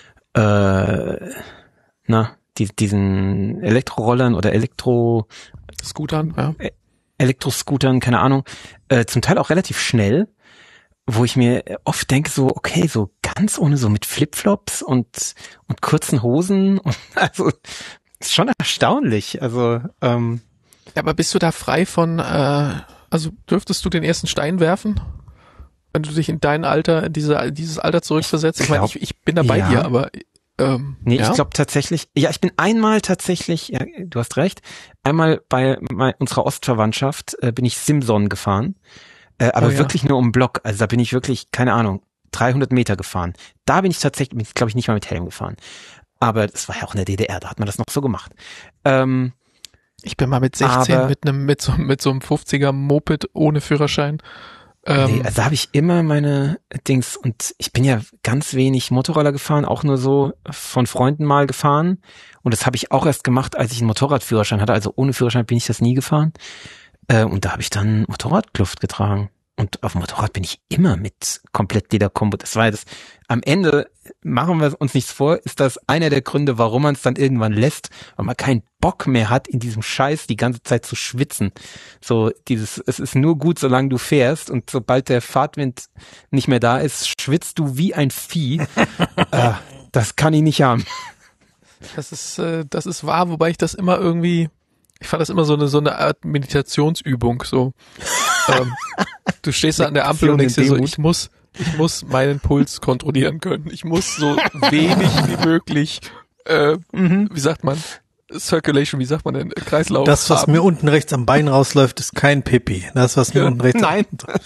äh, na, die, diesen Elektrorollern oder Elektro Scootern, ja. Elektroscootern, keine Ahnung, äh, zum Teil auch relativ schnell, wo ich mir oft denke, so, okay, so ganz ohne, so mit Flipflops und und kurzen Hosen und also ist schon erstaunlich. Also ähm, Ja, aber bist du da frei von, äh, also dürftest du den ersten Stein werfen? Wenn du dich in dein Alter, in diese, dieses Alter zurückversetzt? Ich meine, ich, ich bin da bei ja. dir, aber ähm, nee, ja? ich glaube tatsächlich, ja, ich bin einmal tatsächlich, ja, du hast recht, einmal bei, bei unserer Ostverwandtschaft äh, bin ich Simson gefahren, äh, aber Oh ja. wirklich nur um den Block, also da bin ich wirklich, keine Ahnung, dreihundert Meter gefahren. Da bin ich tatsächlich, bin ich, glaube ich, nicht mal mit Helm gefahren. Aber das war ja auch in der D D R, da hat man das noch so gemacht. Ähm, Ich bin mal mit sechzehn Aber- mit einem, mit so, mit so einem fünfziger Moped ohne Führerschein. Ähm, Nee, also da habe ich immer meine Dings und ich bin ja ganz wenig Motorroller gefahren, auch nur so von Freunden mal gefahren und das habe ich auch erst gemacht, als ich einen Motorradführerschein hatte, also ohne Führerschein bin ich das nie gefahren äh, und da habe ich dann Motorradkluft getragen und auf dem Motorrad bin ich immer mit komplett Lederkombo, das war ja das, am Ende, machen wir uns nichts vor, ist das einer der Gründe, warum man es dann irgendwann lässt, weil man keinen Bock mehr hat, in diesem Scheiß die ganze Zeit zu schwitzen. So dieses, es ist nur gut, solange du fährst und sobald der Fahrtwind nicht mehr da ist, schwitzt du wie ein Vieh. äh, das kann ich nicht haben. Das ist, äh, das ist wahr, wobei ich das immer irgendwie, ich fand das immer so eine, so eine Art Meditationsübung, so. ähm, du stehst da an der Ampel und denkst dir so, ich muss, ich muss meinen Puls kontrollieren können. Ich muss so wenig wie möglich, äh, Mhm. wie sagt man, Circulation, wie sagt man denn, Kreislauf Das, was haben. mir unten rechts am Bein rausläuft, ist kein Pipi. Das, was mir Ja. unten rechts Nein. am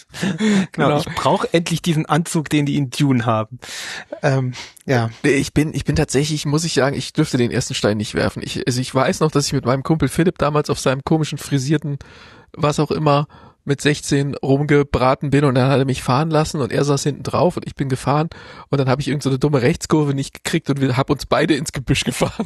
Genau, genau. Ich brauche endlich diesen Anzug, den die in Dune haben. Ähm, ja. Ich bin, ich bin tatsächlich, muss ich sagen, ich dürfte den ersten Stein nicht werfen. Ich, also ich weiß noch, dass ich mit meinem Kumpel Philipp damals auf seinem komischen frisierten, was auch immer, mit sechzehn rumgebraten bin und dann hat er mich fahren lassen und er saß hinten drauf und ich bin gefahren und dann habe ich irgend so eine dumme Rechtskurve nicht gekriegt und wir haben uns beide ins Gebüsch gefahren.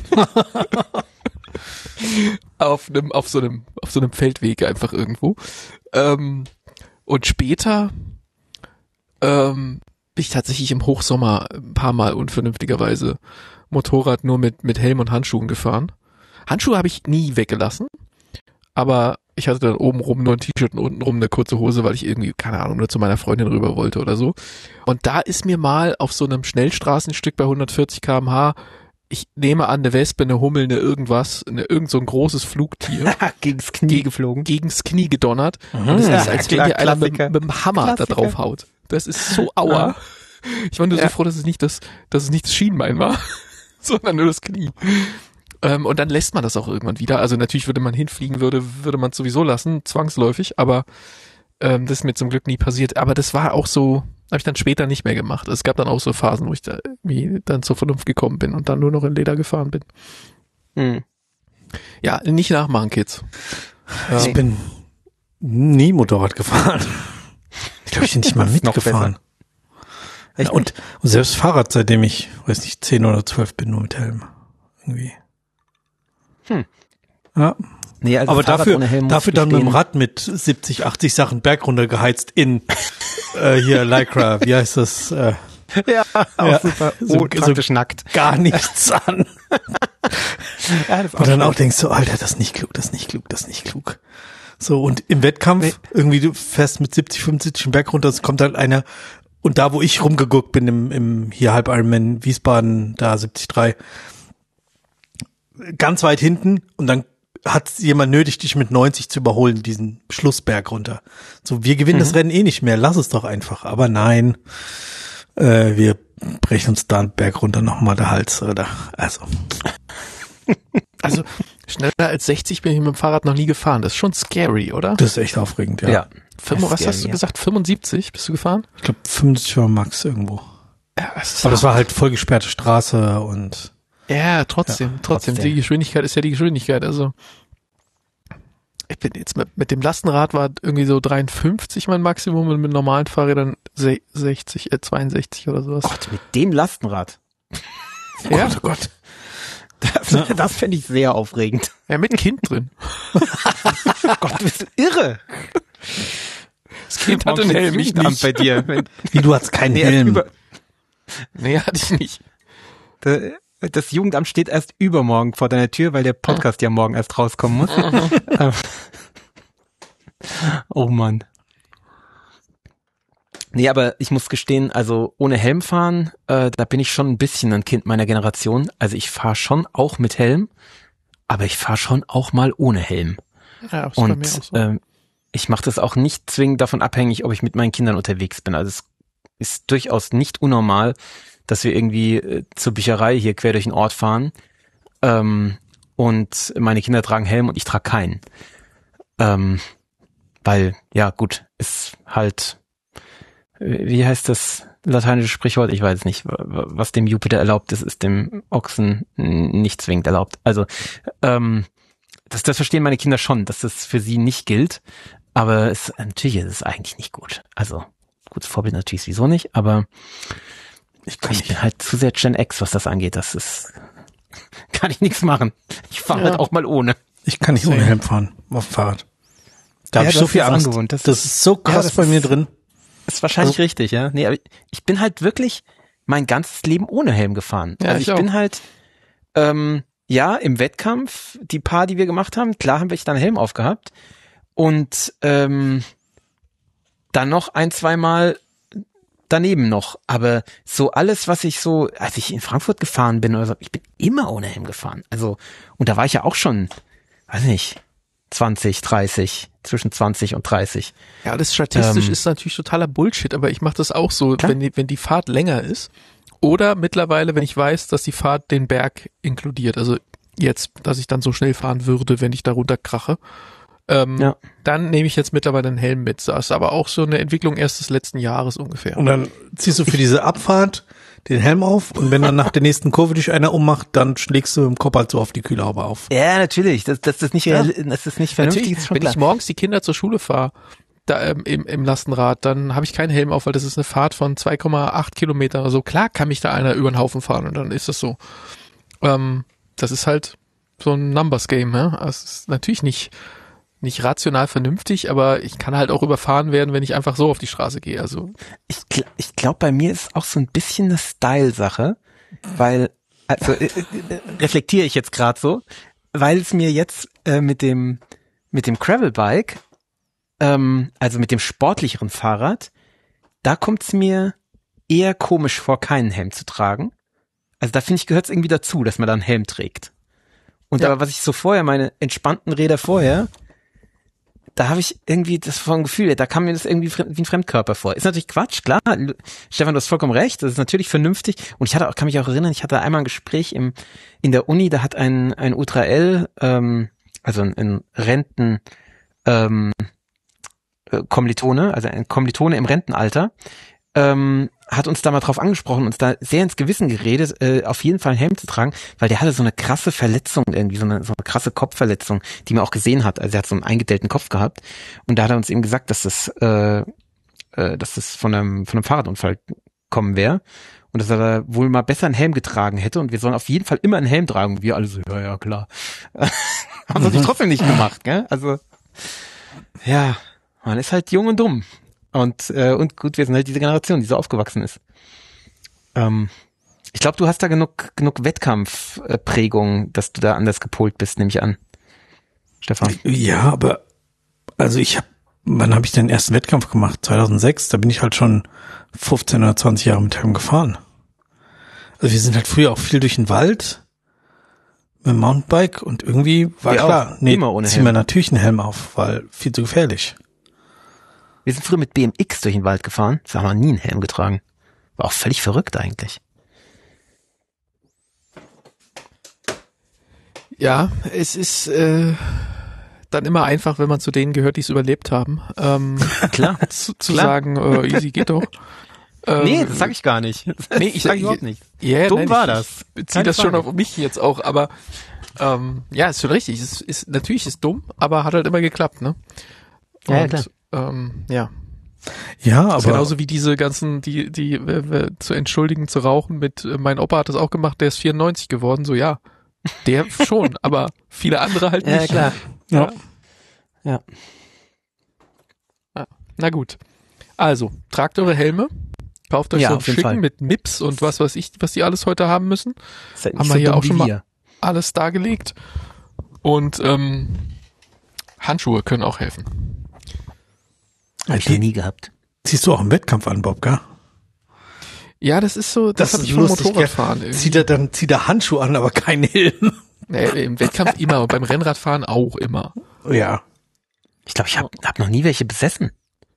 auf einem, auf so einem, auf so einem Feldweg einfach irgendwo. Ähm, und später ähm, bin ich tatsächlich im Hochsommer ein paar Mal unvernünftigerweise Motorrad nur mit mit Helm und Handschuhen gefahren. Handschuhe habe ich nie weggelassen, aber ich hatte dann oben rum nur ein T-Shirt und unten rum eine kurze Hose, weil ich irgendwie, keine Ahnung, nur zu meiner Freundin rüber wollte oder so. Und da ist mir mal auf so einem Schnellstraßenstück bei hundertvierzig Kilometer pro Stunde, ich nehme an, eine Wespe, eine Hummel, eine irgendwas, eine, irgend so ein großes Flugtier. Gegens Knie geg- geflogen. Gegens Knie gedonnert. Mhm. Und es Ja, ist, als klar, wenn dir einer mit, Klassiker. mit dem Hammer Klassiker. da drauf haut. Das ist so aua. Ja. Ich war nur Ja. so froh, dass es nicht das, dass es nicht das Schienbein war, sondern nur das Knie. Ähm, und dann lässt man das auch irgendwann wieder. Also natürlich würde man hinfliegen, würde, würde man es sowieso lassen, zwangsläufig, aber ähm, das ist mir zum Glück nie passiert. Aber das war auch so, habe ich dann später nicht mehr gemacht. Es gab dann auch so Phasen, wo ich da irgendwie dann zur Vernunft gekommen bin und dann nur noch in Leder gefahren bin. Hm. Ja, Nicht nachmachen, Kids. ich Ähm, bin nie Motorrad gefahren. Ich glaube, ich bin nicht mal Das ist noch mitgefahren. Ja, und, und selbst Fahrrad, seitdem ich, weiß nicht, zehn oder zwölf bin, nur mit Helm. Irgendwie. Hm. Ja. Nee, also Aber Fahrrad dafür, ohne Helm muss dafür ich dann mit dem gestehen. Rad mit siebzig, achtzig Sachen Berg runter geheizt in äh, hier Lycra, wie heißt das? Äh, Ja, auch Ja. super. So- Oh, praktisch nackt. gar nichts an. Ja, das ist Und dann schön. auch denkst du, Alter, das ist nicht klug, das ist nicht klug, das ist nicht klug. So, und im Wettkampf, Nee. irgendwie du fährst mit siebzig, fünfundsiebzig einen Berg runter, es kommt halt einer, und da, wo ich rumgeguckt bin, im, im hier Halb-Ironman Wiesbaden, da siebzig Komma drei, ganz weit hinten, und dann hat jemand nötig, dich mit neunzig zu überholen, diesen Schlussberg runter. So, wir gewinnen Mhm. das Rennen eh nicht mehr, lass es doch einfach. Aber nein, äh, wir brechen uns da einen Berg runter nochmal der Hals, oder? Also. Also schneller als sechzig bin ich mit dem Fahrrad noch nie gefahren. Das ist schon scary, oder? Das ist echt aufregend, ja. Ja. Fünf, was scary, hast du ja. gesagt? fünfundsiebzig bist du gefahren? Ich glaube, fünfzig war Max irgendwo. Ja, das ist Aber das war halt voll gesperrte Straße und ja, trotzdem, Ja, trotzdem, trotzdem. Die Geschwindigkeit ist ja die Geschwindigkeit. Also ich bin jetzt mit, mit dem Lastenrad war irgendwie so dreiundfünfzig mein Maximum und mit normalen Fahrrädern se- sechzig, äh, zweiundsechzig oder sowas. Gott, mit dem Lastenrad. ja, oh Gott. Das, Ja. das fände ich sehr aufregend. ja, mit Kind drin. Gott, du bist irre. Das Kind hat einen Helm, ich Jugendamt nicht. bei dir. Wie, du hast keinen Nee, erst Helm. über, Nee, hatte ich nicht. das Jugendamt steht erst übermorgen vor deiner Tür, weil der Podcast ja morgen erst rauskommen muss. Ähm, oh Mann. Nee, aber ich muss gestehen, also ohne Helm fahren, äh, da bin ich schon ein bisschen ein Kind meiner Generation. Also ich fahre schon auch mit Helm, aber ich fahre schon auch mal ohne Helm. Ja, ist bei mir Und auch so. ähm, ich mache das auch nicht zwingend davon abhängig, ob ich mit meinen Kindern unterwegs bin. Also es ist durchaus nicht unnormal, dass wir irgendwie äh, zur Bücherei hier quer durch den Ort fahren ähm, und meine Kinder tragen Helm und ich trage keinen. Ähm, weil, ja gut, ist halt, äh, wie heißt das lateinische Sprichwort? Ich weiß es nicht. W- w- Was dem Jupiter erlaubt ist, ist dem Ochsen n- nicht zwingend erlaubt. Also ähm, das, das verstehen meine Kinder schon, dass das für sie nicht gilt. Aber es, natürlich ist es eigentlich nicht gut. Also, gutes Vorbild natürlich sowieso nicht, aber Ich kann ich nicht. bin halt zu sehr Gen X, was das angeht. Das ist, kann ich nichts machen. Ich fahre Ja. halt auch mal ohne. Ich kann nicht ohne Helm fahren auf dem Fahrrad. Da Ja, habe ich du so hast viel das Angst. angewohnt. Das, Das- ist so krass das bei mir ist- drin. Ist wahrscheinlich Also- richtig, ja. Nee, aber ich bin halt wirklich mein ganzes Leben ohne Helm gefahren. Ja, also ich ich, auch. bin halt, ähm, ja, im Wettkampf, die paar, die wir gemacht haben, klar haben wir dann Helm aufgehabt. Und ähm, dann noch ein, zweimal daneben noch. Aber so alles, was ich so, als ich in Frankfurt gefahren bin oder so, ich bin immer ohne Helm gefahren. Also, und da war ich ja auch schon, weiß nicht, zwanzig, dreißig, zwischen zwanzig und dreißig. Ja, das statistisch Ähm, ist natürlich totaler Bullshit, aber ich mache das auch so, Klar. wenn die, wenn die Fahrt länger ist oder mittlerweile, wenn ich weiß, dass die Fahrt den Berg inkludiert. Also jetzt, dass ich dann so schnell fahren würde, wenn ich da runterkrache. Ähm, Ja. Dann nehme ich jetzt mittlerweile einen Helm mit. Das ist aber auch so eine Entwicklung erst des letzten Jahres ungefähr. Und dann ziehst du für diese Abfahrt den Helm auf und wenn dann nach der nächsten Kurve dich einer ummacht, dann schlägst du im Kopf halt so auf die Kühlhaube auf. Ja, natürlich. Das, das ist nicht, Ja. real, das ist nicht vernünftig. Natürlich, Ist schon wenn klar. ich morgens die Kinder zur Schule fahre, da ähm, im, im Lastenrad, dann habe ich keinen Helm auf, weil das ist eine Fahrt von zwei Komma acht Kilometer oder so. Klar kann mich da einer über den Haufen fahren und dann ist das so. Ähm, das ist halt so ein Numbers-Game, ja. Also es ist natürlich nicht nicht rational vernünftig, aber ich kann halt auch überfahren werden, wenn ich einfach so auf die Straße gehe. Also Ich, gl- ich glaube, bei mir ist auch so ein bisschen eine Style-Sache, weil, also äh, äh, reflektiere ich jetzt gerade so, weil es mir jetzt äh, mit dem mit dem Gravelbike, ähm, also mit dem sportlicheren Fahrrad, da kommt es mir eher komisch vor, keinen Helm zu tragen. Also da finde ich, gehört es irgendwie dazu, dass man da einen Helm trägt. Und Ja. aber was ich so vorher, meine entspannten Räder vorher, da habe ich irgendwie das vom Gefühl, da kam mir das irgendwie fre- wie ein Fremdkörper vor. Ist natürlich Quatsch, klar. L- Stefan, du hast vollkommen recht. Das ist natürlich vernünftig. Und ich hatte auch, kann mich auch erinnern, ich hatte einmal ein Gespräch im in der Uni, da hat ein ein Ultra L, ähm, also ein, ein Renten ähm, äh, Kommilitone, also ein Kommilitone im Rentenalter, ähm, hat uns da mal drauf angesprochen, uns da sehr ins Gewissen geredet, äh, auf jeden Fall einen Helm zu tragen, weil der hatte so eine krasse Verletzung irgendwie, so eine, so eine krasse Kopfverletzung, die man auch gesehen hat. Also er hat so einen eingedelten Kopf gehabt und da hat er uns eben gesagt, dass das, äh, äh, dass das von einem, von einem Fahrradunfall kommen wäre und dass er da wohl mal besser einen Helm getragen hätte und wir sollen auf jeden Fall immer einen Helm tragen. Und wir alle so, ja, ja, klar. Haben wir natürlich trotzdem nicht gemacht, gell? Also, ja, man ist halt jung und dumm. Und äh, und gut, wir sind halt diese Generation, die so aufgewachsen ist. Ähm, ich glaube, du hast da genug genug Wettkampfprägung, dass du da anders gepolt bist, nehme ich an. Stefan. Ja, aber also ich habe, wann habe ich den ersten Wettkampf gemacht? zweitausendsechs, da bin ich halt schon fünfzehn oder zwanzig Jahre mit Helm gefahren. Also wir sind halt früher auch viel durch den Wald mit dem Mountainbike und irgendwie war Wir klar, auch, nee, immer ohne ziehen wir Helm. natürlich einen Helm auf, weil viel zu gefährlich. Wir sind früher mit B M X durch den Wald gefahren, da haben wir nie einen Helm getragen. War auch völlig verrückt eigentlich. ja, es ist äh, dann immer einfach, wenn man zu denen gehört, die es überlebt haben, ähm, Klar. zu, zu Klar. sagen, äh, easy geht doch. Ähm, Nee, das sage ich gar nicht. Nee, ich sag sag überhaupt nicht. Ja, Dumm nein, war ich, das. Ich beziehe Keine das schon Frage. auf mich jetzt auch, aber ähm, ja, ist schon richtig. Es ist natürlich ist dumm, aber hat halt immer geklappt, ne? Ja, ja, Und, klar. Ähm, ja, Ja, das ist aber genauso wie diese ganzen, die, die äh, äh, zu entschuldigen, zu rauchen mit, äh, mein Opa hat das auch gemacht, der ist vierundneunzig geworden, so ja, der schon, aber viele andere halt Ja, nicht. klar. ja. Ja. Ja. Na gut. Also, tragt eure Helme, kauft euch Ja, so auf einen jeden Fall. schicken mit Mips und was weiß ich, was die alles heute haben müssen. Seid nicht Haben wir so hier dumm auch wie schon mal wir. alles dargelegt. Und ähm, Handschuhe können auch helfen. Hab ich noch nie gehabt. Ziehst du auch im Wettkampf an, Bob, gell? Ja, das ist so, das, habe ist ich vom lustig, Motorradfahren gell? irgendwie. Zieht er dann, zieht er Handschuhe an, aber keinen Helm. Nee, im Wettkampf immer und beim Rennradfahren auch immer. Ja. Ich glaube, ich habe hab noch nie welche besessen.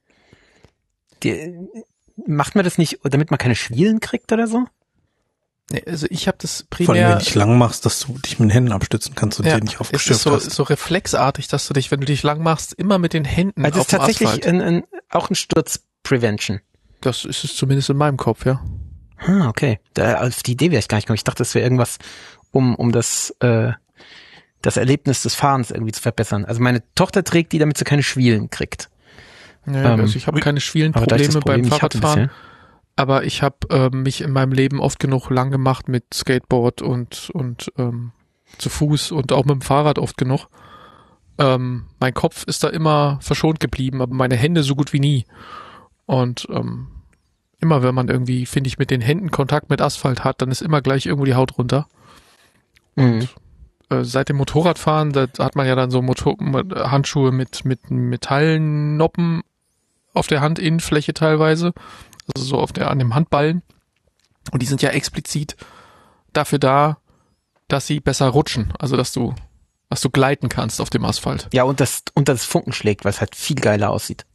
Die, macht man das nicht, damit man keine Schwielen kriegt oder so? Nee, also ich habe das Vor allem, wenn primär, du dich lang machst, dass du dich mit den Händen abstützen kannst und ja, dir nicht es ist aufgestürzt so, hast. so reflexartig, dass du dich, wenn du dich lang machst, immer mit den Händen Also auf es ist dem tatsächlich Asphalt. ein, ein, auch ein Sturz-Prevention. Das ist es zumindest in meinem Kopf, ja. Ah, okay. Da, auf die Idee wäre ich gar nicht gekommen. Ich dachte, das wäre irgendwas, um, um das, äh, das Erlebnis des Fahrens irgendwie zu verbessern. Also meine Tochter trägt die, damit sie keine Schwielen kriegt. Ja, Ähm, also ich habe keine Aber da ich Schwielenprobleme das Problem beim nicht hatte Fahrradfahren, bisher. aber ich habe ähm, mich in meinem Leben oft genug lang gemacht mit Skateboard und und ähm, zu Fuß und auch mit dem Fahrrad oft genug. Ähm, mein Kopf ist da immer verschont geblieben, aber meine Hände so gut wie nie. Und ähm, immer wenn man irgendwie, finde ich, mit den Händen Kontakt mit Asphalt hat, dann ist immer gleich irgendwo die Haut runter. Mhm. Äh, seit dem Motorradfahren, da hat man ja dann so Motor Handschuhe mit mit Metallnoppen auf der Handinnenfläche teilweise, also so auf der an dem Handballen. Und die sind ja explizit dafür da, dass sie besser rutschen, also dass du dass du gleiten kannst auf dem Asphalt. Ja, und das, und das Funken schlägt, weil es halt viel geiler aussieht.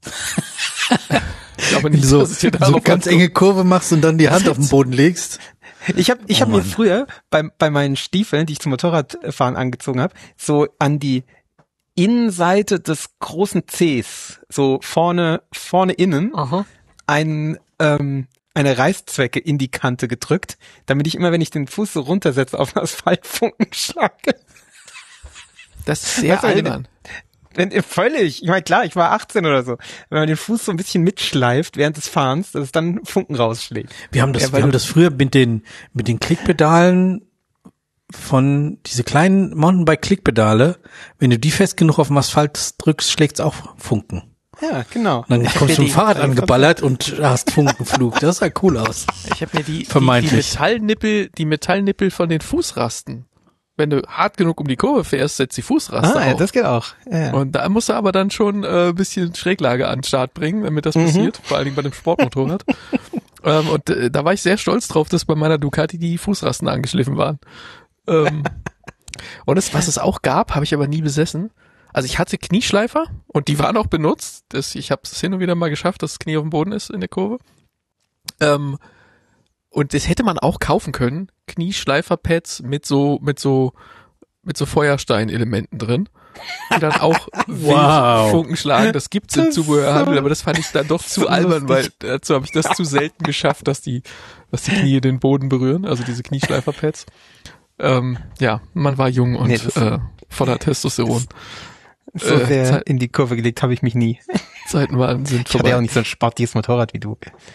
Ich glaube Wenn du nicht, so, dass es dir so darauf ganz ankommt. enge Kurve machst und dann die Hand auf den Boden legst. Ich habe ich Oh hab mir Mann. früher bei, bei meinen Stiefeln, die ich zum Motorradfahren angezogen habe, so an die Innenseite des großen Cs, so vorne, vorne innen, Aha. ein, ähm, eine Reißzwecke in die Kante gedrückt, damit ich immer, wenn ich den Fuß so runtersetze, auf den Asphaltfunken schlage. Das ist sehr Weißt du, wenn albern. Wenn, wenn, völlig. Ich meine, klar, ich war achtzehn oder so. Wenn man den Fuß so ein bisschen mitschleift während des Fahrens, dass es dann Funken rausschlägt. Wir haben das, Ja, wir haben das früher mit den, mit den Klickpedalen von, diese kleinen Mountainbike-Klickpedale, wenn du die fest genug auf dem Asphalt drückst, schlägt's auch Funken. Ja, genau. Und dann Ich hab kommst mir du mit die- dem Fahrrad angeballert und hast Funkenflug. Das sah cool aus. Ich habe mir die, die, die Vermeintlich. Metallnippel, die Metallnippel von den Fußrasten. Wenn du hart genug um die Kurve fährst, setzt die Fußraste Ah, ja, auf. das geht auch. Ja, ja. Und da musst du aber dann schon äh, ein bisschen Schräglage an den Start bringen, damit das Mhm. passiert, vor allen Dingen bei dem Sportmotorrad. ähm, und äh, da war ich sehr stolz drauf, dass bei meiner Ducati die Fußrasten angeschliffen waren. Ähm, und das, was es auch gab, habe ich aber nie besessen. Also ich hatte Knieschleifer und die waren auch benutzt. Das, ich habe es hin und wieder mal geschafft, dass das Knie auf dem Boden ist in der Kurve. Ähm, und das hätte man auch kaufen können. Knieschleiferpads mit so, mit so, mit so Feuerstein-Elementen drin, die dann auch Wow. wild Funken schlagen. Das gibt's im Das ist Zubehörhandel, so- aber das fand ich dann doch zu so albern, weil lustig. dazu habe ich das zu selten geschafft, dass die, dass die Knie den Boden berühren, also diese Knieschleiferpads. Ähm, ja, man war jung und Nee, das- äh, voller Testosteron. So äh, sehr Zeit- in die Kurve gelegt habe ich mich nie. Zeiten waren, sind Ich hatte ja auch vorbei. nicht so ein sportliches Motorrad wie du.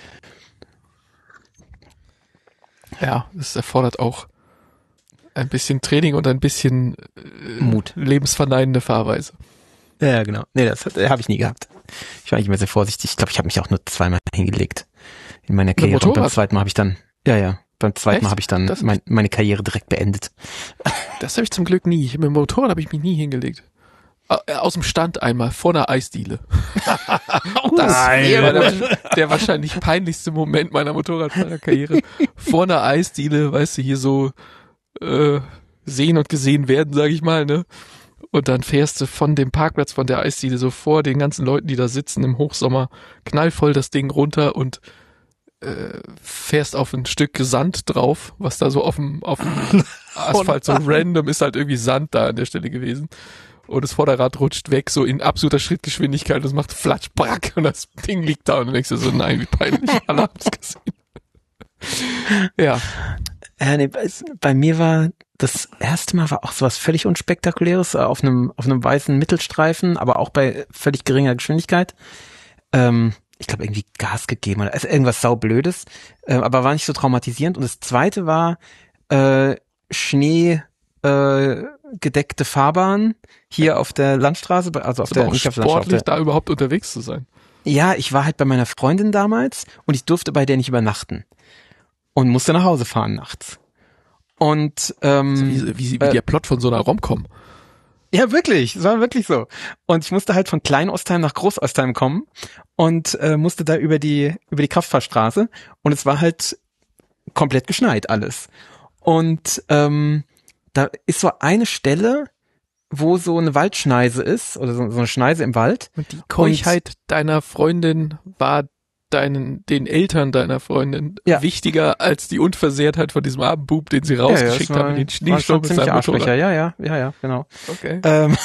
Ja, es erfordert auch ein bisschen Training und ein bisschen äh, Mut. lebensverneinende Fahrweise. Ja, genau. Nee, das hat- habe ich nie gehabt. Ich war eigentlich immer sehr vorsichtig. Ich glaube, ich habe mich auch nur zweimal hingelegt in meiner Karriere. Und beim Motorrad? zweiten Mal habe ich dann, ja, ja, beim zweiten Echt? Mal habe ich dann Das- mein, meine Karriere direkt beendet. Das habe ich zum Glück nie. Ich, mit dem Motorrad habe ich mich nie hingelegt. Au- äh, Aus dem Stand einmal, vor einer Eisdiele. Das Nein. war der, der wahrscheinlich peinlichste Moment meiner Motorradfahrerkarriere. Vor einer Eisdiele, weißt du, hier so äh, sehen und gesehen werden, sage ich mal, ne? Und dann fährst du von dem Parkplatz von der Eisdiele so vor den ganzen Leuten, die da sitzen im Hochsommer, knallvoll das Ding runter und äh, fährst auf ein Stück Sand drauf, was da so auf dem, auf dem Asphalt so random ist, halt irgendwie Sand da an der Stelle gewesen. Und das Vorderrad rutscht weg, so in absoluter Schrittgeschwindigkeit und es macht flatsch, brack und das Ding liegt da und du denkst dir so, nein, wie peinlich, alle haben es gesehen. Ja, Äh, nee, bei, bei mir war das erste Mal war auch sowas völlig unspektakuläres äh, auf einem auf einem weißen Mittelstreifen, aber auch bei völlig geringer Geschwindigkeit. Ähm, ich glaube irgendwie Gas gegeben oder also irgendwas saublödes, äh, aber war nicht so traumatisierend. Und das zweite war äh, Schnee äh, gedeckte Fahrbahn hier auf der Landstraße, also auf ist der aber auch nicht auf der Landstraße, sportlich, auf der, da überhaupt unterwegs zu sein. ja, ich war halt bei meiner Freundin damals und ich durfte bei der nicht übernachten und musste nach Hause fahren nachts. Und ähm, Also wie, wie, wie äh, der Plot von so einer Rom-Com. ja, wirklich, es war wirklich so. Und ich musste halt von Klein-Ostheim nach Groß-Ostheim kommen und äh, musste da über die über die Kraftfahrstraße und es war halt komplett geschneit alles. Und ähm, da ist so eine Stelle, wo so eine Waldschneise ist oder so, so eine Schneise im Wald. Und die Keuchheit deiner Freundin war deinen, den Eltern deiner Freundin Ja. wichtiger als die Unversehrtheit von diesem armen Bub, den sie rausgeschickt ja, ja, haben in den war schon Schneesturm mit ziemlich seinem Arschlöcher. Motorrad. Ja, ja, ja, ja, genau. Okay. Ähm,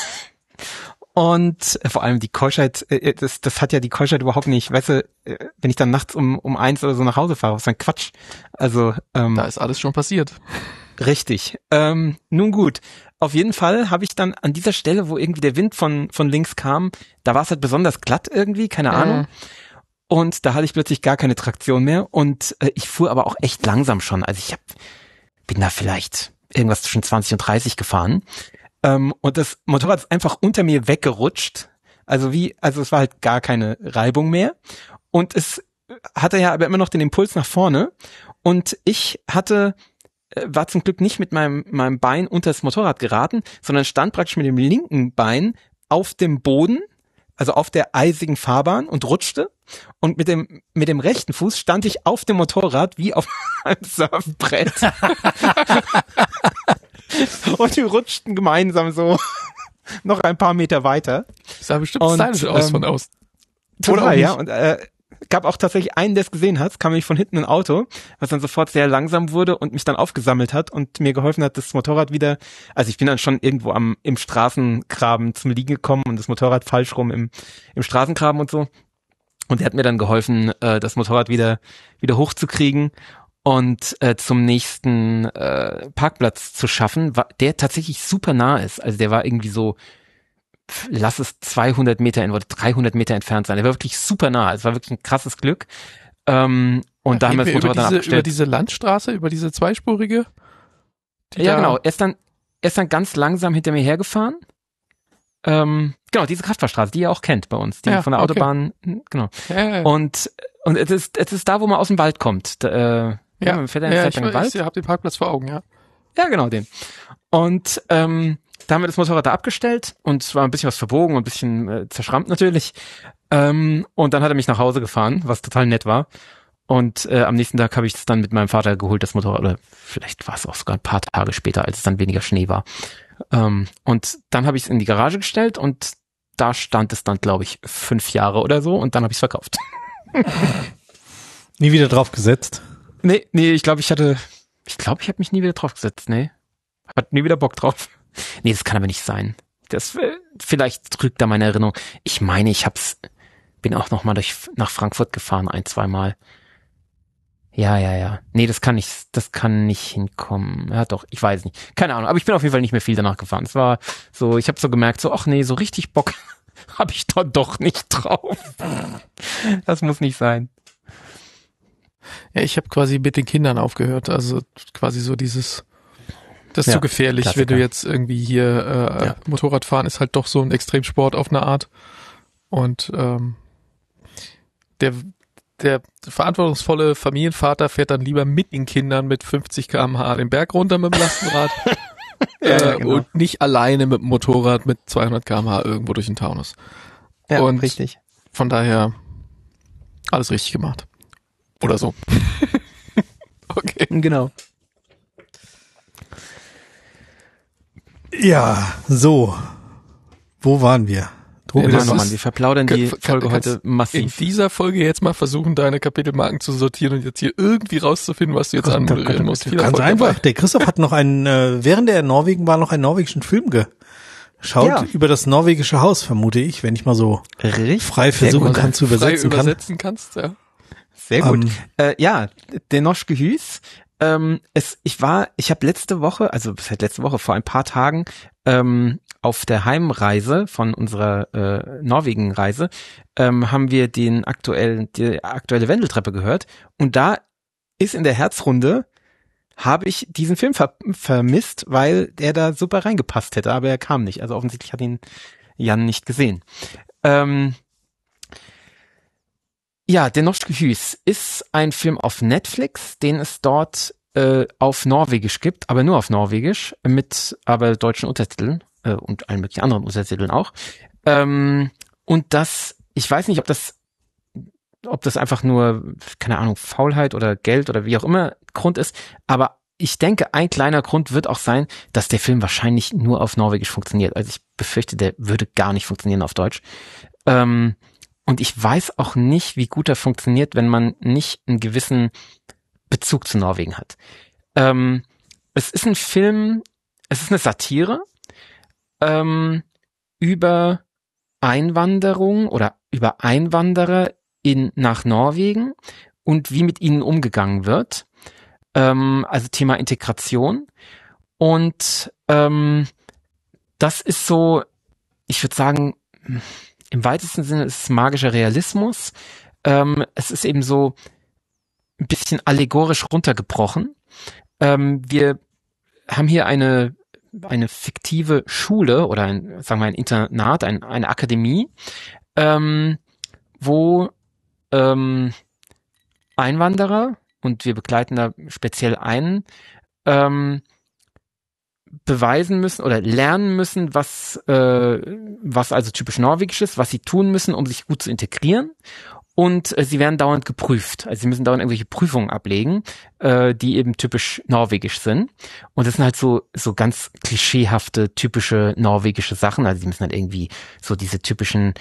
und vor allem die Keuschheit, äh, das, das hat ja die Keuschheit überhaupt nicht. Weißt du, äh, wenn ich dann nachts um, um eins oder so nach Hause fahre, was für ein Quatsch. Also, ähm, Da ist alles schon passiert. richtig. Ähm, nun gut. Auf jeden Fall habe ich dann an dieser Stelle, wo irgendwie der Wind von, von links kam, da war es halt besonders glatt irgendwie, keine Ahnung. Und da hatte ich plötzlich gar keine Traktion mehr und äh, ich fuhr aber auch echt langsam schon. Also ich hab, bin da vielleicht irgendwas zwischen zwanzig und dreißig gefahren. Ähm, und das Motorrad ist einfach unter mir weggerutscht. Also wie, also es war halt gar keine Reibung mehr. Und es hatte ja aber immer noch den Impuls nach vorne. Und ich hatte, äh, war zum Glück nicht mit meinem, meinem Bein unter das Motorrad geraten, sondern stand praktisch mit dem linken Bein auf dem Boden, also auf der eisigen Fahrbahn und rutschte. Und mit dem, mit dem rechten Fuß stand ich auf dem Motorrad wie auf einem Surfbrett. Und wir rutschten gemeinsam so noch ein paar Meter weiter. Das sah bestimmt Und, stylisch aus ähm, von außen. Total, Oder auch ja. nicht. Und äh, gab auch tatsächlich einen, der es gesehen hat, kam nämlich von hinten ein Auto, was dann sofort sehr langsam wurde und mich dann aufgesammelt hat und mir geholfen hat, das Motorrad wieder, also ich bin dann schon irgendwo am im Straßengraben zum Liegen gekommen und das Motorrad falsch rum im im Straßengraben und so. Und der hat mir dann geholfen, äh, das Motorrad wieder wieder hochzukriegen und äh, zum nächsten äh, Parkplatz zu schaffen, wa- der tatsächlich super nah ist. Also der war irgendwie so, lass es zweihundert Meter oder dreihundert Meter entfernt sein. Der war wirklich super nah. Es war wirklich ein krasses Glück. Ähm, und Ach, da haben wir das über Motorrad dann diese, abgestellt. über diese Landstraße, über diese zweispurige? Die Ja, da- genau. Er ist dann, er ist dann ganz langsam hinter mir hergefahren. Ähm, genau, diese Kraftfahrstraße, die ihr auch kennt bei uns, die Ja, von der okay. Autobahn, genau. Ja, ja, ja. Und, und es ist, es ist da, wo man aus dem Wald kommt. Da, äh, ja, man fährt dann ja, eine ich, Zeit lang im Wald. ich hab den Parkplatz vor Augen, ja. Ja, genau, den. Und ähm, da haben wir das Motorrad da abgestellt und es war ein bisschen was verbogen und ein bisschen äh, zerschrammt natürlich. Ähm, und dann hat er mich nach Hause gefahren, was total nett war. Und äh, am nächsten Tag habe ich es dann mit meinem Vater geholt, das Motorrad. Oder vielleicht war es auch sogar ein paar Tage später, als es dann weniger Schnee war. Ähm, und dann habe ich es in die Garage gestellt und da stand es dann, glaube ich, fünf Jahre oder so. Und dann habe ich es verkauft. Nie wieder drauf gesetzt. Nee, nee, ich glaube, ich hatte, ich glaube, ich habe mich nie wieder drauf gesetzt, nee. Hat nie wieder Bock drauf. Nee, das kann aber nicht sein. Das, äh, vielleicht trügt da meine Erinnerung. Ich meine, ich hab's, bin auch noch mal durch, nach Frankfurt gefahren, ein, zwei Mal. Ja, ja, ja. Nee, das kann nicht, das kann nicht hinkommen. Ja, doch, ich weiß nicht. Keine Ahnung, aber ich bin auf jeden Fall nicht mehr viel danach gefahren. Es war so, ich habe so gemerkt, so, ach nee, so richtig Bock habe ich da doch nicht drauf. Das muss nicht sein. Ja, ich habe quasi mit den Kindern aufgehört. Also quasi so dieses, das ist Ja, zu gefährlich, Klassiker. wenn du jetzt irgendwie hier äh, Ja. Motorradfahren ist halt doch so ein Extremsport auf eine Art. Und ähm, der der verantwortungsvolle Familienvater fährt dann lieber mit den Kindern mit fünfzig Kilometer pro Stunde den Berg runter mit dem Lastenrad Ja, äh, genau. und nicht alleine mit dem Motorrad mit zweihundert Kilometer pro Stunde irgendwo durch den Taunus. Ja, und richtig. Von daher alles richtig gemacht. Oder so. Okay. Genau. Ja, so. Wo waren wir? Drogen Ja, wir das das ist- Mann, wir verplaudern die Kann- Folge kannst heute In massiv. dieser Folge jetzt mal versuchen, deine Kapitelmarken zu sortieren und jetzt hier irgendwie rauszufinden, was du jetzt Gott, Gott, anmoderieren Gott, musst. Gott, Viel Ganz Erfolg einfach. dabei. Der Christoph hat noch einen, äh, während er in Norwegen war, noch einen norwegischen Film geschaut. Ja. Über das norwegische Haus, vermute ich, wenn ich mal so Richtig. frei Sehr versuchen gut. kann zu Frei übersetzen kann. übersetzen kannst, ja. Sehr gut. Ähm, äh, ja, der Norske Hus. Ähm, es, ich war, ich habe letzte Woche, also seit letzte Woche, vor ein paar Tagen, ähm, auf der Heimreise von unserer äh, Norwegen-Reise, ähm, haben wir den aktuellen, die aktuelle Wendeltreppe gehört. Und da ist in der Herzrunde, habe ich diesen Film ver vermisst, weil der da super reingepasst hätte, aber er kam nicht. Also offensichtlich hat ihn Jan nicht gesehen. Ähm, Ja, der Norske Hus ist ein Film auf Netflix, den es dort äh, auf Norwegisch gibt, aber nur auf Norwegisch, mit aber deutschen Untertiteln äh, und allen möglichen anderen Untertiteln auch. Ähm, und das, ich weiß nicht, ob das, ob das einfach nur, keine Ahnung, Faulheit oder Geld oder wie auch immer Grund ist, aber ich denke, ein kleiner Grund wird auch sein, dass der Film wahrscheinlich nur auf Norwegisch funktioniert. Also ich befürchte, der würde gar nicht funktionieren auf Deutsch. Ähm, Und ich weiß auch nicht, wie gut er funktioniert, wenn man nicht einen gewissen Bezug zu Norwegen hat. Ähm, es ist ein Film, es ist eine Satire ähm, über Einwanderung oder über Einwanderer in nach Norwegen und wie mit ihnen umgegangen wird. Ähm, also Thema Integration. Und ähm, das ist so, ich würde sagen, im weitesten Sinne ist es magischer Realismus. Ähm, es ist eben so ein bisschen allegorisch runtergebrochen. Ähm, wir haben hier eine eine fiktive Schule oder ein, sagen wir ein Internat, ein, eine Akademie, ähm, wo ähm, Einwanderer, und wir begleiten da speziell einen, ähm, beweisen müssen oder lernen müssen, was äh, was also typisch norwegisch ist, was sie tun müssen, um sich gut zu integrieren. Und äh, sie werden dauernd geprüft. Also sie müssen dauernd irgendwelche Prüfungen ablegen, äh, die eben typisch norwegisch sind. Und das sind halt so so ganz klischeehafte, typische norwegische Sachen. Also sie müssen halt irgendwie so diese typischen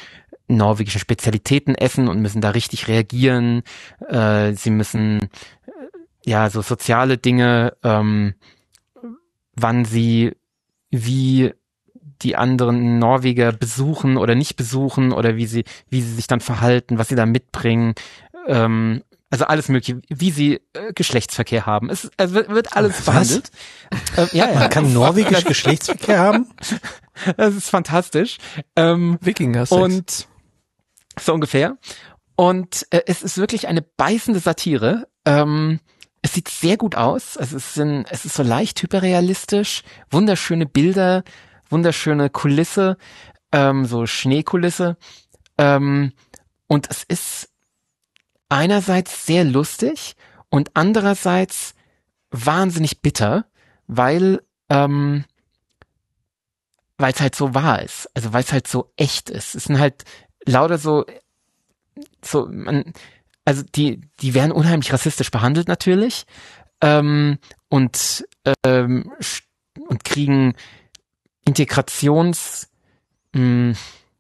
norwegische Spezialitäten essen und müssen da richtig reagieren. Äh, sie müssen äh, ja so soziale Dinge, ähm, wann sie wie die anderen Norweger besuchen oder nicht besuchen oder wie sie wie sie sich dann verhalten, was sie da mitbringen. Ähm, also alles mögliche, wie sie äh, Geschlechtsverkehr haben. Es, es wird, wird alles Was? behandelt. Äh, ja, ja. Man kann norwegisch Geschlechtsverkehr haben? Das ist fantastisch. Ähm, Wikinger-Sex. und so ungefähr. Und äh, es ist wirklich eine beißende Satire. Ähm, es sieht sehr gut aus. Es ist, in, es ist so leicht hyperrealistisch. Wunderschöne Bilder, wunderschöne Kulisse, ähm, so Schneekulisse. Ähm, und es ist einerseits sehr lustig und andererseits wahnsinnig bitter, weil ähm, weil es halt so wahr ist, also weil es halt so echt ist. Es sind halt lauter so so man, also die die werden unheimlich rassistisch behandelt natürlich ähm, und ähm, und kriegen Integrations mh,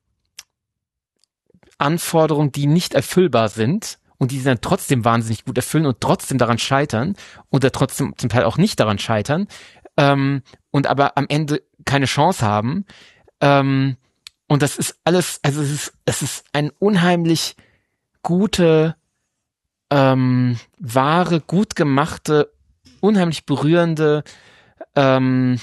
Anforderungen, die nicht erfüllbar sind und die sie dann trotzdem wahnsinnig gut erfüllen und trotzdem daran scheitern oder trotzdem zum Teil auch nicht daran scheitern ähm, und aber am Ende keine Chance haben. Ähm, und das ist alles, also es ist, es ist ein unheimlich gute, ähm, wahre, gut gemachte, unheimlich berührende ähm,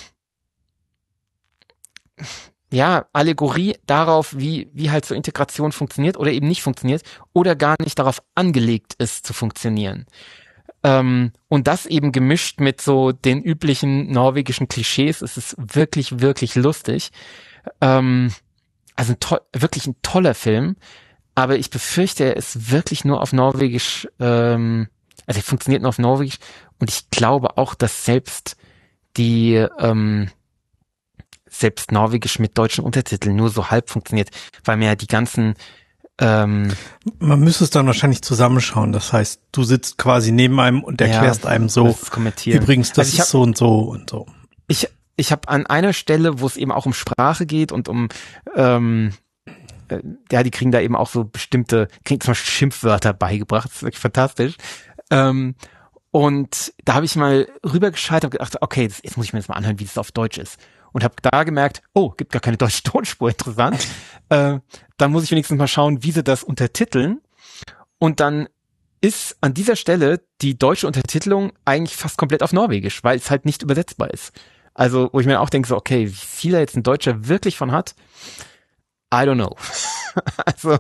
ja, Allegorie darauf, wie, wie halt so Integration funktioniert oder eben nicht funktioniert oder gar nicht darauf angelegt ist zu funktionieren. Ähm, und das eben gemischt mit so den üblichen norwegischen Klischees, es ist wirklich, wirklich lustig. Ähm, also ein to- wirklich ein toller Film, aber ich befürchte, er ist wirklich nur auf Norwegisch, ähm, also er funktioniert nur auf Norwegisch und ich glaube auch, dass selbst die, ähm, selbst Norwegisch mit deutschen Untertiteln nur so halb funktioniert, weil mir ja die ganzen ähm, Man müsste es dann wahrscheinlich zusammenschauen. Das heißt, du sitzt quasi neben einem und erklärst ja, einem so, das kommentieren. Übrigens, das also ist hab, so und so und so. Ich ich habe an einer Stelle, wo es eben auch um Sprache geht und um ähm, äh, ja, die kriegen da eben auch so bestimmte, kriegen zum Beispiel Schimpfwörter beigebracht. Das ist wirklich fantastisch. Ähm, und da habe ich mal rübergeschaltet und gedacht, okay, das, jetzt muss ich mir das mal anhören, wie das auf Deutsch ist. Und habe da gemerkt, oh, gibt gar keine deutsche Tonspur, interessant. äh, dann muss ich wenigstens mal schauen, wie sie das untertiteln. Und dann ist an dieser Stelle die deutsche Untertitelung eigentlich fast komplett auf Norwegisch, weil es halt nicht übersetzbar ist. Also, wo ich mir auch denke, so, okay, wie viel da jetzt ein Deutscher wirklich von hat, I don't know. also,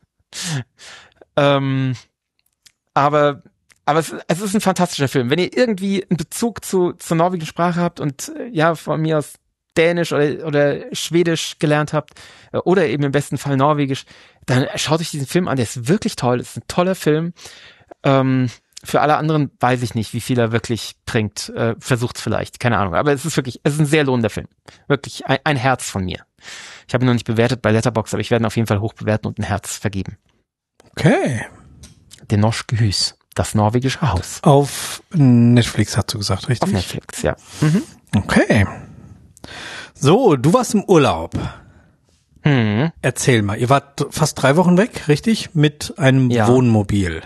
ähm, aber Aber es, es ist ein fantastischer Film. Wenn ihr irgendwie einen Bezug zu zur norwegischen Sprache habt und ja, von mir aus Dänisch oder, oder Schwedisch gelernt habt oder eben im besten Fall Norwegisch, dann schaut euch diesen Film an. Der ist wirklich toll. Es ist ein toller Film. Ähm, für alle anderen weiß ich nicht, wie viel er wirklich bringt. Äh, versucht's vielleicht, keine Ahnung. Aber es ist wirklich, es ist ein sehr lohnender Film. Wirklich ein, ein Herz von mir. Ich habe ihn noch nicht bewertet bei Letterboxd, aber ich werde ihn auf jeden Fall hoch bewerten und ein Herz vergeben. Okay. Der Norske Hus. Das norwegische Haus. Auf Netflix hast du gesagt, richtig? Auf Netflix, ja. Mhm. Okay. So, du warst im Urlaub. Hm. Erzähl mal, ihr wart fast drei Wochen weg, richtig? Mit einem Ja. Wohnmobil.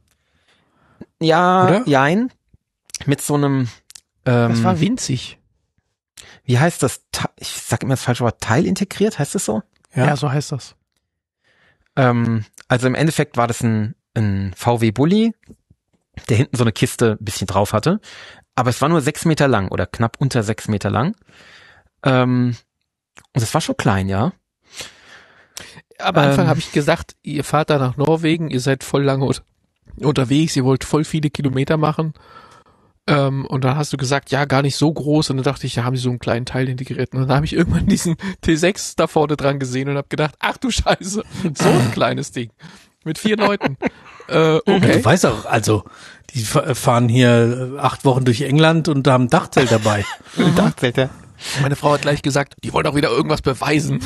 Ja, Oder? jein. Mit so einem, ähm, Das war winzig. wie heißt das? Te- Ich sag immer das falsche Wort, teilintegriert, heißt das so? Ja. Ja, so heißt das. Ähm, also im Endeffekt war das ein, ein V W-Bulli, der hinten so eine Kiste ein bisschen drauf hatte. Aber es war nur sechs Meter lang oder knapp unter sechs Meter lang. Ähm, und es war schon klein, ja. Am Anfang Ähm. habe ich gesagt, ihr fahrt da nach Norwegen, ihr seid voll lange ut- unterwegs, ihr wollt voll viele Kilometer machen. Ähm, und dann hast du gesagt, ja, gar nicht so groß. Und dann dachte ich, ja, haben sie so einen kleinen Teil integriert. Und dann habe ich irgendwann diesen T sechs da vorne dran gesehen und habe gedacht, ach du Scheiße, so ein kleines Ding. Mit vier Leuten. Äh, okay. Du weißt auch, also, die fa- fahren hier acht Wochen durch England und haben ein Dachzelt dabei. Dachzelte. Meine Frau hat gleich gesagt, die wollen auch wieder irgendwas beweisen.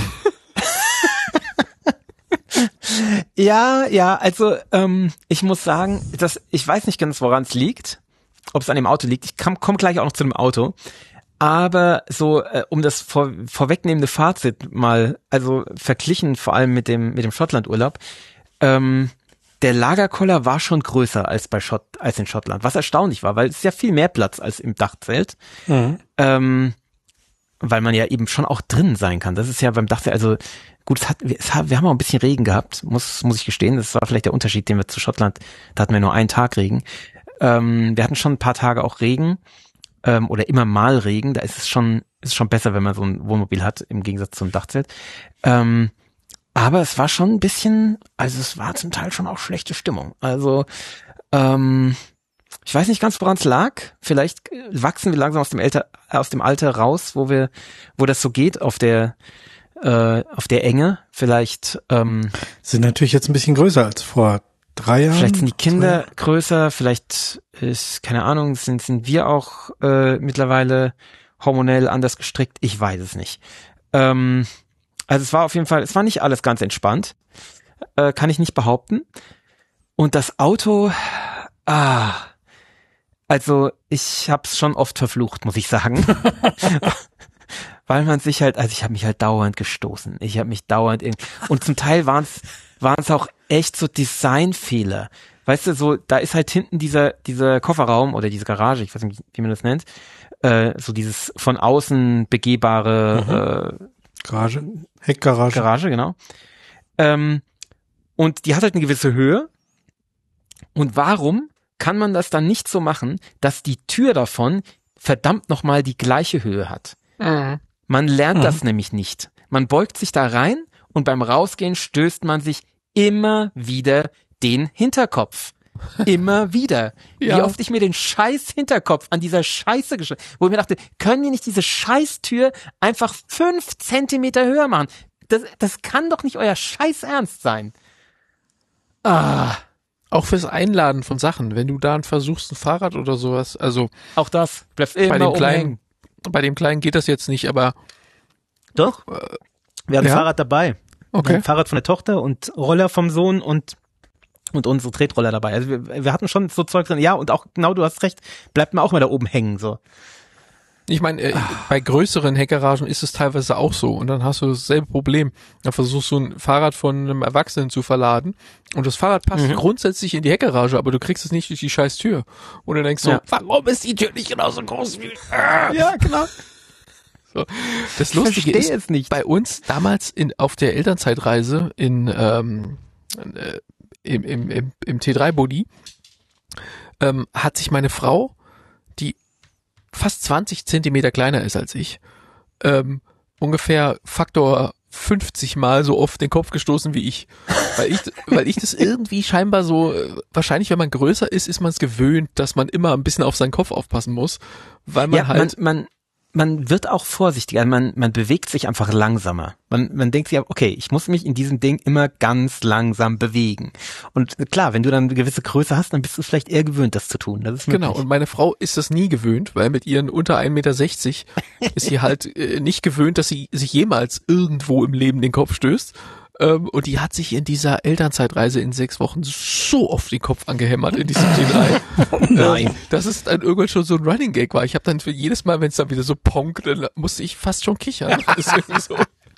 Ja, ja, also ähm, ich muss sagen, dass ich weiß nicht ganz, woran es liegt, ob es an dem Auto liegt. Ich komme komm gleich auch noch zu dem Auto. Aber so, äh, um das vor, vorwegnehmende Fazit mal, also verglichen vor allem mit dem mit dem Schottland-Urlaub, ähm, der Lagerkoller war schon größer als bei Schott, als in Schottland, was erstaunlich war, weil es ist ja viel mehr Platz als im Dachzelt, mhm. ähm, weil man ja eben schon auch drin sein kann. Das ist ja beim Dachzelt, also gut, es hat, es hat, wir haben auch ein bisschen Regen gehabt, muss muss ich gestehen. Das war vielleicht der Unterschied, den wir zu Schottland, da hatten wir nur einen Tag Regen. Ähm, wir hatten schon ein paar Tage auch Regen. Ähm, oder immer mal Regen, da ist es schon, ist es schon besser, wenn man so ein Wohnmobil hat, im Gegensatz zum Dachzelt. Ähm, aber es war schon ein bisschen, also es war zum Teil schon auch schlechte Stimmung. Also, ähm, ich weiß nicht ganz, woran es lag. Vielleicht wachsen wir langsam aus dem Alter, aus dem Alter raus, wo wir, wo das so geht, auf der, äh, auf der Enge. Vielleicht, ähm, sind natürlich jetzt ein bisschen größer als vor drei Jahren. Vielleicht sind die Kinder zwei. größer, vielleicht ist, keine Ahnung, sind, sind wir auch äh, mittlerweile hormonell anders gestrickt, ich weiß es nicht. Ähm, also es war auf jeden Fall, es war nicht alles ganz entspannt, äh, kann ich nicht behaupten. Und das Auto, ah, also ich hab's schon oft verflucht, muss ich sagen. Weil man sich halt, also ich habe mich halt dauernd gestoßen. Ich habe mich dauernd irgendwie, und zum Teil waren es waren es auch echt so Designfehler. Weißt du, so, da ist halt hinten dieser, dieser Kofferraum oder diese Garage, ich weiß nicht, wie man das nennt, äh, so dieses von außen begehbare mhm. äh, Garage, Heckgarage. Garage, genau. Ähm, und die hat halt eine gewisse Höhe. Und warum kann man das dann nicht so machen, dass die Tür davon verdammt nochmal die gleiche Höhe hat? Mhm. Man lernt mhm. das nämlich nicht. Man beugt sich da rein und beim Rausgehen stößt man sich immer wieder den Hinterkopf. Immer wieder. Ja. Wie oft ich mir den scheiß Hinterkopf an dieser Scheiße gestellt, wo ich mir dachte, können wir nicht diese Scheißtür einfach fünf Zentimeter höher machen? Das, das kann doch nicht euer Scheiß Ernst sein. Ah. Auch fürs Einladen von Sachen, wenn du da versuchst, ein Fahrrad oder sowas, also auch das bleibt immer bei dem kleinen, umhängen. Bei dem Kleinen geht das jetzt nicht, aber doch. Äh, wir haben ja? ein Fahrrad dabei. Okay. Ein Fahrrad von der Tochter und Roller vom Sohn und und unsere Tretroller dabei. Also wir, wir hatten schon so Zeug drin. Ja, und auch genau, du hast recht, bleibt man auch mal da oben hängen so. Ich meine, äh, bei größeren Heckgaragen ist es teilweise auch so und dann hast du dasselbe Problem. Da versuchst du ein Fahrrad von einem Erwachsenen zu verladen und das Fahrrad passt mhm. grundsätzlich in die Heckgarage, aber du kriegst es nicht durch die scheiß Tür. Und du denkst so, ja. warum ist die Tür nicht genauso groß wie... Äh? Ja, genau. So. Das Lustige ist, es nicht. Bei uns damals in, auf der Elternzeitreise in, ähm, äh, im, im, im, im T drei Body ähm, hat sich meine Frau, die fast zwanzig Zentimeter kleiner ist als ich, ähm, ungefähr Faktor fünfzig Mal so oft den Kopf gestoßen wie ich. Weil ich, weil ich das irgendwie scheinbar so, wahrscheinlich wenn man größer ist, ist man es gewöhnt, dass man immer ein bisschen auf seinen Kopf aufpassen muss, weil man ja, halt... Man, man Man wird auch vorsichtiger, man, man bewegt sich einfach langsamer. Man, man denkt sich, okay, ich muss mich in diesem Ding immer ganz langsam bewegen. Und klar, wenn du dann eine gewisse Größe hast, dann bist du es vielleicht eher gewöhnt, das zu tun. Das ist genau, und meine Frau ist das nie gewöhnt, weil mit ihren unter ein Meter sechzig ist sie halt äh, nicht gewöhnt, dass sie sich jemals irgendwo im Leben den Kopf stößt. Ähm, und die hat sich in dieser Elternzeitreise in sechs Wochen so oft den Kopf angehämmert in diesem T drei. Oh nein. Ähm, dass es dann irgendwann schon so ein Running Gag war. Ich habe dann für jedes Mal, wenn es dann wieder so ponkt, dann musste ich fast schon kichern. Das ist irgendwie so.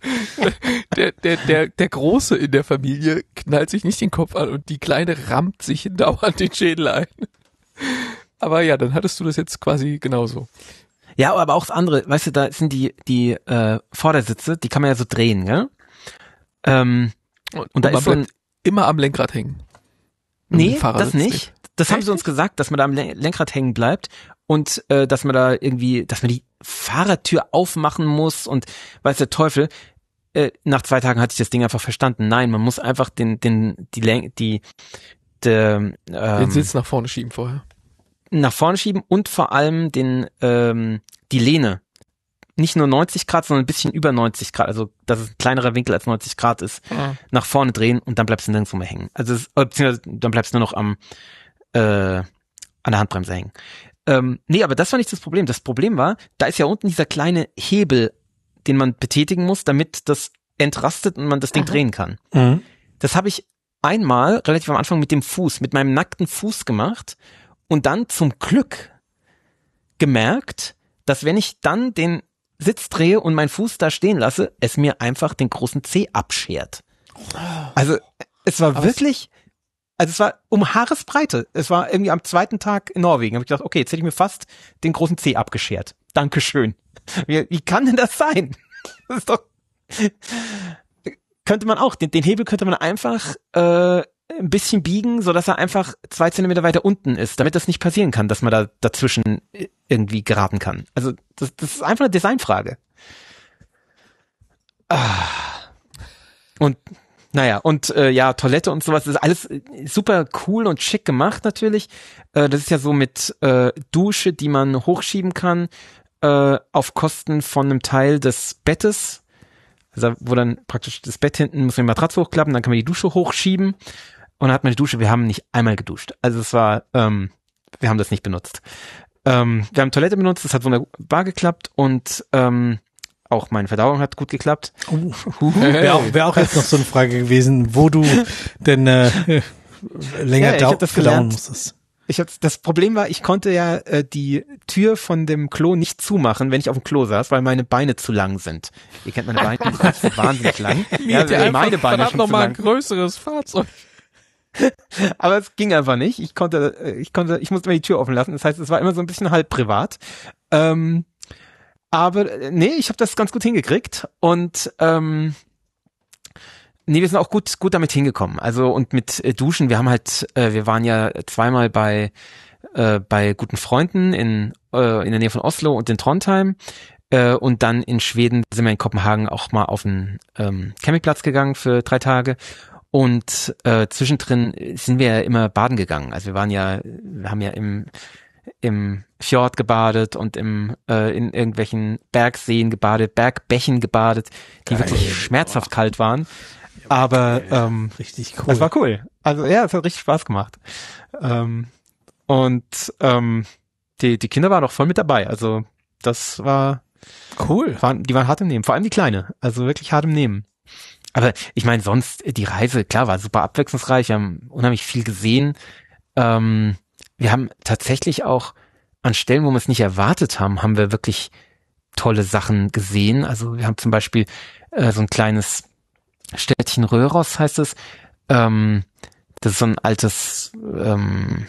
Der, der, der, der Große in der Familie knallt sich nicht den Kopf an und die Kleine rammt sich dauernd den Schädel ein. Aber ja, dann hattest du das jetzt quasi genauso. Ja, aber auch das andere, weißt du, da sind die, die äh, Vordersitze, die kann man ja so drehen, gell? Ähm, und, und da ist so ein, immer am Lenkrad hängen. Nee, das nicht. nicht. Das haben sie uns gesagt, dass man da am Lenkrad hängen bleibt und äh, dass man da irgendwie, dass man die Fahrradtür aufmachen muss und weiß der Teufel. Äh, nach zwei Tagen hatte ich das Ding einfach verstanden. Nein, man muss einfach den, den, die Lenk, die, der, ähm, den Sitz nach vorne schieben vorher. Nach vorne schieben und vor allem den, ähm, die Lehne. Nicht nur neunzig Grad, sondern ein bisschen über neunzig Grad, also dass es ein kleinerer Winkel als neunzig Grad ist, ja. Nach vorne drehen und dann bleibst du nirgendwo mehr hängen. Also es, beziehungsweise dann bleibst du nur noch am äh, an der Handbremse hängen. Ähm, nee, aber das war nicht das Problem. Das Problem war, da ist ja unten dieser kleine Hebel, den man betätigen muss, damit das entrastet und man das Ding mhm. drehen kann. Mhm. Das habe ich einmal relativ am Anfang mit dem Fuß, mit meinem nackten Fuß gemacht und dann zum Glück gemerkt, dass wenn ich dann den Sitz drehe und meinen Fuß da stehen lasse, es mir einfach den großen Zeh abschert. Also es war Aber wirklich, also es war um Haaresbreite. Es war irgendwie am zweiten Tag in Norwegen. Habe ich gedacht, okay, jetzt hätte ich mir fast den großen Zeh abgeschert. Dankeschön. Wie, wie kann denn das sein? Das ist doch, könnte man auch, den, den Hebel könnte man einfach äh, ein bisschen biegen, so dass er einfach zwei Zentimeter weiter unten ist, damit das nicht passieren kann, dass man da dazwischen irgendwie geraten kann. Also das, das ist einfach eine Designfrage. Ah. Und naja, und äh, ja, Toilette und sowas, das ist alles super cool und schick gemacht natürlich. Äh, das ist ja so mit äh, Dusche, die man hochschieben kann, äh, auf Kosten von einem Teil des Bettes. Also wo dann praktisch das Bett hinten, muss man die Matratze hochklappen, dann kann man die Dusche hochschieben und dann hat man die Dusche, wir haben nicht einmal geduscht. Also es war, ähm, wir haben das nicht benutzt. Ähm, wir haben Toilette benutzt, das hat wunderbar geklappt und ähm, auch meine Verdauung hat gut geklappt. Uh, Wäre auch, wär auch jetzt noch so eine Frage gewesen, wo du denn äh, länger ja, dau- ich hab das verdauen gelernt. musstest. Ich hab, das Problem war, ich konnte ja äh, die Tür von dem Klo nicht zumachen, wenn ich auf dem Klo saß, weil meine Beine zu lang sind. Ihr kennt meine Beine, die sind so wahnsinnig lang. Ja, der meine Beine hat schon noch zu mal ein lang. größeres Fahrzeug. Aber es ging einfach nicht. Ich konnte, äh, ich konnte, ich musste mir die Tür offen lassen. Das heißt, es war immer so ein bisschen halb privat. Ähm, aber äh, nee, ich habe das ganz gut hingekriegt und ähm, nee, wir sind auch gut gut damit hingekommen. Also und mit äh, Duschen, wir haben halt, äh, wir waren ja zweimal bei äh, bei guten Freunden in äh, in der Nähe von Oslo und in Trondheim äh, und dann in Schweden sind wir in Kopenhagen auch mal auf den ähm, Campingplatz gegangen für drei Tage. Und äh, zwischendrin sind wir ja immer baden gegangen. Also wir waren ja, wir haben ja im im Fjord gebadet und im äh, in irgendwelchen Bergseen gebadet, Bergbächen gebadet, die Geil. wirklich schmerzhaft kalt waren. Aber ähm, Richtig cool. das war cool. Also ja, es hat richtig Spaß gemacht. Ähm, und ähm, die die Kinder waren auch voll mit dabei. Also das war cool. waren, die waren hart im Nehmen. Vor allem die Kleine. Also wirklich hart im Nehmen. Aber ich meine, sonst, die Reise, klar, war super abwechslungsreich. Wir haben unheimlich viel gesehen. Ähm, wir haben tatsächlich auch an Stellen, wo wir es nicht erwartet haben, haben wir wirklich tolle Sachen gesehen. Also wir haben zum Beispiel äh, so ein kleines Städtchen Röros, heißt es. Ähm, das ist so ein altes, ähm,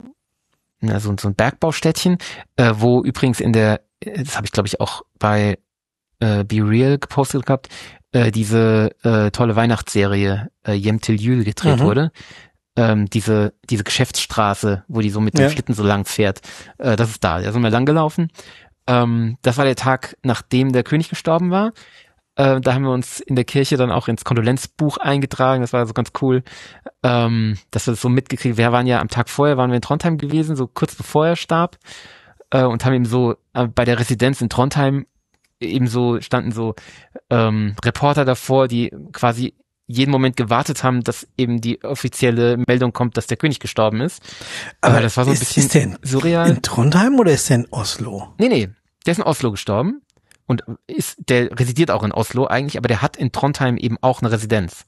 na, so, so ein Bergbaustädtchen, äh, wo übrigens in der, das habe ich glaube ich auch bei äh, Be Real gepostet gehabt, äh, diese äh, tolle Weihnachtsserie äh, Jem til Jul gedreht Mhm. wurde. Ähm, diese diese Geschäftsstraße, wo die so mit dem Ja. Schlitten so lang fährt, äh, das ist da. Da sind wir lang gelaufen. Ähm, das war der Tag, nachdem der König gestorben war. Äh, da haben wir uns in der Kirche dann auch ins Kondolenzbuch eingetragen. Das war so ganz cool, ähm, dass wir das so mitgekriegt. Wir waren ja am Tag vorher, waren wir in Trondheim gewesen, so kurz bevor er starb, äh, und haben ihm so äh, bei der Residenz in Trondheim ebenso standen so ähm, Reporter davor, die quasi jeden Moment gewartet haben, dass eben die offizielle Meldung kommt, dass der König gestorben ist. Aber äh, das war so ein ist, bisschen ist der in, surreal. in Trondheim oder ist der in Oslo? Nee, nee, der ist in Oslo gestorben und ist, der residiert auch in Oslo eigentlich, aber der hat in Trondheim eben auch eine Residenz,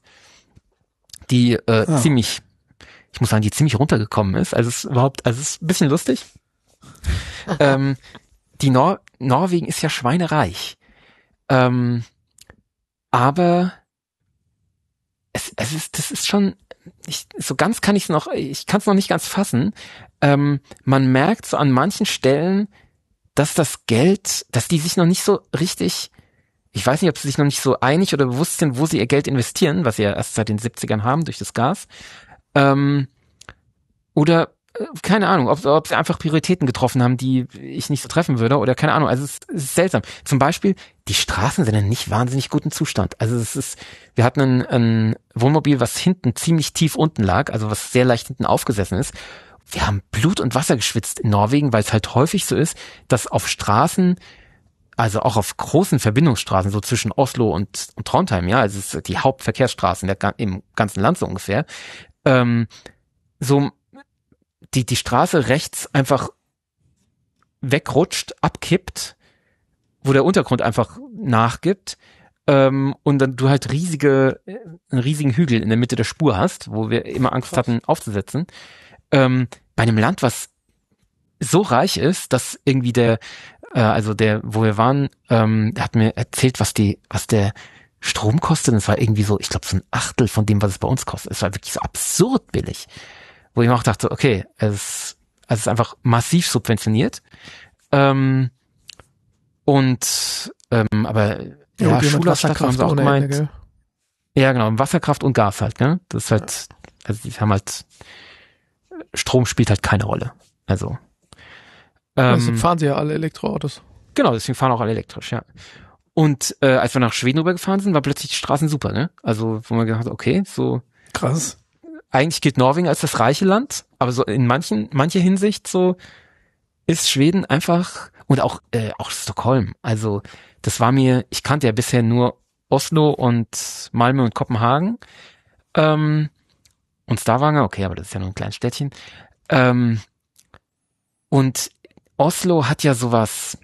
die äh, Ah. ziemlich, ich muss sagen, die ziemlich runtergekommen ist. Also es ist überhaupt, also es ist ein bisschen lustig. ähm, die Nor- Norwegen ist ja schweinereich. Ähm, aber es, es ist, das ist schon, ich, so ganz kann ich es noch, ich kann es noch nicht ganz fassen. Ähm, man merkt so an manchen Stellen, dass das Geld, dass die sich noch nicht so richtig, ich weiß nicht, ob sie sich noch nicht so einig oder bewusst sind, wo sie ihr Geld investieren, was sie ja erst seit den siebzigern haben durch das Gas. Ähm, oder äh, keine Ahnung, ob, ob sie einfach Prioritäten getroffen haben, die ich nicht so treffen würde oder keine Ahnung. Also es, es ist seltsam. Zum Beispiel, die Straßen sind in nicht wahnsinnig guten Zustand. Also es ist, wir hatten ein, ein Wohnmobil, was hinten ziemlich tief unten lag, also was sehr leicht hinten aufgesessen ist. Wir haben Blut und Wasser geschwitzt in Norwegen, weil es halt häufig so ist, dass auf Straßen, also auch auf großen Verbindungsstraßen, so zwischen Oslo und, und Trondheim, ja, also es ist die Hauptverkehrsstraßen der, im ganzen Land so ungefähr, ähm, so die, die Straße rechts einfach wegrutscht, abkippt, wo der Untergrund einfach nachgibt, ähm, und dann du halt riesige, einen riesigen Hügel in der Mitte der Spur hast, wo wir immer Angst hatten aufzusetzen. Ähm, bei einem Land, was so reich ist, dass irgendwie der äh, also der, wo wir waren, ähm, der hat mir erzählt, was die, was der Strom kostet. Und es war irgendwie so, ich glaube, so ein Achtel von dem, was es bei uns kostet. Es war wirklich so absurd billig. Wo ich mir auch dachte, okay, es ist, es ist einfach massiv subventioniert. Ähm, und ähm, aber Ja, ja, und Schulerstadt haben sie auch ohne gemeint. Ende, gell? Ja, genau, Wasserkraft und Gas halt, ne? Das ist halt, also die haben halt, Strom spielt halt keine Rolle. Also, ähm, Deshalb fahren sie ja alle Elektroautos. genau, deswegen fahren auch alle elektrisch, ja. Und äh, als wir nach Schweden rübergefahren sind, war plötzlich die Straßen super, ne? Also, wo man gedacht hat, okay, so Krass. eigentlich gilt Norwegen als das reiche Land, aber so in manchen, mancher Hinsicht so ist Schweden einfach, und auch, äh, auch Stockholm. Also, das war mir, ich kannte ja bisher nur Oslo und Malmö und Kopenhagen, ähm, und Stavanger, okay, aber das ist ja nur ein kleines Städtchen. Ähm, und Oslo hat ja sowas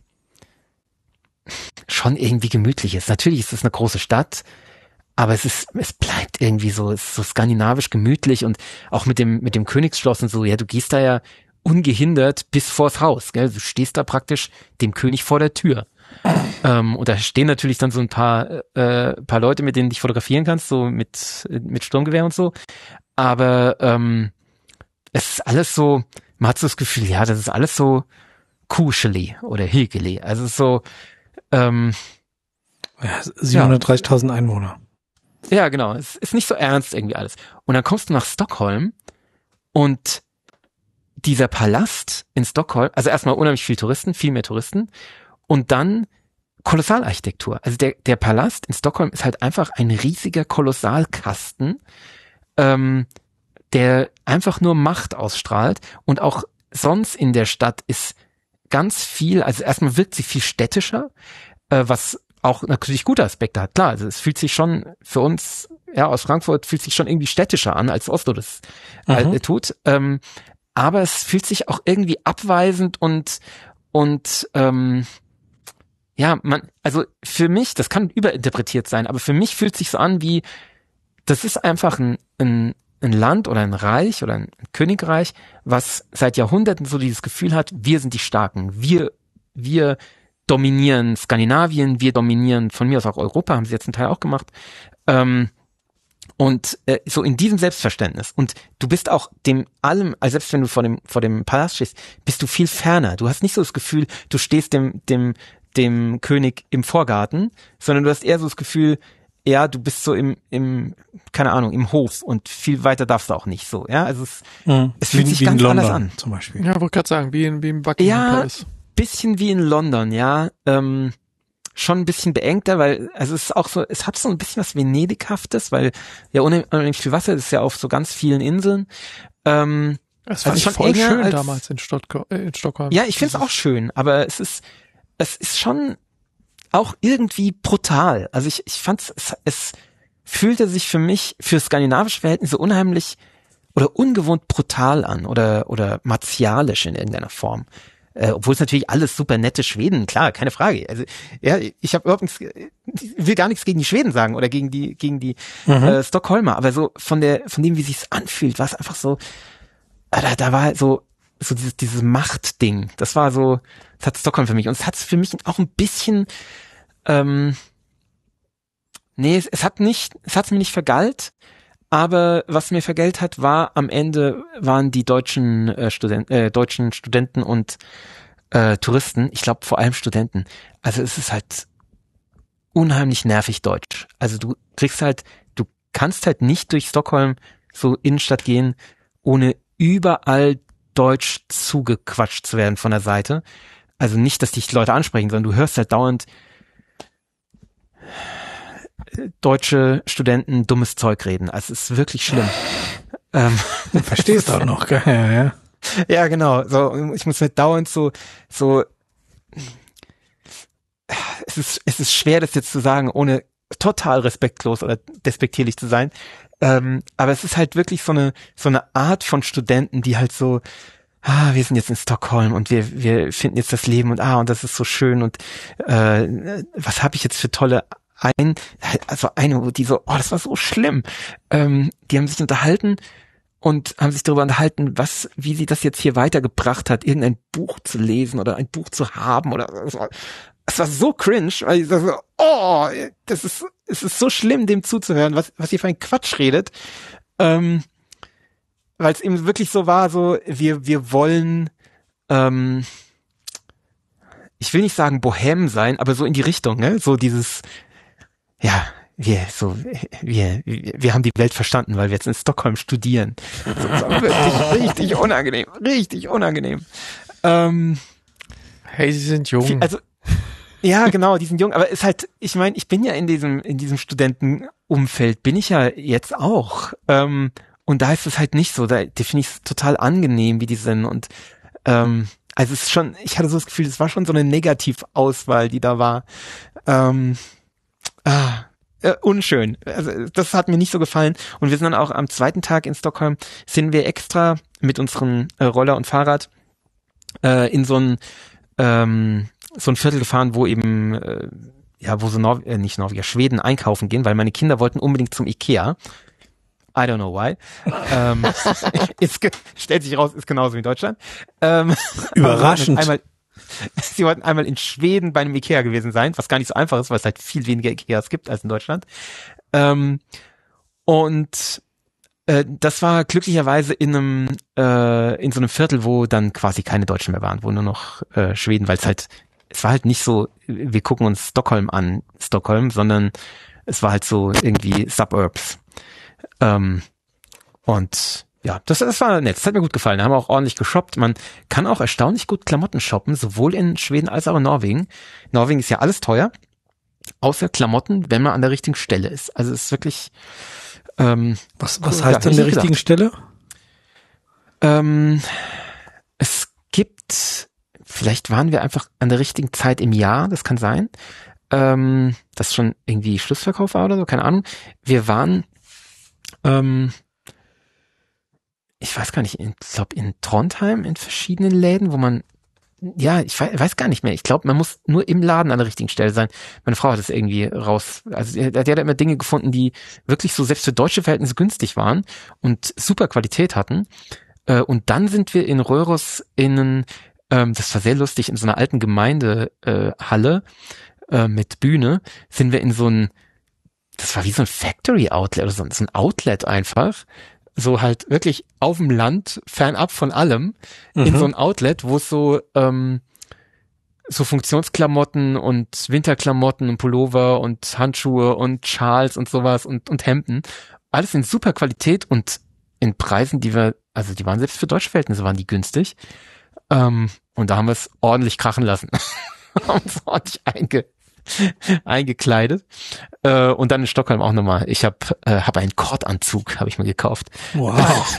schon irgendwie Gemütliches. Natürlich ist es eine große Stadt, aber es ist, es bleibt irgendwie so, es ist so skandinavisch gemütlich und auch mit dem, mit dem Königsschloss und so, ja, du gehst da ja ungehindert bis vors Haus, gell? Du stehst da praktisch dem König vor der Tür. ähm, und da stehen natürlich dann so ein paar, äh, paar Leute, mit denen du dich fotografieren kannst, so mit, mit Sturmgewehr und so. Aber, ähm, es ist alles so, man hat so das Gefühl, ja, das ist alles so kuschelig oder hegelig. Also so, ähm, Ja, siebenhundertdreißigtausend Einwohner. ja, genau. Es ist nicht so ernst irgendwie alles. Und dann kommst du nach Stockholm und dieser Palast in Stockholm, also erstmal unheimlich viel Touristen, viel mehr Touristen und dann Kolossalarchitektur. Also der, der Palast in Stockholm ist halt einfach ein riesiger Kolossalkasten, ähm, der einfach nur Macht ausstrahlt und auch sonst in der Stadt ist ganz viel, also erstmal wirkt sie viel städtischer, äh, was auch natürlich gute Aspekte hat. Klar, also es fühlt sich schon für uns, ja, aus Frankfurt fühlt sich schon irgendwie städtischer an, als Oslo das äh, Mhm. tut. Ähm, aber es fühlt sich auch irgendwie abweisend und, und, ähm, ja, man, also für mich, das kann überinterpretiert sein, aber für mich fühlt sich so an wie, das ist einfach ein, ein, ein Land oder ein Reich oder ein Königreich, was seit Jahrhunderten so dieses Gefühl hat, wir sind die Starken, wir, wir dominieren Skandinavien, wir dominieren von mir aus auch Europa, haben sie jetzt einen Teil auch gemacht. Ähm, und äh, so in diesem Selbstverständnis. Und du bist auch dem allem, also selbst wenn du vor dem vor dem Palast stehst, bist du viel ferner. Du hast nicht so das Gefühl, du stehst dem dem dem König im Vorgarten, sondern du hast eher so das Gefühl, ja, du bist so im im keine Ahnung im Hof und viel weiter darfst du auch nicht so. Ja, also es, Mhm. es fühlt wie, sich wie in ganz London anders an. zum Beispiel. Ja, wollte gerade sagen, wie in, wie im Buckingham Ja, Palace. bisschen wie in London, ja. Ähm, schon ein bisschen beengter, weil, also es ist auch so, es hat so ein bisschen was Venedighaftes, weil ja unheimlich viel Wasser, das ist ja auf so ganz vielen Inseln. Ähm, Das also fand ich schon voll enger schön als- damals in, Stockholm, äh, in Stockholm. ja, ich finde es auch schön, aber es ist, es ist schon auch irgendwie brutal. Also ich, ich fand es, es fühlte sich für mich, für skandinavische Verhältnisse unheimlich oder ungewohnt brutal an oder, oder martialisch in irgendeiner Form. Äh, obwohl es natürlich alles super nette Schweden, klar, keine Frage. Also ja, ich habe überhaupt nichts, ich will gar nichts gegen die Schweden sagen oder gegen die gegen die Mhm. äh, Stockholmer, aber so von der von dem, wie sich's anfühlt, war es einfach so, äh, da, da war halt so so dieses dieses Machtding. Das war so, das hat Stockholm für mich und es hat für mich auch ein bisschen, ähm, nee, es, es hat nicht, es hat's mir nicht vergalt. Aber was mir vergällt hat, war am Ende waren die deutschen äh, Studenten, äh, deutschen Studenten und äh, Touristen. Ich glaube vor allem Studenten. Also es ist halt unheimlich nervig deutsch. Also du kriegst halt, du kannst halt nicht durch Stockholm so Innenstadt gehen, ohne überall deutsch zugequatscht zu werden von der Seite. Also nicht, dass dich die Leute ansprechen, sondern du hörst halt dauernd deutsche Studenten dummes Zeug reden. Also es ist wirklich schlimm. ähm, Du verstehst auch noch, gell? Ja, ja. ja, genau. So, ich muss halt dauernd so, so. Es ist, es ist schwer, das jetzt zu sagen, ohne total respektlos oder despektierlich zu sein. Ähm, aber es ist halt wirklich so eine, so eine Art von Studenten, die halt so, ah, wir sind jetzt in Stockholm und wir, wir finden jetzt das Leben und ah, und das ist so schön und äh, was habe ich jetzt für tolle ein, also eine, wo die so, oh, das war so schlimm. Ähm, die haben sich unterhalten und haben sich darüber unterhalten, was, wie sie das jetzt hier weitergebracht hat, irgendein Buch zu lesen oder ein Buch zu haben oder es war, es war so cringe, weil ich so, oh, das ist, es ist so schlimm, dem zuzuhören, was, was ihr für ein Quatsch redet, ähm, weil es eben wirklich so war, so, wir, wir wollen, ähm, ich will nicht sagen Bohem sein, aber so in die Richtung, ne, so dieses, ja, wir, so, wir, wir haben die Welt verstanden, weil wir jetzt in Stockholm studieren. So, so wirklich, richtig unangenehm, richtig unangenehm. Ähm, hey, sie sind jung. Also, ja, genau, die sind jung, aber ist halt, ich meine, ich bin ja in diesem, in diesem Studentenumfeld, bin ich ja jetzt auch. Ähm, und da ist es halt nicht so, da, da finde ich es total angenehm, wie die sind und, ähm, also es ist schon, ich hatte so das Gefühl, es war schon so eine Negativauswahl, die da war. Ähm, ah, Äh, unschön. Also das hat mir nicht so gefallen. Und wir sind dann auch am zweiten Tag in Stockholm, sind wir extra mit unserem äh, Roller und Fahrrad äh, in so ein ähm, so ein Viertel gefahren, wo eben äh, ja, wo so Nor äh, nicht Norweger, Schweden einkaufen gehen, weil meine Kinder wollten unbedingt zum Ikea. I don't know why. ähm, ist stellt sich raus, ist genauso wie in Deutschland. Ähm, Überraschend. Einmal Sie wollten einmal in Schweden bei einem Ikea gewesen sein, was gar nicht so einfach ist, weil es halt viel weniger Ikeas gibt als in Deutschland. Ähm, und äh, das war glücklicherweise in einem äh, in so einem Viertel, wo dann quasi keine Deutschen mehr waren, wo nur noch äh, Schweden, weil es halt, es war halt nicht so, wir gucken uns Stockholm an, Stockholm, sondern es war halt so irgendwie Suburbs. Ähm, und ja, das, das war nett. Das hat mir gut gefallen. Da haben wir auch ordentlich geshoppt. Man kann auch erstaunlich gut Klamotten shoppen, sowohl in Schweden als auch in Norwegen. Norwegen ist ja alles teuer, außer Klamotten, wenn man an der richtigen Stelle ist. Also es ist wirklich ähm, Was, was heißt ja, an der richtigen gedacht. Stelle? Ähm, es gibt, vielleicht waren wir einfach an der richtigen Zeit im Jahr, das kann sein, ähm, dass schon irgendwie Schlussverkauf war oder so, keine Ahnung. Wir waren ähm, ich weiß gar nicht, ich glaube in Trondheim in verschiedenen Läden, wo man, ja, ich weiß, weiß gar nicht mehr. Ich glaube, man muss nur im Laden an der richtigen Stelle sein. Meine Frau hat es irgendwie raus, also der, der hat immer Dinge gefunden, die wirklich so selbst für deutsche Verhältnisse günstig waren und super Qualität hatten. Äh, und dann sind wir in Røros in, ähm, das war sehr lustig, in so einer alten Gemeindehalle äh, mit Bühne, sind wir in so ein, das war wie so ein Factory Outlet oder so, so ein Outlet einfach. So halt wirklich auf dem Land, fernab von allem, mhm. in so ein Outlet, wo es so ähm, so Funktionsklamotten und Winterklamotten und Pullover und Handschuhe und Schals und sowas und und Hemden, alles in super Qualität und in Preisen, die wir, also die waren selbst für deutsche Verhältnisse waren die günstig. Ähm, und da haben wir es ordentlich krachen lassen. Haben uns ordentlich einge eingekleidet äh, und dann in Stockholm auch nochmal. Ich habe äh, hab einen Kordanzug, habe ich mir gekauft. Wow.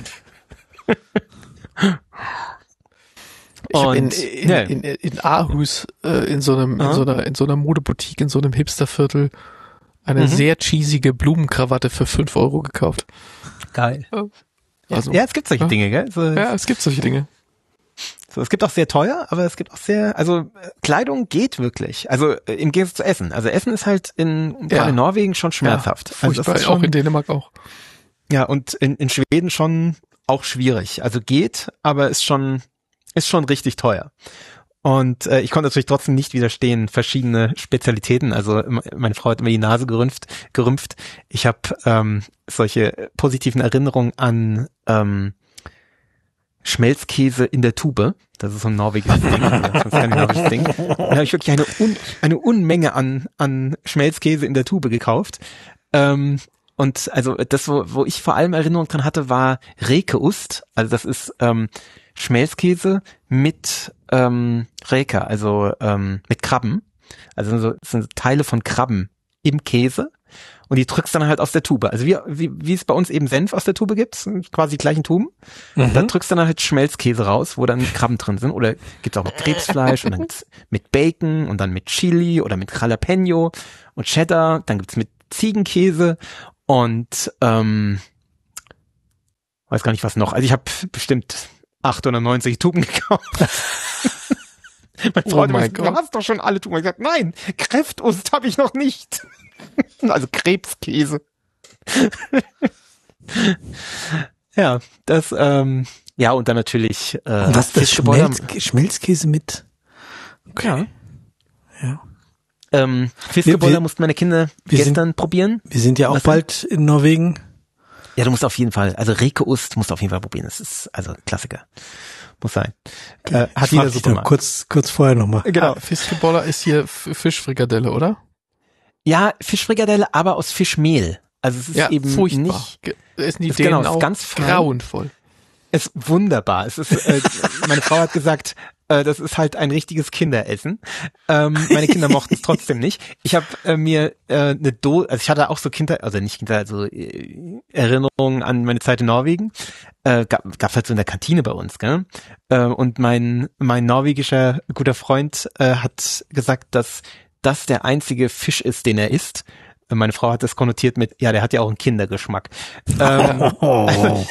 Ich habe in, in, ja. in, in, in Aarhus äh, in so einem, in so einer, in so einer Modeboutique, in so einem Hipsterviertel eine mhm. sehr cheesige Blumenkrawatte für fünf Euro gekauft. Geil. Also, ja, es gibt solche ja. Dinge, gell? So, ja, es gibt solche Dinge. So, es gibt auch sehr teuer, aber es gibt auch sehr, also Kleidung geht wirklich. Also äh, im Gegensatz zu Essen. Also Essen ist halt in, ja. gerade in Norwegen schon schmerzhaft. Ja, also das ist schon, auch in Dänemark auch. Ja, und in, in Schweden schon auch schwierig. Also geht, aber ist schon, ist schon richtig teuer. Und äh, ich konnte natürlich trotzdem nicht widerstehen, verschiedene Spezialitäten. Also meine Frau hat immer die Nase gerümpft. gerümpft. Ich habe ähm, solche positiven Erinnerungen an ähm, Schmelzkäse in der Tube. Das ist so ein norwegisches Ding, also ein skandinavisches Ding. Da habe ich wirklich eine, Un eine Unmenge an, an Schmelzkäse in der Tube gekauft. Ähm, und also das, wo, wo ich vor allem Erinnerung dran hatte, war Rekeost. Also das ist ähm, Schmelzkäse mit ähm, Reka, also ähm, mit Krabben. Also so, das sind Teile von Krabben im Käse. Und die drückst dann halt aus der Tube. Also wie, wie, wie es bei uns eben Senf aus der Tube gibt, quasi gleichen Tuben. Mhm. Und dann drückst du dann halt Schmelzkäse raus, wo dann Krabben drin sind. Oder gibt's auch mit Krebsfleisch und dann gibt's mit Bacon und dann mit Chili oder mit Jalapeno und Cheddar. Dann gibt's mit Ziegenkäse und ähm, weiß gar nicht was noch. Also ich habe bestimmt acht oder neunzig Tuben gekauft. Meine Frau oh mein hat gesagt, du hast doch schon alle Tuben. Ich habe gesagt, nein, Kräftost habe ich noch nicht. Also Krebskäse. Ja, das, ähm, ja, und dann natürlich äh, und was ist das Fischgeboller. Schmelz, Schmelzkäse mit? Okay. Ja. Ja. Ähm, Fischgeboller Wir- mussten meine Kinder wir sind- gestern probieren. Wir sind ja auch Was denn? bald in Norwegen. Ja, du musst auf jeden Fall, also Reke-Ost musst du auf jeden Fall probieren. Das ist also ein Klassiker. Muss sein. Äh, hat Ich jeder frag dich da Supermarkt. kurz, kurz vorher nochmal. Genau. Ah, Fischgeboller ist hier F- Fischfrikadelle, oder? Ja, Fischfrikadelle, aber aus Fischmehl. Also es ist Ja, eben furchtbar. nicht, Ge- Essen die ist denen genau, ist auch ganz fein. grauenvoll. es ist wunderbar. Es ist, äh, meine Frau hat gesagt, äh, das ist halt ein richtiges Kinderessen. Ähm, meine Kinder mochten es trotzdem nicht. Ich habe äh, mir äh, eine Dose, also ich hatte auch so Kinder, also nicht Kinder, also äh, Erinnerungen an meine Zeit in Norwegen. Äh, gab, gab's halt so in der Kantine bei uns, gell? Äh, und mein mein norwegischer guter Freund äh, hat gesagt, dass das der einzige Fisch ist, den er isst. Äh, Meine Frau hat das konnotiert mit, ja, der hat ja auch einen Kindergeschmack. Ähm, Oh.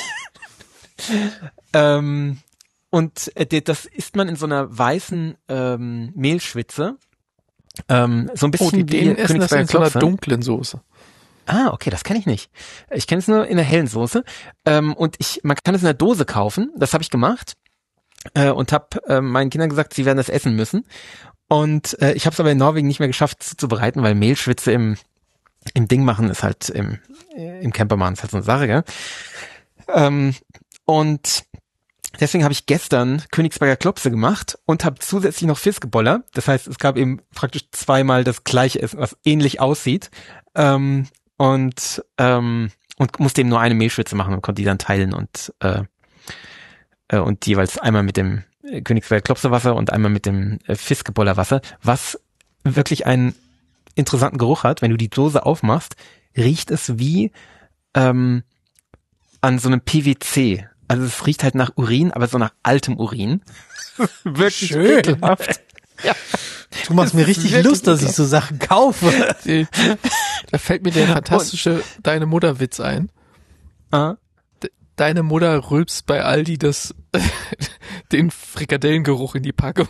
ähm, und äh, das isst man in so einer weißen ähm, Mehlschwitze. Ähm, so ein bisschen Oh, die Dänen essen das in so einer Klopse. dunklen Soße. Ah, okay, das kenne ich nicht. Ich kenne es nur in der hellen Soße. Ähm, und ich, man kann es in der Dose kaufen. Das habe ich gemacht äh, und habe äh, meinen Kindern gesagt, sie werden das essen müssen. Und äh, ich habe es aber in Norwegen nicht mehr geschafft zuzubereiten, weil Mehlschwitze im im Ding machen ist halt im im Camper machen ist halt so eine Sache, gell? Ähm, und deswegen habe ich gestern Königsberger Klopse gemacht und habe zusätzlich noch Fiskeboller. Das heißt, es gab eben praktisch zweimal das gleiche Essen, was ähnlich aussieht. Ähm, und ähm, und musste eben nur eine Mehlschwitze machen und konnte die dann teilen und äh, äh, und jeweils einmal mit dem äh, Königsberger Klopse-Wasser und einmal mit dem äh, Fiskeboller-Wasser, was wirklich einen interessanten Geruch hat. Wenn du die Dose aufmachst, riecht es wie ähm, an so einem P W C. Also es riecht halt nach Urin, aber so nach altem Urin. Wirklich Schön. ekelhaft. Ja. Du machst mir Das ist richtig wirklich Lust, dass ich so Sachen kaufe. Die, da fällt mir der fantastische Deine Mutter-Witz ein. Ah. De- Deine Mutter rülpst bei Aldi das, den Frikadellengeruch in die Packung.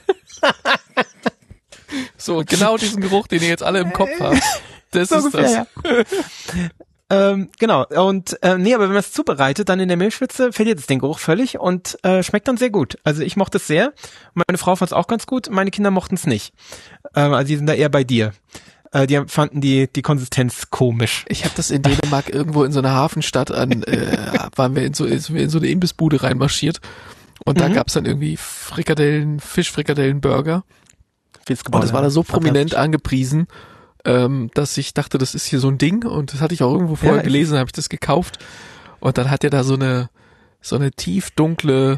So, und genau diesen Geruch, den ihr jetzt alle im Kopf habt, das So ist ungefähr, das. ja. ähm, genau. Und äh, nee, aber wenn man es zubereitet, dann in der Mehlschwitze verliert es den Geruch völlig und äh, schmeckt dann sehr gut. Also ich mochte es sehr. Meine Frau fand es auch ganz gut. Meine Kinder mochten es nicht. Ähm, also die sind da eher bei dir. Äh, die fanden die die Konsistenz komisch. Ich habe das in Dänemark irgendwo in so einer Hafenstadt an, äh, waren wir in so, sind wir in so eine Imbissbude reinmarschiert und da Mhm. gab's dann irgendwie Frikadellen, Fischfrikadellen, Burger. Fiskeboller. Und das war da so prominent Fantastisch. angepriesen, ähm, dass ich dachte, das ist hier so ein Ding und das hatte ich auch irgendwo vorher Ja, gelesen, habe ich das gekauft und dann hat er da so eine so eine tiefdunkle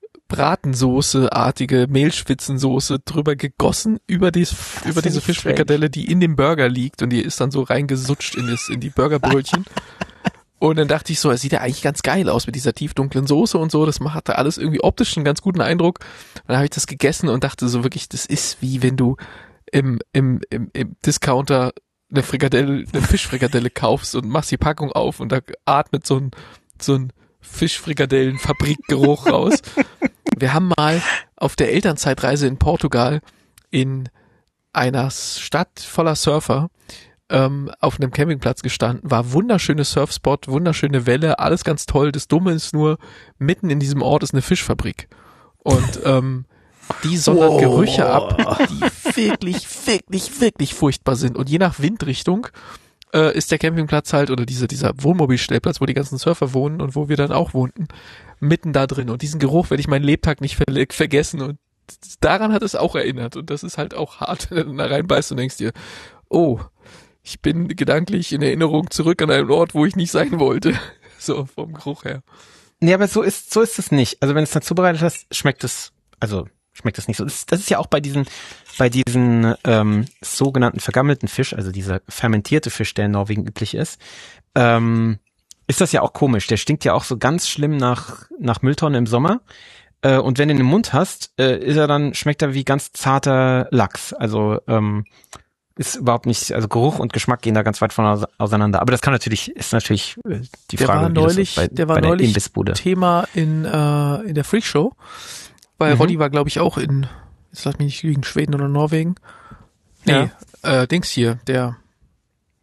Bratensoße-artige Mehlschwitzensoße drüber gegossen über dies, über diese ich Fischfrikadelle, die in dem Burger liegt und die ist dann so reingesutscht in das in die Burgerbrötchen. Und dann dachte ich so, es sieht ja eigentlich ganz geil aus mit dieser tiefdunklen Soße und so. Das macht da alles irgendwie optisch einen ganz guten Eindruck. Dann habe ich das gegessen und dachte so wirklich, das ist wie wenn du im, im, im, im Discounter eine Frikadelle, eine Fischfrikadelle kaufst und machst die Packung auf und da atmet so ein, so ein Fischfrikadellen-Fabrikgeruch raus. Wir haben mal auf der Elternzeitreise in Portugal in einer Stadt voller Surfer ähm, auf einem Campingplatz gestanden, war wunderschönes Surfspot, wunderschöne Welle, alles ganz toll. Das Dumme ist nur, mitten in diesem Ort ist eine Fischfabrik. Und ähm, die sondern Wow. Gerüche ab, die wirklich, wirklich, wirklich furchtbar sind. Und je nach Windrichtung äh, ist der Campingplatz halt, oder dieser, dieser Wohnmobilstellplatz, wo die ganzen Surfer wohnen und wo wir dann auch wohnten, mitten da drin. Und diesen Geruch werde ich meinen Lebtag nicht ver vergessen. Und daran hat es auch erinnert. Und das ist halt auch hart, wenn du da reinbeißt und denkst dir, oh, ich bin gedanklich in Erinnerung zurück an einen Ort, wo ich nicht sein wollte. So, vom Geruch her. Nee, aber so ist so ist es nicht. Also wenn es dann zubereitet hast, schmeckt es, also schmeckt es nicht so. Das ist, das ist ja auch bei diesen bei diesen ähm, sogenannten vergammelten Fisch, also dieser fermentierte Fisch, der in Norwegen üblich ist, ähm, ist das ja auch komisch. Der stinkt ja auch so ganz schlimm nach nach Mülltonne im Sommer. Äh, und wenn du ihn im Mund hast, äh, ist er dann schmeckt er wie ganz zarter Lachs. Also ähm, ist überhaupt nicht, also Geruch und Geschmack gehen da ganz weit von auseinander. Aber das kann natürlich, ist natürlich äh, die Der Frage, war wie das neulich, ist bei, der war bei der neulich Imbissbude. Thema in äh, in der Freakshow, weil Mhm. Roddy war, glaube ich, auch in, jetzt lass mich nicht lügen, Schweden oder Norwegen. Nee, Ja. äh, Dings hier, der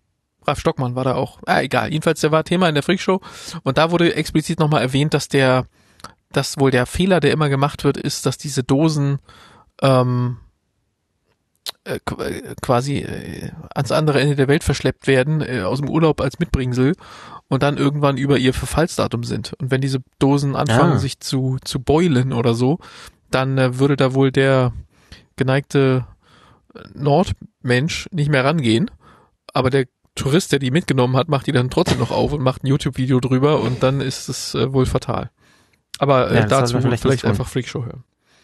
Ralf Stockmann war da auch. Ah, egal. Jedenfalls, der war Thema in der Freakshow. Und da wurde explizit nochmal erwähnt, dass der, dass wohl der Fehler, der immer gemacht wird, ist, dass diese Dosen ähm, äh, quasi äh, ans andere Ende der Welt verschleppt werden, äh, aus dem Urlaub als Mitbringsel und dann irgendwann über ihr Verfallsdatum sind. Und wenn diese Dosen anfangen, Ah. sich zu, zu beulen oder so, dann äh, würde da wohl der geneigte Nordmensch nicht mehr rangehen. Aber der Tourist, der die mitgenommen hat, macht die dann trotzdem noch auf und macht ein YouTube-Video drüber und dann ist es äh, wohl fatal. Aber äh, Ja, das dazu sollte man vielleicht, vielleicht vielleicht nicht einfach Freakshow hören.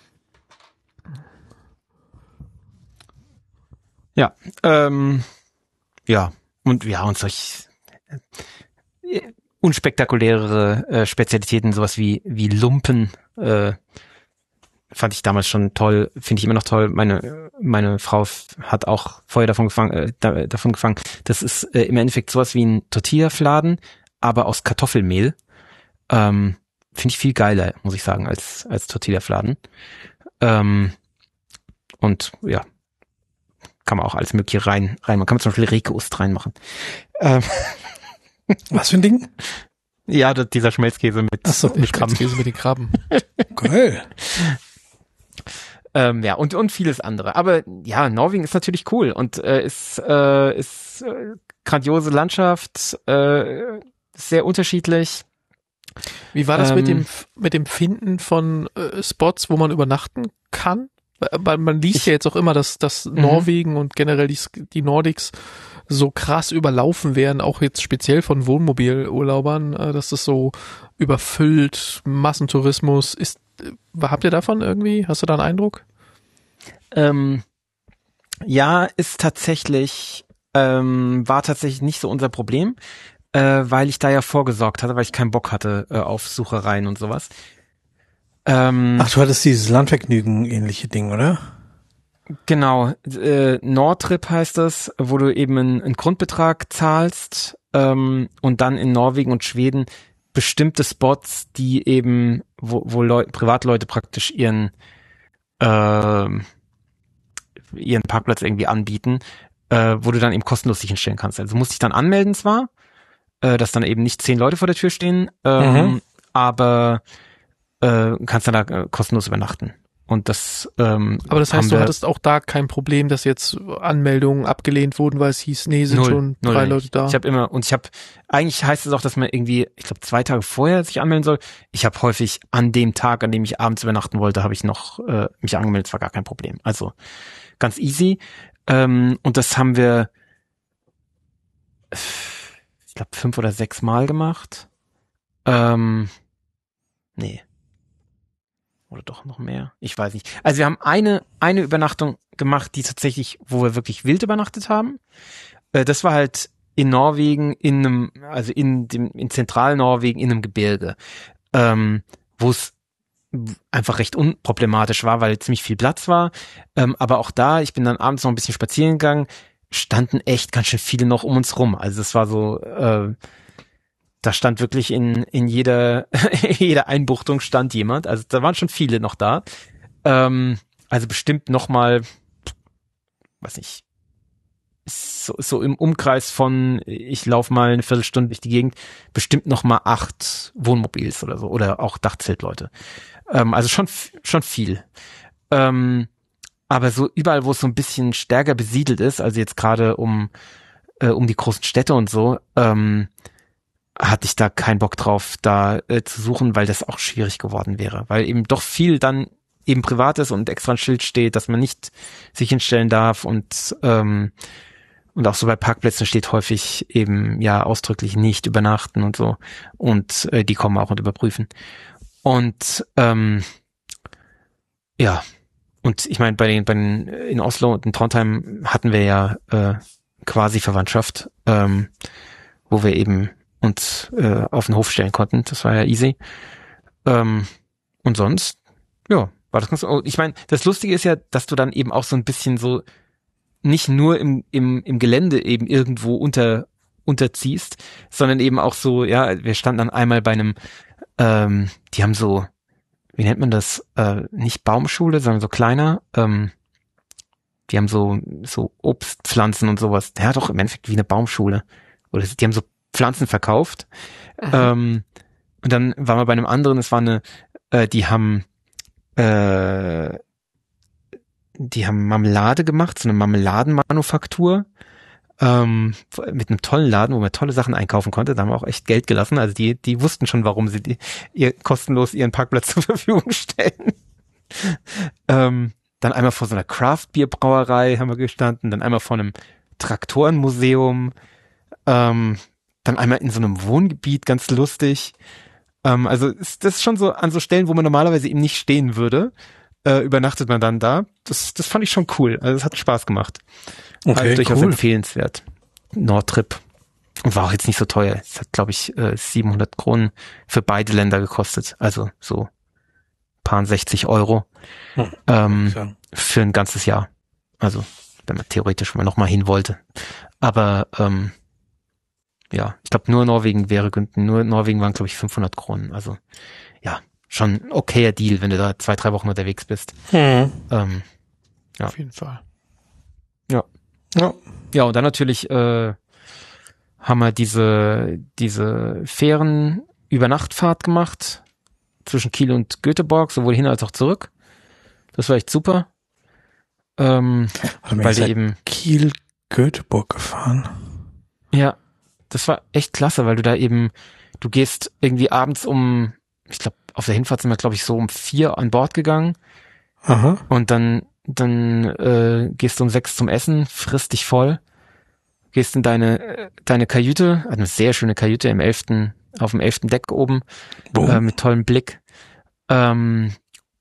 Ja, ähm, ja, und ja, und solch äh, unspektakulärere äh, Spezialitäten, sowas wie wie Lumpen, äh, fand ich damals schon toll, finde ich immer noch toll. Meine meine Frau hat auch vorher davon gefangen, äh, da, davon gefangen. Das ist äh, im Endeffekt sowas wie ein Tortilla-Fladen, aber aus Kartoffelmehl. Ähm, finde ich viel geiler, muss ich sagen, als als Tortilla-Fladen. Ähm, und ja, kann man auch alles Mögliche rein, rein. Man kann zum Beispiel Rekeost reinmachen. Ähm, Was für ein Ding? ja, das, dieser Schmelzkäse mit, Ach so, mit Krabben. Käse mit den Krabben. Geil. Ähm, ja, und, und vieles andere. Aber ja, Norwegen ist natürlich cool und äh, ist, äh, ist äh, grandiose Landschaft, äh, sehr unterschiedlich. Wie war das Ähm, mit dem mit dem Finden von äh, Spots, wo man übernachten kann? Weil man liest Ich- ja jetzt auch immer, dass, dass Norwegen und generell die, die Nordics so krass überlaufen werden, auch jetzt speziell von Wohnmobilurlaubern, äh, dass das so überfüllt, Massentourismus ist. Äh, habt ihr davon irgendwie? Hast du da einen Eindruck? Ähm, ja, ist tatsächlich, ähm, war tatsächlich nicht so unser Problem, äh, weil ich da ja vorgesorgt hatte, weil ich keinen Bock hatte äh, auf Suchereien und sowas. Ähm, Ach, du hattest dieses Landvergnügen-ähnliche Ding, oder? Genau, äh, Nordtrip heißt das, wo du eben einen, einen Grundbetrag zahlst ähm, und dann in Norwegen und Schweden bestimmte Spots, die eben, wo, wo Leute, Privatleute praktisch ihren ähm, ihren Parkplatz irgendwie anbieten, äh, wo du dann eben kostenlos dich hinstellen kannst. Also du musst dich dann anmelden zwar, äh, dass dann eben nicht zehn Leute vor der Tür stehen, ähm, Mhm. aber äh, kannst dann da äh, kostenlos übernachten. Und das ähm, Aber das haben heißt, du wir- hattest auch da kein Problem, dass jetzt Anmeldungen abgelehnt wurden, weil es hieß, nee, sind Null, schon null drei nicht. Leute da. Ich habe immer, und ich habe, eigentlich heißt es auch, dass man irgendwie, ich glaube, zwei Tage vorher sich anmelden soll. Ich habe häufig an dem Tag, an dem ich abends übernachten wollte, habe ich noch äh, mich angemeldet, das war gar kein Problem. Also ganz easy. Ähm, und das haben wir, ich glaube, fünf oder sechs Mal gemacht. Ähm, nee. Oder doch noch mehr? Ich weiß nicht. Also wir haben eine, eine Übernachtung gemacht, die tatsächlich, wo wir wirklich wild übernachtet haben. Äh, das war halt in Norwegen, in einem, also in dem, in Zentralnorwegen, in einem Gebirge, ähm, wo es einfach recht unproblematisch war, weil ziemlich viel Platz war. Ähm, aber auch da, ich bin dann abends noch ein bisschen spazieren gegangen, standen echt ganz schön viele noch um uns rum. Also es war so, äh, da stand wirklich in in jeder jeder Einbuchtung stand jemand. Also da waren schon viele noch da. Ähm, also bestimmt noch mal, weiß nicht, so, so im Umkreis von, ich laufe mal eine Viertelstunde durch die Gegend, bestimmt noch mal acht Wohnmobils oder so oder auch Dachzeltleute. Ähm, also schon schon viel. Ähm, aber so überall, wo es so ein bisschen stärker besiedelt ist, also jetzt gerade um äh, um die großen Städte und so, ähm, hatte ich da keinen Bock drauf, da äh, zu suchen, weil das auch schwierig geworden wäre, weil eben doch viel dann eben privat ist und extra ein Schild steht, dass man nicht sich hinstellen darf und ähm, und auch so bei Parkplätzen steht häufig eben ja ausdrücklich nicht übernachten und so und äh, die kommen auch und überprüfen und ähm, ja und ich meine bei den bei den in Oslo und in Trondheim hatten wir ja äh, quasi Verwandtschaft, ähm, wo wir eben uns äh, auf den Hof stellen konnten. Das war ja easy. Ähm, und sonst, ja, war das ganz. Oh, ich meine, das Lustige ist ja, dass du dann eben auch so ein bisschen so nicht nur im im im Gelände eben irgendwo unter unterziehst, sondern eben auch so, ja, wir standen dann einmal bei einem, ähm, die haben so, wie nennt man das? Äh, nicht Baumschule, sondern so kleiner. Ähm, die haben so so Obstpflanzen und sowas. Ja, doch im Endeffekt wie eine Baumschule. oder die haben so Pflanzen verkauft. Ähm, und dann waren wir bei einem anderen, es war eine, äh, die haben äh, die haben Marmelade gemacht, so eine Marmeladenmanufaktur. Ähm, mit einem tollen Laden, wo man tolle Sachen einkaufen konnte. Da haben wir auch echt Geld gelassen. Also die, die wussten schon, warum sie die, ihr kostenlos ihren Parkplatz zur Verfügung stellen. ähm, dann einmal vor so einer Craft-Bier-Brauerei haben wir gestanden, dann einmal vor einem Traktorenmuseum, ähm, dann einmal in so einem Wohngebiet, ganz lustig. Ähm, also ist das ist schon so an so Stellen, wo man normalerweise eben nicht stehen würde, äh, übernachtet man dann da. Das, das fand ich schon cool. Also es hat Spaß gemacht. Okay, also durchaus cool. empfehlenswert. Nordtrip. Und war auch jetzt nicht so teuer. Es hat, glaube ich, äh, siebenhundert Kronen für beide Länder gekostet. Also so paar sechzig Euro Hm. ähm, Ja. für ein ganzes Jahr. Also wenn man theoretisch mal noch mal hin wollte. Aber ähm, ja, ich glaube nur Norwegen wäre günstig. Nur Norwegen waren, glaube ich, fünfhundert Kronen. Also ja, schon ein okayer Deal, wenn du da zwei, drei Wochen unterwegs bist. Hm. Ähm, Ja. Auf jeden Fall. Ja. Ja, und dann natürlich äh, haben wir diese diese Fähren-Übernachtfahrt gemacht zwischen Kiel und Göteborg, sowohl hin als auch zurück. Das war echt super. Ähm, Warte mal, weil ihr die seid eben Kiel, Göteborg gefahren. ja, das war echt klasse, weil du da eben, du gehst irgendwie abends um, ich glaube, auf der Hinfahrt sind wir, glaube ich, so um vier an Bord gegangen Aha. und dann dann äh, gehst du um sechs zum Essen, frisst dich voll, gehst in deine deine Kajüte, eine sehr schöne Kajüte im elften auf dem elften Deck oben, Boom. äh, mit tollem Blick. Ähm,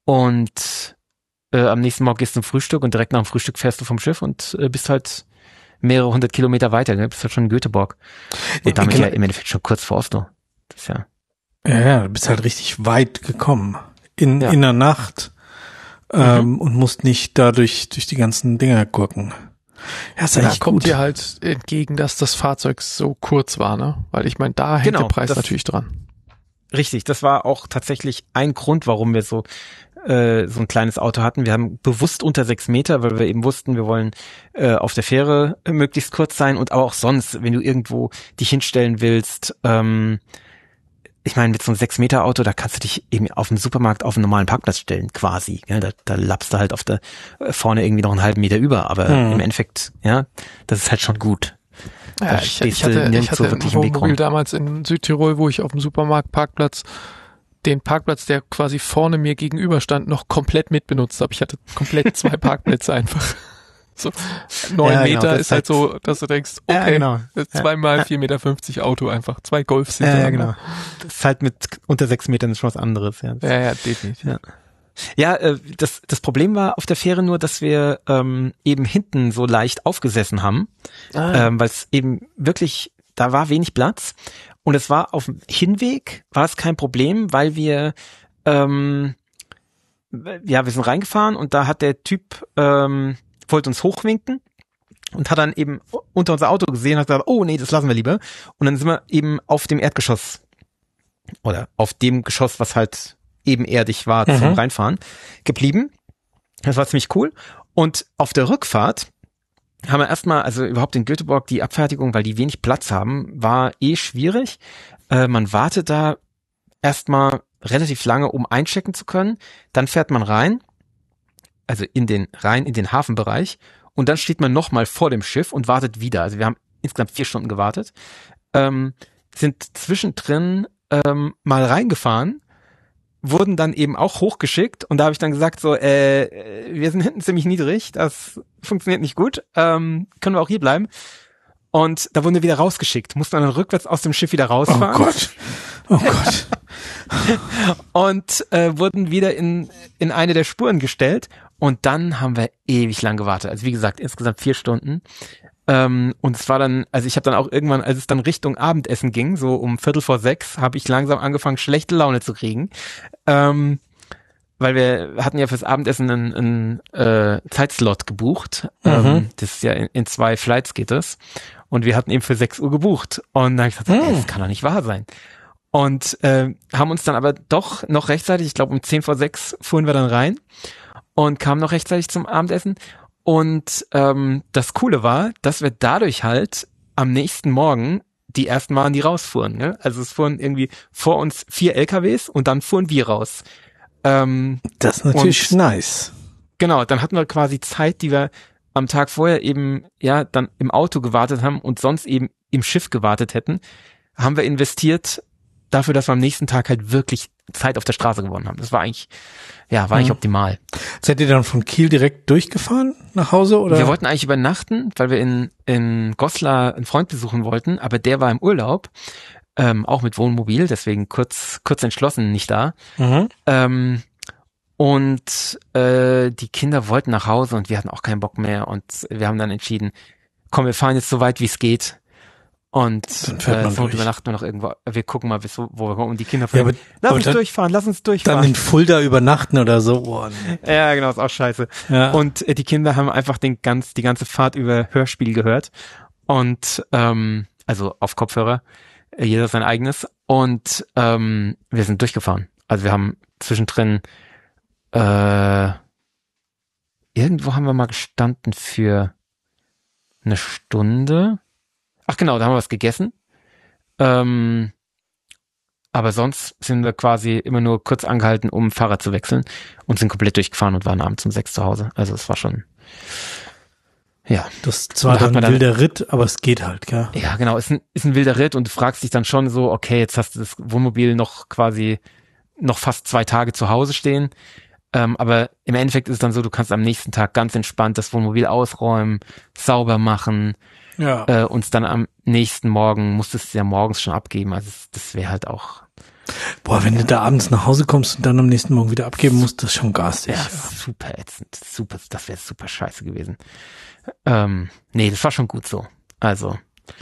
und äh, am nächsten Morgen gehst du zum Frühstück und direkt nach dem Frühstück fährst du vom Schiff und äh, bist halt mehrere hundert Kilometer weiter, ne? Bist halt schon in Göteborg. Und Ja, damit genau. ja im Endeffekt schon kurz vor Oslo. Das ist ja. Ja, ja, du bist halt richtig weit gekommen. In, Ja. in der Nacht. Ähm, und musst nicht dadurch durch die ganzen Dinger gurken. Ja, ist Da eigentlich kommt gut. dir halt entgegen, dass das Fahrzeug so kurz war, ne? Weil ich meine, da hängt Genau, der Preis das- natürlich dran. Richtig, das war auch tatsächlich ein Grund, warum wir so äh, so ein kleines Auto hatten. Wir haben bewusst unter sechs Meter, weil wir eben wussten, wir wollen äh, auf der Fähre äh, möglichst kurz sein und aber auch sonst, wenn du irgendwo dich hinstellen willst, ähm, ich meine, mit so einem sechs Meter Auto, da kannst du dich eben auf dem Supermarkt auf einen normalen Parkplatz stellen, quasi. Ja, da, da lappst du halt auf der äh, vorne irgendwie noch einen halben Meter über, aber Hm. im Endeffekt, ja, das ist halt schon gut. Da Ja, ich, stehst ich du hatte, ich nirgendwo hatte ein wirklich im Weg Wohnmobil rum. damals in Südtirol, wo ich auf dem Supermarktparkplatz den Parkplatz, der quasi vorne mir gegenüber stand, noch komplett mitbenutzt habe. Ich hatte komplett zwei Parkplätze einfach. So neun Ja, genau, Meter das ist halt ist halt- so, dass du denkst, Ja, okay, genau. das ist Ja. zweimal Ja. vier Meter fünfzig Auto einfach, zwei Golfsitze. Ja, ja, genau. Das ist halt mit unter sechs Metern ist schon was anderes, ja. Ja, ja, definitiv. Ja. Ja, äh, das, das Problem war auf der Fähre nur, dass wir ähm, eben hinten so leicht aufgesessen haben, Ah, ähm, weil es eben wirklich, da war wenig Platz und es war auf dem Hinweg, war es kein Problem, weil wir, ähm, ja, wir sind reingefahren und da hat der Typ, ähm, wollte uns hochwinken und hat dann eben unter unser Auto gesehen und hat gesagt, oh nee, das lassen wir lieber. Und dann sind wir eben auf dem Erdgeschoss oder auf dem Geschoss, was halt ebenerdig war Mhm. zum Reinfahren, geblieben. Das war ziemlich cool. Und auf der Rückfahrt haben wir erstmal, also überhaupt in Göteborg, die Abfertigung, weil die wenig Platz haben, war eh schwierig. Äh, man wartet da erstmal relativ lange, um einchecken zu können. Dann fährt man rein, also in den rein in den Hafenbereich. Und dann steht man nochmal vor dem Schiff und wartet wieder. Also wir haben insgesamt vier Stunden gewartet. Ähm, sind zwischendrin ähm, mal reingefahren, wurden dann eben auch hochgeschickt und da habe ich dann gesagt so, äh, wir sind hinten ziemlich niedrig, das funktioniert nicht gut, ähm, können wir auch hier bleiben. Und da wurden wir wieder rausgeschickt, mussten dann rückwärts aus dem Schiff wieder Oh rausfahren. Gott. Oh Gott. Und äh, wurden wieder in in eine der Spuren gestellt und dann haben wir ewig lang gewartet. Also wie gesagt, insgesamt vier Stunden. Ähm, und es war dann, also ich habe dann auch irgendwann, als es dann Richtung Abendessen ging, so um Viertel vor sechs, habe ich langsam angefangen, schlechte Laune zu kriegen. Ähm, weil wir hatten ja fürs Abendessen einen, einen äh, Zeitslot gebucht. Mhm. Ähm, das ist ja in, in zwei Flights geht das. Und wir hatten eben für sechs Uhr gebucht. Und dann habe ich gesagt, Mhm. ey, das kann doch nicht wahr sein. Und äh, haben uns dann aber doch noch rechtzeitig, ich glaube um zehn vor sechs fuhren wir dann rein und kamen noch rechtzeitig zum Abendessen. Und ähm, das Coole war, dass wir dadurch halt am nächsten Morgen die ersten waren, die rausfuhren. Ne? Also es fuhren irgendwie vor uns vier L K Ws und dann fuhren wir raus. Ähm, das ist natürlich und, nice. Genau, dann hatten wir quasi Zeit, die wir am Tag vorher eben ja dann im Auto gewartet haben und sonst eben im Schiff gewartet hätten, haben wir investiert dafür, dass wir am nächsten Tag halt wirklich Zeit auf der Straße gewonnen haben. Das war eigentlich, ja, war eigentlich mhm. optimal. Seid ihr dann von Kiel direkt durchgefahren nach Hause, oder? Wir wollten eigentlich übernachten, weil wir in, in Goslar einen Freund besuchen wollten, aber der war im Urlaub, ähm, auch mit Wohnmobil, deswegen kurz, kurz entschlossen nicht da. Mhm. Ähm, und äh, die Kinder wollten nach Hause und wir hatten auch keinen Bock mehr und wir haben dann entschieden, komm, wir fahren jetzt so weit, wie es geht. Und äh, so übernachten wir noch irgendwo. Wir gucken mal, bis wo, wo wir kommen. Und die Kinder fragen, ja, lass uns dann, durchfahren, lass uns durchfahren. Dann in Fulda übernachten oder so. Oh, nee. Ja, genau, ist auch scheiße. Ja. Und äh, die Kinder haben einfach den ganz, die ganze Fahrt über Hörspiel gehört. Und ähm, also auf Kopfhörer, äh, jeder sein eigenes. Und ähm, wir sind durchgefahren. Also wir haben zwischendrin äh, irgendwo haben wir mal gestanden für eine Stunde. Ach genau, da haben wir was gegessen. Ähm, aber sonst sind wir quasi immer nur kurz angehalten, um Fahrrad zu wechseln und sind komplett durchgefahren und waren abends um sechs zu Hause. Also es war schon, ja. Das ist zwar dann ein wilder Ritt, aber es geht halt, gell? Ja, genau, ist ein, ist ein wilder Ritt und du fragst dich dann schon so, okay, jetzt hast du das Wohnmobil noch quasi noch fast zwei Tage zu Hause stehen. Ähm, aber im Endeffekt ist es dann so, du kannst am nächsten Tag ganz entspannt das Wohnmobil ausräumen, sauber machen. Ja. Äh, uns dann am nächsten Morgen musstest du ja morgens schon abgeben. Also das, das wäre halt auch. Boah, wenn ja. du da abends nach Hause kommst und dann am nächsten Morgen wieder abgeben musst, das ist schon garstig. Ja, ja. Super ätzend. Super, das wäre super scheiße gewesen. Ähm, nee, das war schon gut so. Also,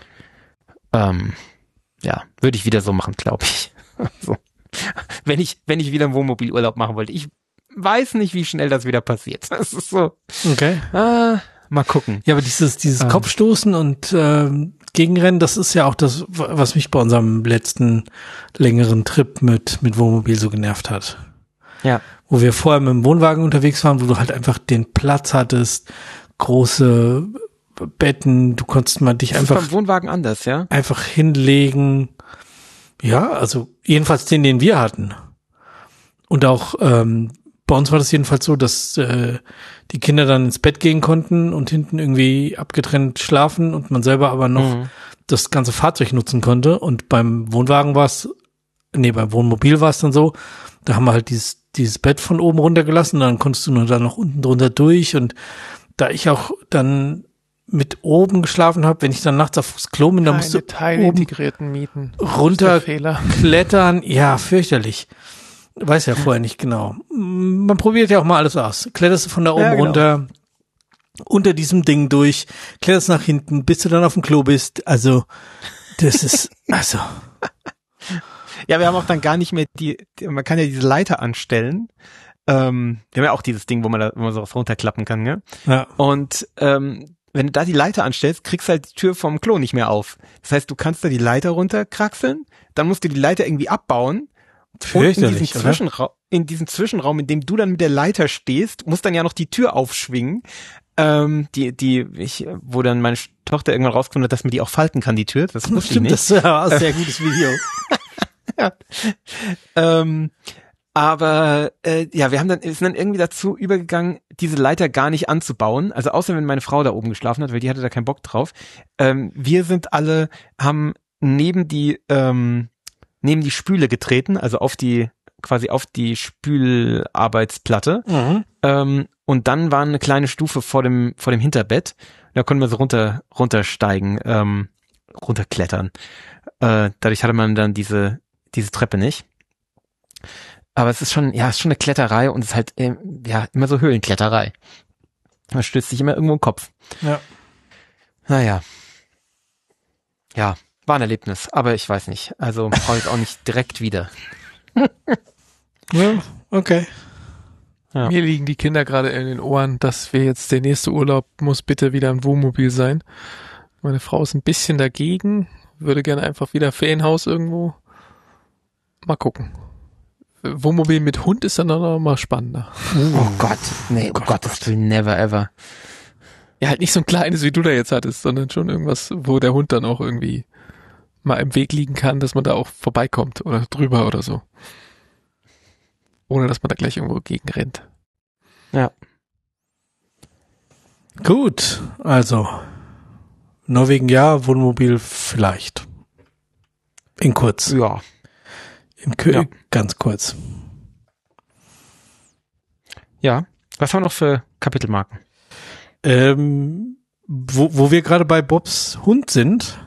ähm, ja, würde ich wieder so machen, glaube ich. so. Wenn ich, wenn ich wieder einen Wohnmobilurlaub machen wollte. Ich weiß nicht, wie schnell das wieder passiert. Das ist so. Okay. Äh, Mal gucken. Ja, aber dieses dieses ähm. Kopfstoßen und ähm, Gegenrennen, das ist ja auch das, was mich bei unserem letzten längeren Trip mit mit Wohnmobil so genervt hat. Ja. Wo wir vorher mit dem Wohnwagen unterwegs waren, wo du halt einfach den Platz hattest, große Betten, du konntest mal dich das einfach ist beim Wohnwagen anders, ja? Einfach hinlegen. Ja, also jedenfalls den, den wir hatten. Und auch ähm, bei uns war das jedenfalls so, dass äh, die Kinder dann ins Bett gehen konnten und hinten irgendwie abgetrennt schlafen und man selber aber noch mhm. das ganze Fahrzeug nutzen konnte. Und beim Wohnwagen war es, nee, beim Wohnmobil war es dann so, da haben wir halt dieses dieses Bett von oben runtergelassen, dann konntest du nur da noch unten drunter durch. Und da ich auch dann mit oben geschlafen habe, wenn ich dann nachts aufs Klo bin, dann musst du teilintegrierten Mieten runterklettern. Ja, fürchterlich. Weiß ja vorher nicht genau. Man probiert ja auch mal alles aus. Kletterst du von da oben ja, genau. runter, unter diesem Ding durch, kletterst nach hinten, bis du dann auf dem Klo bist. Also, das ist, also. Ja, wir haben auch dann gar nicht mehr die, die man kann ja diese Leiter anstellen. Ähm, wir haben ja auch dieses Ding, wo man da, wo man so was runterklappen kann, ne? Ja. Und, ähm, wenn du da die Leiter anstellst, kriegst du halt die Tür vom Klo nicht mehr auf. Das heißt, du kannst da die Leiter runterkraxeln, dann musst du die Leiter irgendwie abbauen. Und in diesem, Zwischenraum, in diesem Zwischenraum, in dem du dann mit der Leiter stehst, muss dann ja noch die Tür aufschwingen, ähm, die, die, ich, wo dann meine Tochter irgendwann rausgefunden hat, dass man die auch falten kann, die Tür. Das wusste ich nicht. Das war ein sehr gutes Video. ja. ähm, aber äh, ja, wir haben dann, sind dann irgendwie dazu übergegangen, diese Leiter gar nicht anzubauen. Also außer wenn meine Frau da oben geschlafen hat, weil die hatte da keinen Bock drauf. Ähm, wir sind alle, haben neben die, ähm, neben die Spüle getreten, also auf die, quasi auf die Spülarbeitsplatte. Mhm. Ähm, und dann war eine kleine Stufe vor dem, vor dem Hinterbett. Da konnten wir so runter, runtersteigen, ähm, runterklettern. Äh, dadurch hatte man dann diese, diese Treppe nicht. Aber es ist schon, ja, es ist schon eine Kletterei und es ist halt, äh, ja, immer so Höhlenkletterei. Man stößt sich immer irgendwo im Kopf. Ja. Naja. Ja. War ein Erlebnis, aber ich weiß nicht. Also brauche ich auch nicht direkt wieder. Ja, okay. Ja. Mir liegen die Kinder gerade in den Ohren, dass wir jetzt der nächste Urlaub muss bitte wieder ein Wohnmobil sein. Meine Frau ist ein bisschen dagegen, würde gerne einfach wieder Ferienhaus irgendwo. Mal gucken. Wohnmobil mit Hund ist dann noch mal spannender. Oh Gott, nee, oh, oh Gott, das will never ever. Ja, halt nicht so ein kleines, wie du da jetzt hattest, sondern schon irgendwas, wo der Hund dann auch irgendwie mal im Weg liegen kann, dass man da auch vorbeikommt oder drüber oder so. Ohne dass man da gleich irgendwo gegen rennt. Ja. Gut, also Norwegen ja, Wohnmobil vielleicht. In kurz. Ja. In Kö- Ja. Ganz kurz. Ja. Was haben wir noch für Kapitelmarken? Ähm, wo, wo wir gerade bei Bobs Hund sind,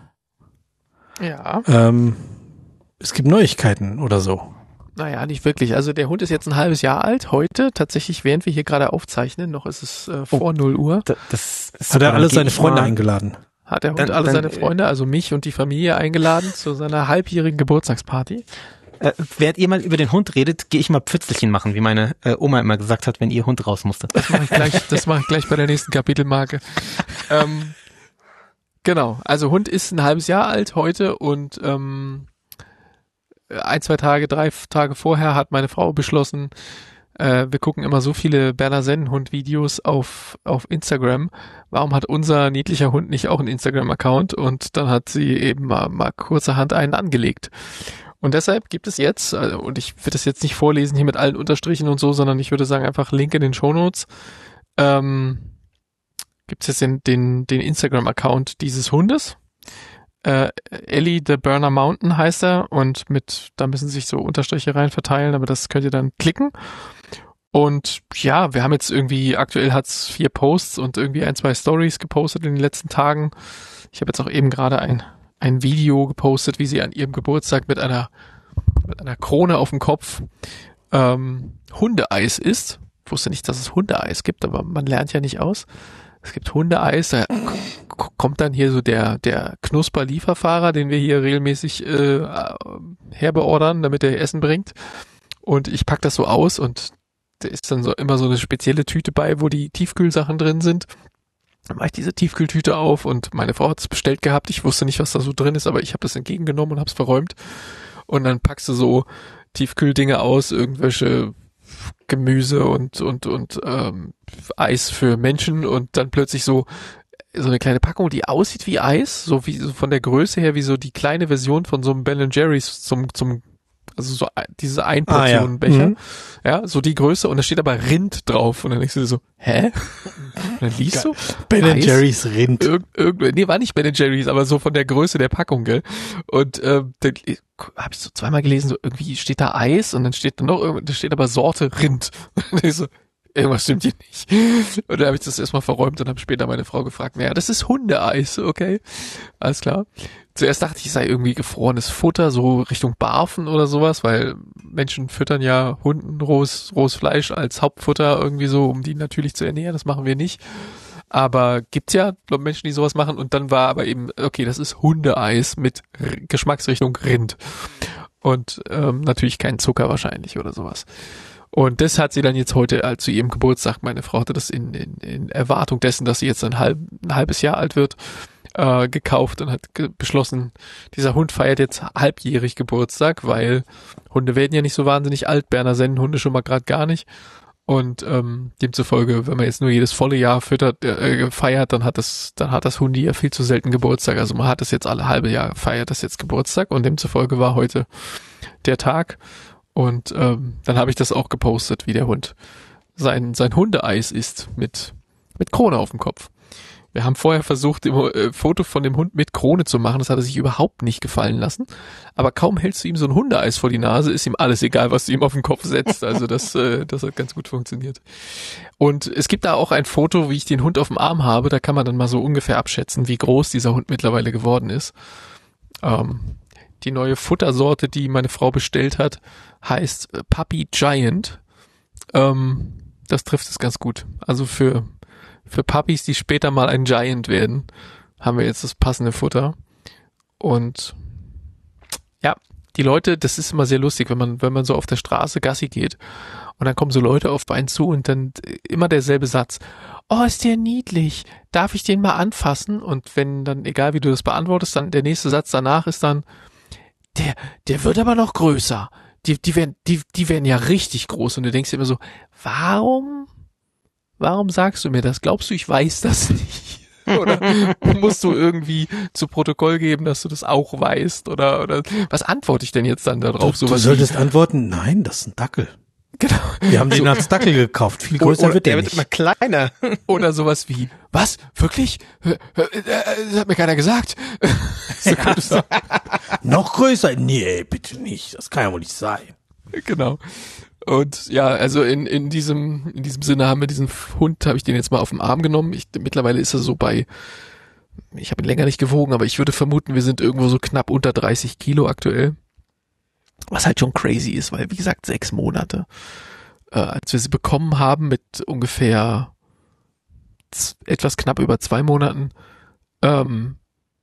Ja. ähm, es gibt Neuigkeiten oder so. Naja, nicht wirklich. Also der Hund ist jetzt ein halbes Jahr alt, heute. Tatsächlich, während wir hier gerade aufzeichnen, noch ist es äh, vor null Uhr. Da, das ist Hat er super, alle dann seine geh ich Freunde mal- eingeladen? Hat der Hund Dann- alle dann, seine äh, Freunde, also mich und die Familie eingeladen zu seiner halbjährigen Geburtstagsparty. Äh, während ihr mal über den Hund redet, gehe ich mal Pfützelchen machen, wie meine äh, Oma immer gesagt hat, wenn ihr Hund raus musste. Das mache ich gleich, das mache ich gleich bei der nächsten Kapitelmarke. ähm, genau, also Hund ist ein halbes Jahr alt heute und ähm, ein, zwei Tage, drei Tage vorher hat meine Frau beschlossen, äh, wir gucken immer so viele Berner Sennenhund-Videos auf, auf Instagram. Warum hat unser niedlicher Hund nicht auch einen Instagram-Account? Und dann hat sie eben mal, mal kurzerhand einen angelegt. Und deshalb gibt es jetzt, also, und ich würde das jetzt nicht vorlesen hier mit allen Unterstrichen und so, sondern ich würde sagen einfach Link in den Shownotes, ähm, gibt es jetzt den, den, den Instagram-Account dieses Hundes. Äh, Ellie the Burner Mountain heißt er und mit, da müssen sich so Unterstriche rein verteilen, aber das könnt ihr dann klicken. Und ja, wir haben jetzt irgendwie, aktuell hat's vier Posts und irgendwie ein, zwei Stories gepostet in den letzten Tagen. Ich habe jetzt auch eben gerade ein, ein Video gepostet, wie sie an ihrem Geburtstag mit einer, mit einer Krone auf dem Kopf ähm, Hundeeis isst. Ich wusste nicht, dass es Hundeeis gibt, aber man lernt ja nicht aus. Es gibt Hundeeis, da k- kommt dann hier so der, der Knusper-Lieferfahrer, den wir hier regelmäßig äh, herbeordern, damit er Essen bringt. Und ich pack das so aus und da ist dann so immer so eine spezielle Tüte bei, wo die Tiefkühlsachen drin sind. Dann mache ich diese Tiefkühltüte auf und meine Frau hat es bestellt gehabt. Ich wusste nicht, was da so drin ist, aber ich habe das entgegengenommen und habe es verräumt. Und dann packst du so Tiefkühldinge aus, irgendwelche Gemüse und und und ähm, Eis für Menschen und dann plötzlich so so eine kleine Packung, die aussieht wie Eis, so wie so von der Größe her wie so die kleine Version von so einem Ben and Jerry's zum zum also so ein- diese Ein-Portionen-Becher, Ah, ja. Mhm. ja, so die Größe und da steht aber Rind drauf und dann denkst du dir so, hä? Und dann liest du Ben and Eis? Jerry's Rind. Irg irgend, nee, war nicht Ben and Jerry's, aber so von der Größe der Packung, gell? Und ähm, dann habe ich so zweimal gelesen, so irgendwie steht da Eis und dann steht da noch irgend, da steht aber Sorte Rind. Und ich so, irgendwas stimmt hier nicht. Und dann habe ich das erstmal verräumt und habe später meine Frau gefragt, naja, das ist Hundeeis, okay? Alles klar. Zuerst dachte ich, es sei irgendwie gefrorenes Futter, so Richtung Barfen oder sowas, weil Menschen füttern ja Hunden rohes, rohes Fleisch als Hauptfutter irgendwie so, um die natürlich zu ernähren. Das machen wir nicht. Aber gibt's ja glaub, Menschen, die sowas machen. Und dann war aber eben, okay, das ist Hundeeis mit R- Geschmacksrichtung Rind. Und ähm, natürlich kein Zucker wahrscheinlich oder sowas. Und das hat sie dann jetzt heute äh, zu ihrem Geburtstag, meine Frau hatte das in, in, in Erwartung dessen, dass sie jetzt ein, halb, ein halbes Jahr alt wird, äh, gekauft und hat ge- beschlossen, dieser Hund feiert jetzt halbjährig Geburtstag, weil Hunde werden ja nicht so wahnsinnig alt, Berner Sennenhunde schon mal gerade gar nicht. Und ähm, demzufolge, wenn man jetzt nur jedes volle Jahr füttert, äh, feiert, dann hat das, dann hat das Hundi ja viel zu selten Geburtstag. Also man hat das jetzt alle halbe Jahr, feiert das jetzt Geburtstag und demzufolge war heute der Tag. Und ähm, dann habe ich das auch gepostet, wie der Hund sein sein Hundeeis isst mit mit Krone auf dem Kopf. Wir haben vorher versucht, ein äh, Foto von dem Hund mit Krone zu machen. Das hat er sich überhaupt nicht gefallen lassen. Aber kaum hältst du ihm so ein Hundeeis vor die Nase, ist ihm alles egal, was du ihm auf den Kopf setzt. Also das, äh, das hat ganz gut funktioniert. Und es gibt da auch ein Foto, wie ich den Hund auf dem Arm habe. Da kann man dann mal so ungefähr abschätzen, wie groß dieser Hund mittlerweile geworden ist. Ähm, die neue Futtersorte, die meine Frau bestellt hat, heißt äh, Puppy Giant. Ähm, das trifft es ganz gut. Also für Für Puppies, die später mal ein Giant werden, haben wir jetzt das passende Futter. Und ja, die Leute, das ist immer sehr lustig, wenn man, wenn man so auf der Straße Gassi geht und dann kommen so Leute auf einen zu und dann immer derselbe Satz. Oh, ist der niedlich. Darf ich den mal anfassen? Und wenn dann, egal wie du das beantwortest, dann der nächste Satz danach ist dann, der, der wird aber noch größer. Die, die werden, die, die werden ja richtig groß. Und du denkst dir immer so, warum? Warum sagst du mir das? Glaubst du, ich weiß das nicht? Oder musst du irgendwie zu Protokoll geben, dass du das auch weißt? Oder, oder was antworte ich denn jetzt dann darauf? Du, du solltest wie, antworten, nein, das ist ein Dackel. Genau. Wir haben den als Dackel gekauft. Viel größer oder, wird der, der nicht. wird immer kleiner. Oder sowas wie, was? Wirklich? Das hat mir keiner gesagt. So könntest du noch größer? Nee, bitte nicht. Das kann ja wohl nicht sein. Genau. Und ja, also in, in diesem, in diesem Sinne haben wir diesen Hund, habe ich den jetzt mal auf den Arm genommen. Ich, mittlerweile ist er so bei, ich habe ihn länger nicht gewogen, aber ich würde vermuten, wir sind irgendwo so knapp unter dreißig Kilo aktuell. Was halt schon crazy ist, weil wie gesagt, sechs Monate. Äh, als wir sie bekommen haben mit ungefähr z- etwas knapp über zwei Monaten, ähm,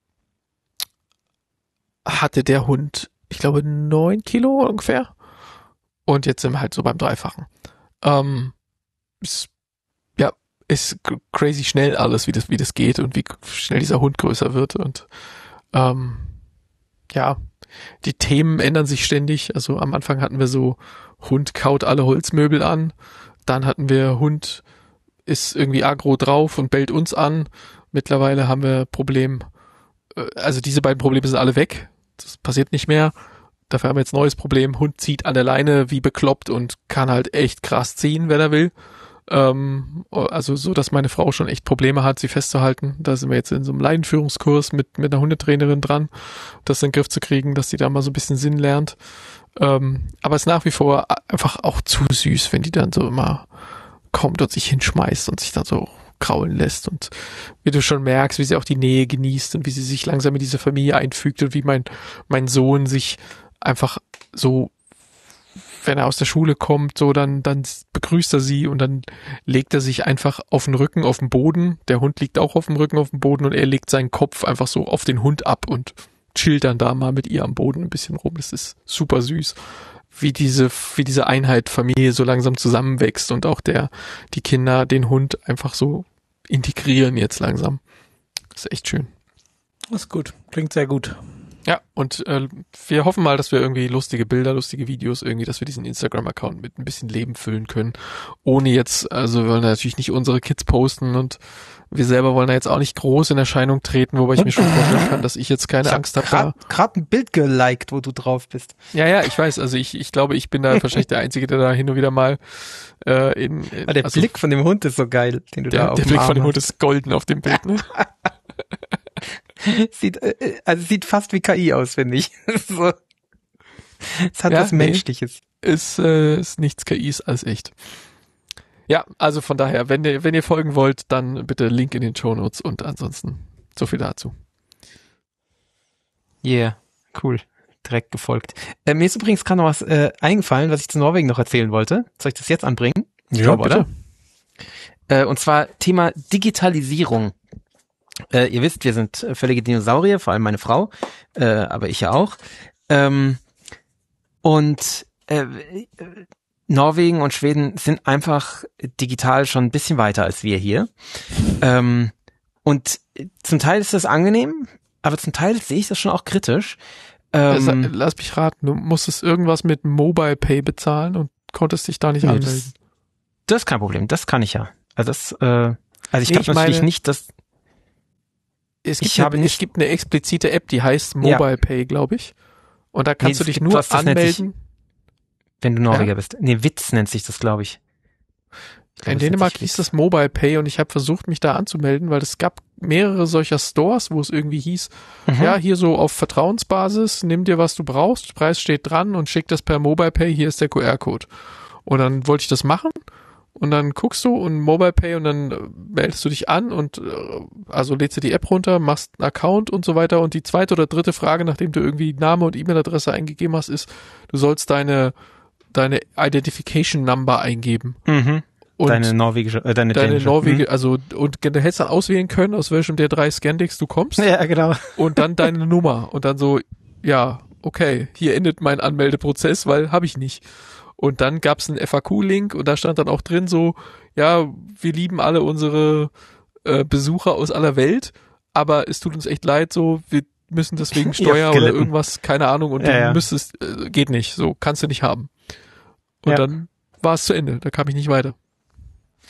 hatte der Hund, ich glaube, neun Kilo ungefähr. Und jetzt sind wir halt so beim Dreifachen. Ähm, ist, ja, ist crazy schnell alles, wie das, wie das geht und wie schnell dieser Hund größer wird. Und ähm, ja, die Themen ändern sich ständig. Also am Anfang hatten wir so, Hund kaut alle Holzmöbel an. Dann hatten wir, Hund ist irgendwie aggro drauf und bellt uns an. Mittlerweile haben wir Problem, also diese beiden Probleme sind alle weg. Das passiert nicht mehr. Dafür haben wir jetzt ein neues Problem. Hund zieht an der Leine wie bekloppt und kann halt echt krass ziehen, wenn er will. Ähm, also so, dass meine Frau schon echt Probleme hat, sie festzuhalten. Da sind wir jetzt in so einem Leinenführungskurs mit mit einer Hundetrainerin dran, das in den Griff zu kriegen, dass sie da mal so ein bisschen Sinn lernt. Ähm, aber es ist nach wie vor einfach auch zu süß, wenn die dann so immer kommt und sich hinschmeißt und sich dann so kraulen lässt. Und wie du schon merkst, wie sie auch die Nähe genießt und wie sie sich langsam in diese Familie einfügt und wie mein mein Sohn sich einfach so, wenn er aus der Schule kommt, so dann dann begrüßt er sie und dann legt er sich einfach auf den Rücken, auf den Boden. Der Hund liegt auch auf dem Rücken, auf dem Boden und er legt seinen Kopf einfach so auf den Hund ab und chillt dann da mal mit ihr am Boden ein bisschen rum. Das ist super süß, wie diese wie diese Einheit Familie so langsam zusammenwächst und auch der die Kinder den Hund einfach so integrieren jetzt langsam. Das ist echt schön. Das ist gut. Klingt sehr gut. Ja, und äh, wir hoffen mal, dass wir irgendwie lustige Bilder, lustige Videos irgendwie, dass wir diesen Instagram-Account mit ein bisschen Leben füllen können, ohne jetzt, also wir wollen natürlich nicht unsere Kids posten und wir selber wollen da jetzt auch nicht groß in Erscheinung treten, wobei ich mir schon vorstellen kann, dass ich jetzt keine ich Angst habe. Gerade grad ein Bild geliked, wo du drauf bist. Ja, ja, ich weiß, also ich ich glaube, ich bin da wahrscheinlich der Einzige, der da hin und wieder mal äh, in, in Weil der also, Blick von dem Hund ist so geil, den du der, da auf der dem Blick Arm von dem hast. Hund ist golden auf dem Bild, ne? Sieht, äh, also sieht fast wie K I aus, finde ich. So. Es hat Ja, was Menschliches. Nee, ist, äh, ist nichts K Is als echt. Ja, also von daher, wenn ihr, wenn ihr folgen wollt, dann bitte Link in den Shownotes und ansonsten so viel dazu. Yeah, cool. Direkt gefolgt. Äh, mir ist übrigens gerade noch was äh, eingefallen, was ich zu Norwegen noch erzählen wollte. Soll ich das jetzt anbringen? Ich Ja, glaube, bitte. oder? Äh, und zwar Thema Digitalisierung. Äh, ihr wisst, wir sind äh, völlige Dinosaurier, vor allem meine Frau, äh, aber ich ja auch. Ähm, und äh, Norwegen und Schweden sind einfach digital schon ein bisschen weiter als wir hier. Ähm, und zum Teil ist das angenehm, aber zum Teil sehe ich das schon auch kritisch. Also, Ähm, lass mich raten, du musstest irgendwas mit Mobile Pay bezahlen und konntest dich da nicht nee, anmelden. das, das ist kein Problem, das kann ich ja. Also das, äh, also ich Nee, glaube ich natürlich meine- nicht, dass Es gibt, Ich habe eine, nicht- es gibt eine explizite App, die heißt Mobile Ja. Pay, glaube ich. Und da kannst Nee, du es dich gibt nur was, das nennt sich- anmelden. wenn du Norweger Ja? bist. Nee, Witz nennt sich das, glaube ich. Ich glaub, In das nennt Dänemark sich hieß Witz. das Mobile Pay und ich habe versucht, mich da anzumelden, weil es gab mehrere solcher Stores, wo es irgendwie hieß, Mhm. ja, hier so auf Vertrauensbasis, nimm dir, was du brauchst, Preis steht dran und schick das per Mobile Pay, hier ist der Q R-Code. Und dann wollte ich das machen und dann guckst du und Mobile Pay und dann äh, meldest du dich an und äh, also lädst du die App runter, machst einen Account und so weiter und die zweite oder dritte Frage, nachdem du irgendwie Name und E-Mail-Adresse eingegeben hast, ist, du sollst deine deine Identification Number eingeben. Mhm. Und Deine norwegische, äh, deine, deine dänische. Norwege, also und du hättest dann auswählen können, aus welchem der drei Scandics du kommst Mhm. Ja, genau. und dann deine Nummer und dann so, ja, okay, hier endet mein Anmeldeprozess, weil habe ich nicht. Und dann gab's einen F A Q-Link und da stand dann auch drin so, ja, wir lieben alle unsere äh, Besucher aus aller Welt, aber es tut uns echt leid, so, wir müssen deswegen Ihr Steuer habt oder gelitten. irgendwas, keine Ahnung, und Ja, du ja. müsstest, äh, geht nicht, so, kannst du nicht haben. Und Ja. dann war es zu Ende, da kam ich nicht weiter.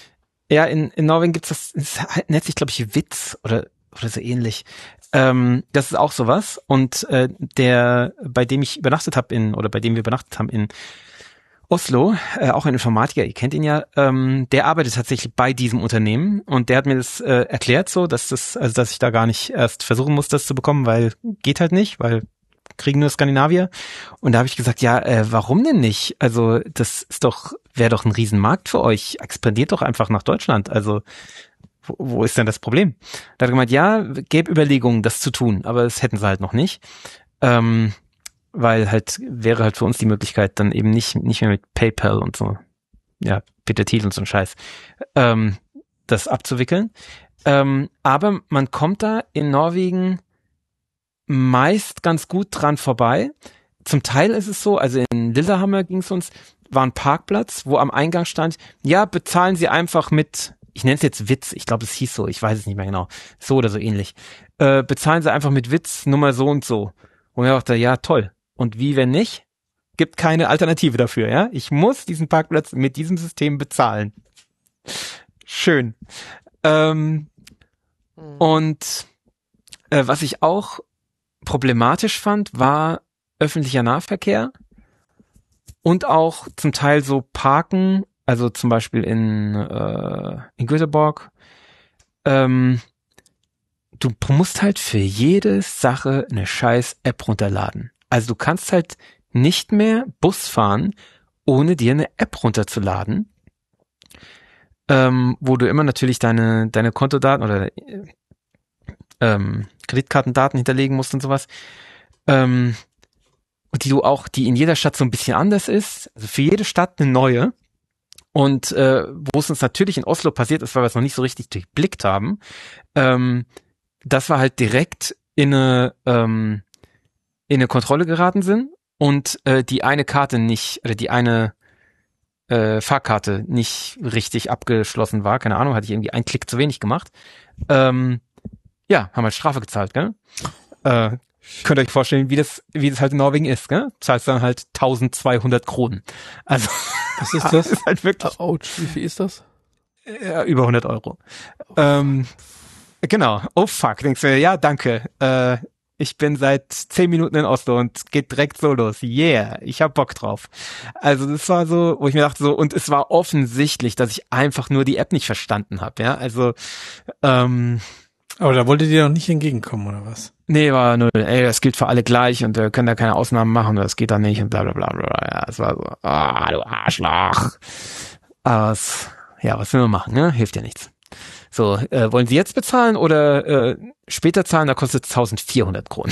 Ja, in, in Norwegen gibt's das, es nennt sich, glaube ich, Witz oder oder so ähnlich. Ähm, das ist auch sowas. Und äh, der, bei dem ich übernachtet habe in, oder bei dem wir übernachtet haben in Oslo, äh, auch ein Informatiker, ihr kennt ihn ja, ähm, der arbeitet tatsächlich bei diesem Unternehmen und der hat mir das äh, erklärt so, dass das, also dass ich da gar nicht erst versuchen muss, das zu bekommen, weil geht halt nicht, weil kriegen nur Skandinavier. Und da habe ich gesagt, ja, äh, warum denn nicht? Also das ist doch, wäre doch ein Riesenmarkt für euch. Expandiert doch einfach nach Deutschland. Also wo, wo ist denn das Problem? Da hat er gemeint, ja, gäbe Überlegungen, das zu tun, aber das hätten sie halt noch nicht. Ähm, weil halt wäre halt für uns die Möglichkeit, dann eben nicht nicht mehr mit PayPal und so, ja, Peter Thiel und so ein Scheiß, ähm, das abzuwickeln. Ähm, aber man kommt da in Norwegen meist ganz gut dran vorbei. Zum Teil ist es so, also in Lillehammer ging es uns, war ein Parkplatz, wo am Eingang stand, ja, bezahlen Sie einfach mit, ich nenne es jetzt Witz, ich glaube, es hieß so, ich weiß es nicht mehr genau, so oder so ähnlich, äh, bezahlen Sie einfach mit Witz Nummer so und so. Und ich dachte, ja, toll. Und wie, wenn nicht? Gibt keine Alternative dafür, ja? Ich muss diesen Parkplatz mit diesem System bezahlen. Schön. Ähm, mhm. Und äh, was ich auch problematisch fand, war öffentlicher Nahverkehr und auch zum Teil so Parken, also zum Beispiel in, äh, in Göteborg. Ähm, du musst halt für jede Sache eine scheiß App runterladen. Also du kannst halt nicht mehr Bus fahren, ohne dir eine App runterzuladen, ähm, wo du immer natürlich deine deine Kontodaten oder ähm, Kreditkartendaten hinterlegen musst und sowas. Ähm, und die du auch, die in jeder Stadt so ein bisschen anders ist. Also für jede Stadt eine neue. Und äh, wo es uns natürlich in Oslo passiert ist, weil wir es noch nicht so richtig durchblickt haben, ähm, dass wir halt direkt in eine ähm, in eine Kontrolle geraten sind und äh, die eine Karte nicht, oder die eine äh, Fahrkarte nicht richtig abgeschlossen war. Keine Ahnung, hatte ich irgendwie einen Klick zu wenig gemacht. Ähm, ja, haben halt Strafe gezahlt, gell? Äh, könnt ihr euch vorstellen, wie das wie das halt in Norwegen ist, gell? Zahlst dann halt zwölfhundert Kronen. Also was ist das? ist halt wirklich. Ouch, wie viel ist das? Ja, über hundert Euro. Oh, ähm, genau. Oh fuck, denkst du, ja, danke. Äh, Ich bin seit zehn Minuten in Oslo und geht direkt so los. Yeah, ich hab Bock drauf. Also das war so, wo ich mir dachte so, und es war offensichtlich, dass ich einfach nur die App nicht verstanden habe. Ja, also ähm, aber da wolltet ihr doch nicht entgegenkommen, oder was? Nee, war null. Ey, das gilt für alle gleich und wir können da keine Ausnahmen machen, das geht da nicht und bla bla bla bla. Ja, es war so, ah, du Arschloch. Aber es, ja, was will man machen, ne? Hilft ja nichts. So, äh, wollen Sie jetzt bezahlen oder äh, später zahlen? Da kostet es eintausendvierhundert Kronen.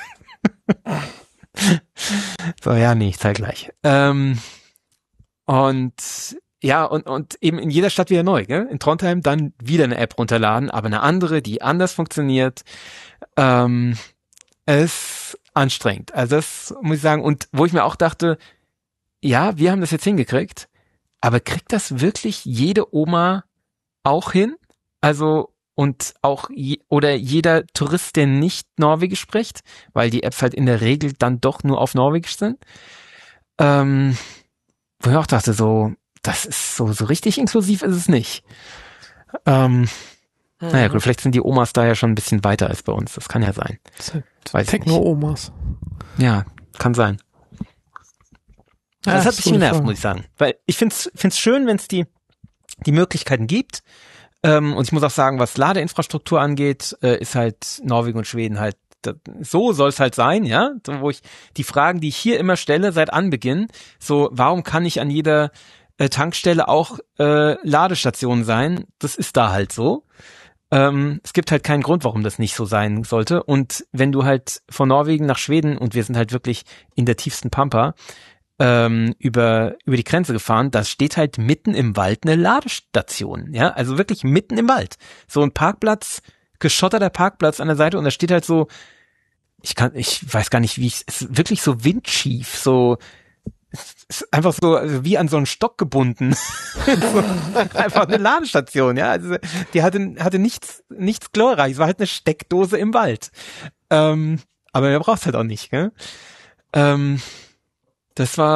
So, ja, nee, ich zahl gleich. Ähm, und ja, und und eben in jeder Stadt wieder neu. Gell? In Trondheim dann wieder eine App runterladen, aber eine andere, die anders funktioniert. Ähm, ist anstrengend. Also das muss ich sagen. Und wo ich mir auch dachte, ja, wir haben das jetzt hingekriegt, aber kriegt das wirklich jede Oma auch hin? Also, und auch, je, oder jeder Tourist, der nicht Norwegisch spricht, weil die Apps halt in der Regel dann doch nur auf Norwegisch sind. Ähm, wo ich auch dachte, so, das ist so, so richtig inklusiv ist es nicht. Ähm, mhm. Naja, gut, vielleicht sind die Omas da ja schon ein bisschen weiter als bei uns. Das kann ja sein. Halt Techno-Omas. Ja, kann sein. Ja, das hat ein bisschen genervt, muss ich sagen. Weil ich find's, find's schön, wenn es die, die Möglichkeiten gibt. Ähm, und ich muss auch sagen, was Ladeinfrastruktur angeht, äh, ist halt Norwegen und Schweden halt, das, so soll es halt sein, ja. So, wo ich die Fragen, die ich hier immer stelle, seit Anbeginn, so, warum kann nicht an jeder äh, Tankstelle auch äh, Ladestation sein? Das ist da halt so. Ähm, es gibt halt keinen Grund, warum das nicht so sein sollte. Und wenn du halt von Norwegen nach Schweden, und wir sind halt wirklich in der tiefsten Pampa, ähm, über über die Grenze gefahren, da steht halt mitten im Wald eine Ladestation, ja, also wirklich mitten im Wald. So ein Parkplatz, geschotterter Parkplatz an der Seite und da steht halt so, ich kann, ich weiß gar nicht, wie ich, es ist wirklich so windschief, so, es ist einfach so, also wie an so einen Stock gebunden. So, einfach eine Ladestation, ja, also die hatte, hatte nichts, nichts glorreiches, war halt eine Steckdose im Wald. Ähm, aber man braucht's halt auch nicht, gell? Ähm, Das war,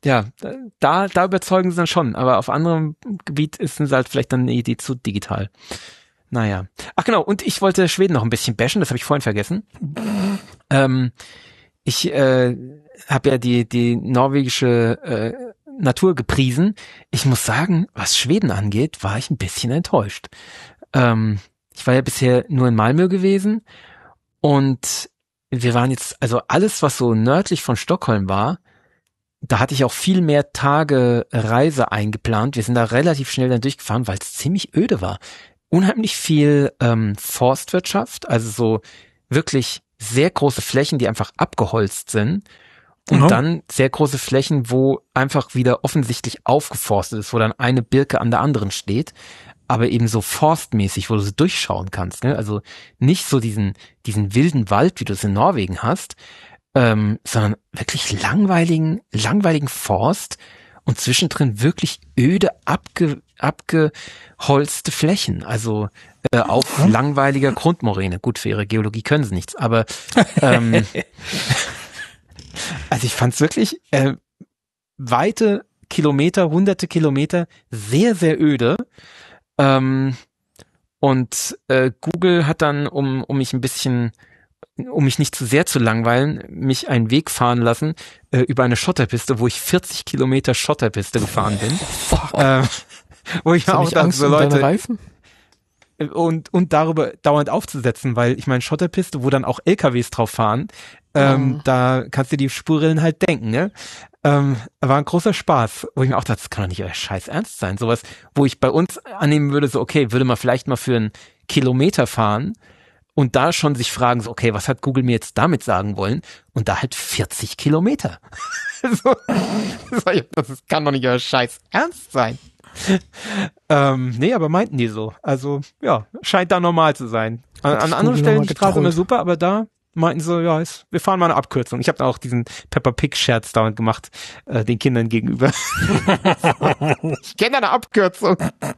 ja, da, da überzeugen sie dann schon, aber auf anderem Gebiet ist es halt vielleicht dann eine Idee zu digital. Naja. Ach genau, und ich wollte Schweden noch ein bisschen bashen, das habe ich vorhin vergessen. ähm, ich äh, habe ja die, die norwegische äh, Natur gepriesen. Ich muss sagen, was Schweden angeht, war ich ein bisschen enttäuscht. Ähm, ich war ja bisher nur in Malmö gewesen und wir waren jetzt, also alles, was so nördlich von Stockholm war, da hatte ich auch viel mehr Tage Reise eingeplant. Wir sind da relativ schnell dann durchgefahren, weil es ziemlich öde war. Unheimlich viel ähm, Forstwirtschaft, also so wirklich sehr große Flächen, die einfach abgeholzt sind. Und mhm. dann sehr große Flächen, wo einfach wieder offensichtlich aufgeforstet ist, wo dann eine Birke an der anderen steht, aber eben so forstmäßig, wo du so durchschauen kannst. Ne? Also nicht so diesen diesen wilden Wald, wie du es in Norwegen hast, ähm, sondern wirklich langweiligen langweiligen Forst und zwischendrin wirklich öde abge, abgeholzte Flächen. Also äh, auf mhm. langweiliger Grundmoräne. Gut, für ihre Geologie können sie nichts, aber ähm, also ich fand's wirklich äh, weite Kilometer, hunderte Kilometer, sehr, sehr öde. Ähm, und äh, Google hat dann, um um mich ein bisschen, um mich nicht zu sehr zu langweilen, mich einen Weg fahren lassen äh, über eine Schotterpiste, wo ich vierzig Kilometer Schotterpiste gefahren bin. äh, wo ich mir auch dachte, so Leute, Reifen? und und darüber dauernd aufzusetzen, weil ich meine Schotterpiste, wo dann auch L K Ws drauf fahren, ähm, oh. da kannst du die Spurrillen halt denken, ne? Ähm, war ein großer Spaß, wo ich mir auch dachte, das kann doch nicht euer Scheiß Ernst sein. Sowas, wo ich bei uns annehmen würde, so okay, würde man vielleicht mal für einen Kilometer fahren und da schon sich fragen, so okay, was hat Google mir jetzt damit sagen wollen? Und da halt vierzig Kilometer. so, das kann doch nicht euer Scheiß Ernst sein. ähm, nee, aber meinten die so. Also, ja, scheint da normal zu sein. An, an anderen Stellen die Straße immer super, aber da meinten so, ja, ist, wir fahren mal eine Abkürzung. Ich habe da auch diesen Peppa Pig-Scherz dauernd gemacht, äh, den Kindern gegenüber. Ich kenne eine Abkürzung.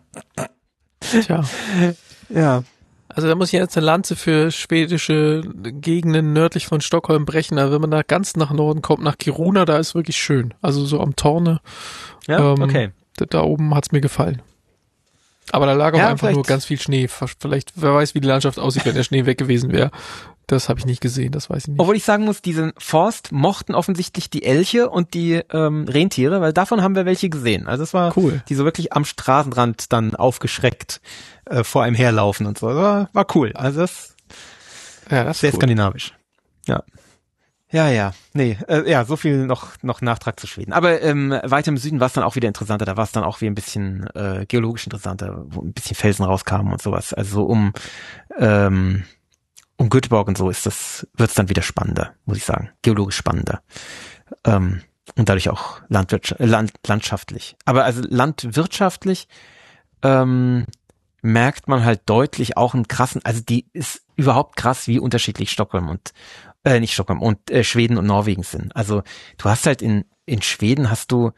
Tja. Ja. Also da muss ich jetzt eine Lanze für schwedische Gegenden nördlich von Stockholm brechen. Also wenn man da ganz nach Norden kommt, nach Kiruna, da ist wirklich schön. Also so am Torne. Ja, ähm, okay. Da, da oben hat's mir gefallen. Aber da lag auch ja, einfach nur ganz viel Schnee. Vielleicht, wer weiß, wie die Landschaft aussieht, wenn der Schnee weg gewesen wäre. Das habe ich nicht gesehen, das weiß ich nicht. Obwohl ich sagen muss, diesen Forst mochten offensichtlich die Elche und die ähm, Rentiere, weil davon haben wir welche gesehen. Also es war cool. Die so wirklich am Straßenrand dann aufgeschreckt äh, vor einem herlaufen und so. War, war cool. Also das, ja, das ist sehr cool. skandinavisch. Ja. Ja, ja. Nee, äh, ja, so viel noch noch Nachtrag zu Schweden. Aber ähm, weiter im Süden war es dann auch wieder interessanter. Da war es dann auch wieder ein bisschen äh, geologisch interessanter, wo ein bisschen Felsen rauskamen und sowas. Also so um ähm, um Göteborg und so ist das, wird's dann wieder spannender, muss ich sagen. Geologisch spannender. Ähm, und dadurch auch landwirtschaft, land, landschaftlich. Aber also landwirtschaftlich ähm, merkt man halt deutlich auch einen krassen, also die ist überhaupt krass, wie unterschiedlich Stockholm und äh, nicht Stockholm und äh, Schweden und Norwegen sind. Also du hast halt in in Schweden hast du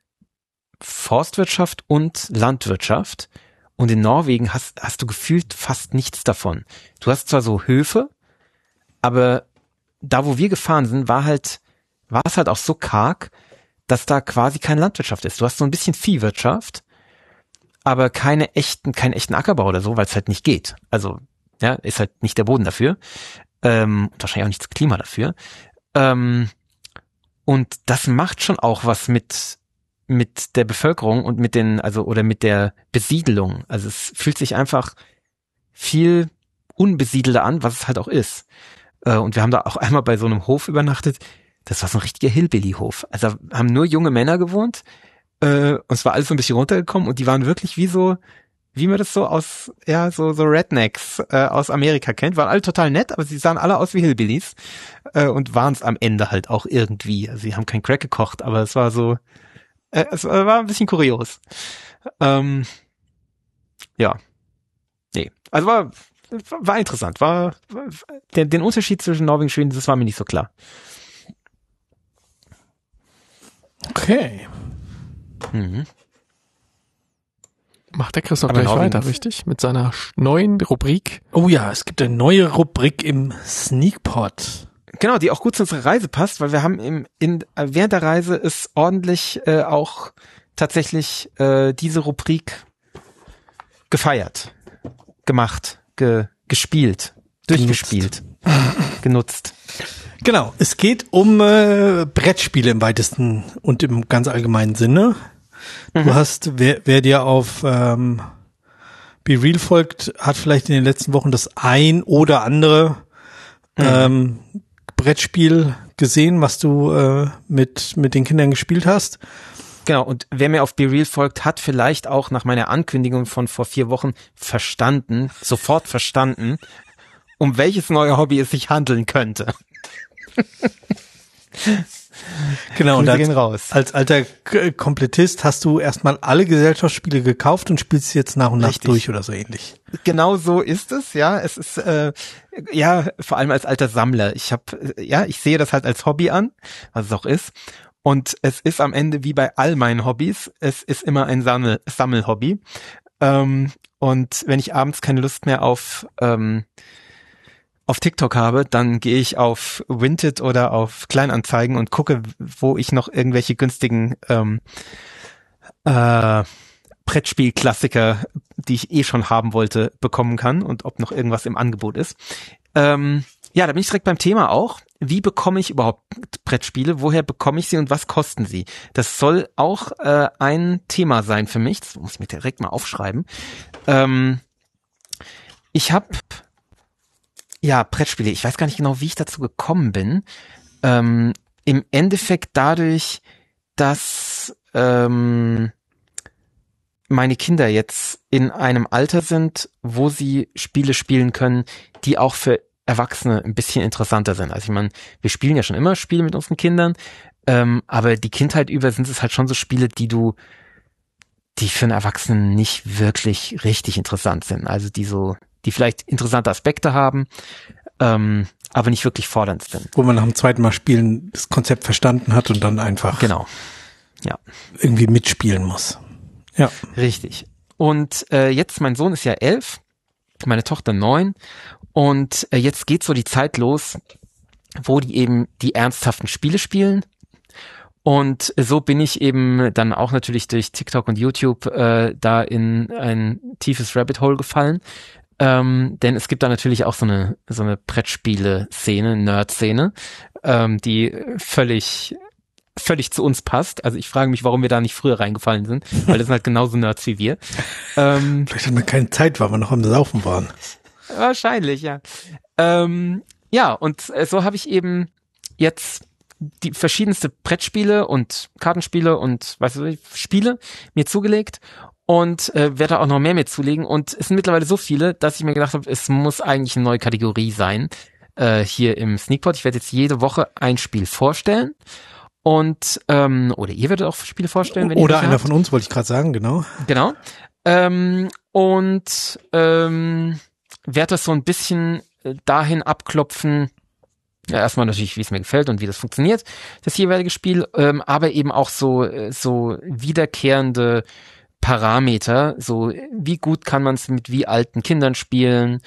Forstwirtschaft und Landwirtschaft. Und in Norwegen hast, hast du gefühlt fast nichts davon. Du hast zwar so Höfe, aber da, wo wir gefahren sind, war halt, war es halt auch so karg, dass da quasi keine Landwirtschaft ist. Du hast so ein bisschen Viehwirtschaft, aber keine echten, keinen echten Ackerbau oder so, weil es halt nicht geht. Also, ja, ist halt nicht der Boden dafür. Ähm, und wahrscheinlich auch nicht das Klima dafür. Ähm, und das macht schon auch was mit, mit der Bevölkerung und mit den, also, oder mit der Besiedelung. Also es fühlt sich einfach viel unbesiedelter an, was es halt auch ist. Äh, und wir haben da auch einmal bei so einem Hof übernachtet. Das war so ein richtiger Hillbilly-Hof. Also haben nur junge Männer gewohnt, äh, und es war alles so ein bisschen runtergekommen und die waren wirklich wie so, wie man das so aus, ja, so, so Rednecks äh, aus Amerika kennt. Waren alle total nett, aber sie sahen alle aus wie Hillbillies äh, und waren es am Ende halt auch irgendwie. Also sie haben kein Crack gekocht, aber es war so, äh, es war ein bisschen kurios. Ähm, ja. Nee, also war, war interessant. War, war der, den Unterschied zwischen Norwegen und Schweden, das war mir nicht so klar. Okay. Mhm. Macht der Christoph Aber gleich Norwegen weiter, richtig? Mit seiner neuen Rubrik. Oh ja, es gibt eine neue Rubrik im Sneakpot. Genau, die auch gut zu unserer Reise passt, weil wir haben im, in, während der Reise ist ordentlich äh, auch tatsächlich äh, diese Rubrik gefeiert, gemacht, ge, gespielt, durchgespielt, genutzt. Genau, es geht um äh, Brettspiele im weitesten und im ganz allgemeinen Sinne. Mhm. Du hast, wer, wer dir auf ähm, Be Real folgt, hat vielleicht in den letzten Wochen das ein oder andere mhm. ähm, Brettspiel gesehen, was du äh, mit mit den Kindern gespielt hast. Genau, und wer mir auf Be Real folgt, hat vielleicht auch nach meiner Ankündigung von vor vier Wochen verstanden, sofort verstanden, um welches neue Hobby es sich handeln könnte. Genau, und als, als alter K- Komplettist hast du erstmal alle Gesellschaftsspiele gekauft und spielst jetzt nach und nach Richtig. durch oder so ähnlich. Genau so ist es, ja. Es ist äh, ja vor allem als alter Sammler. Ich habe ja, ich sehe das halt als Hobby an, was es auch ist. Und es ist am Ende wie bei all meinen Hobbys, es ist immer ein Sammel Sammelhobby. Ähm, und wenn ich abends keine Lust mehr auf ähm, auf TikTok habe, dann gehe ich auf Vinted oder auf Kleinanzeigen und gucke, wo ich noch irgendwelche günstigen ähm, äh, Brettspiel-Klassiker, die ich eh schon haben wollte, bekommen kann und ob noch irgendwas im Angebot ist. Ähm, ja, da bin ich direkt beim Thema auch. Wie bekomme ich überhaupt Brettspiele? Woher bekomme ich sie und was kosten sie? Das soll auch äh, ein Thema sein für mich. Das muss ich mir direkt mal aufschreiben. Ähm, ich habe Ja, Brettspiele. Ich weiß gar nicht genau, wie ich dazu gekommen bin. Ähm, im Endeffekt dadurch, dass ähm, meine Kinder jetzt in einem Alter sind, wo sie Spiele spielen können, die auch für Erwachsene ein bisschen interessanter sind. Also ich meine, wir spielen ja schon immer Spiele mit unseren Kindern, ähm, aber die Kindheit über sind es halt schon so Spiele, die du, die für einen Erwachsenen nicht wirklich richtig interessant sind. Also die so die vielleicht interessante Aspekte haben, ähm, aber nicht wirklich fordernd sind. Wo man nach dem zweiten Mal spielen das Konzept verstanden hat und dann einfach genau, ja, irgendwie mitspielen muss. Ja, richtig. Und äh, jetzt, mein Sohn ist ja elf, meine Tochter neun, und äh, jetzt geht so die Zeit los, wo die eben die ernsthaften Spiele spielen. Und so bin ich eben dann auch natürlich durch TikTok und YouTube äh, da in ein tiefes Rabbit Hole gefallen. Ähm, denn es gibt da natürlich auch so eine so eine Brettspiele-Szene, Nerd-Szene, ähm, die völlig völlig zu uns passt. Also ich frage mich, warum wir da nicht früher reingefallen sind, weil das sind halt genauso Nerds wie wir. Ähm, Vielleicht hatten wir keine Zeit, weil wir noch am Saufen waren. Wahrscheinlich, ja. Ähm, ja, und äh, so habe ich eben jetzt die verschiedenste Brettspiele und Kartenspiele und was weiß ich, Spiele mir zugelegt. Und äh, werde auch noch mehr mit zulegen. Und es sind mittlerweile so viele, dass ich mir gedacht habe, es muss eigentlich eine neue Kategorie sein äh, hier im Sneakpot. Ich werde jetzt jede Woche ein Spiel vorstellen. Und ähm, oder ihr werdet auch Spiele vorstellen. Wenn oder ihr einer habt. Von uns, wollte ich gerade sagen, genau. Genau. Ähm, und ähm, werde das so ein bisschen dahin abklopfen, ja, erstmal natürlich, wie es mir gefällt und wie das funktioniert, das jeweilige Spiel, ähm, aber eben auch so so wiederkehrende Parameter, so wie gut kann man es mit wie alten Kindern spielen,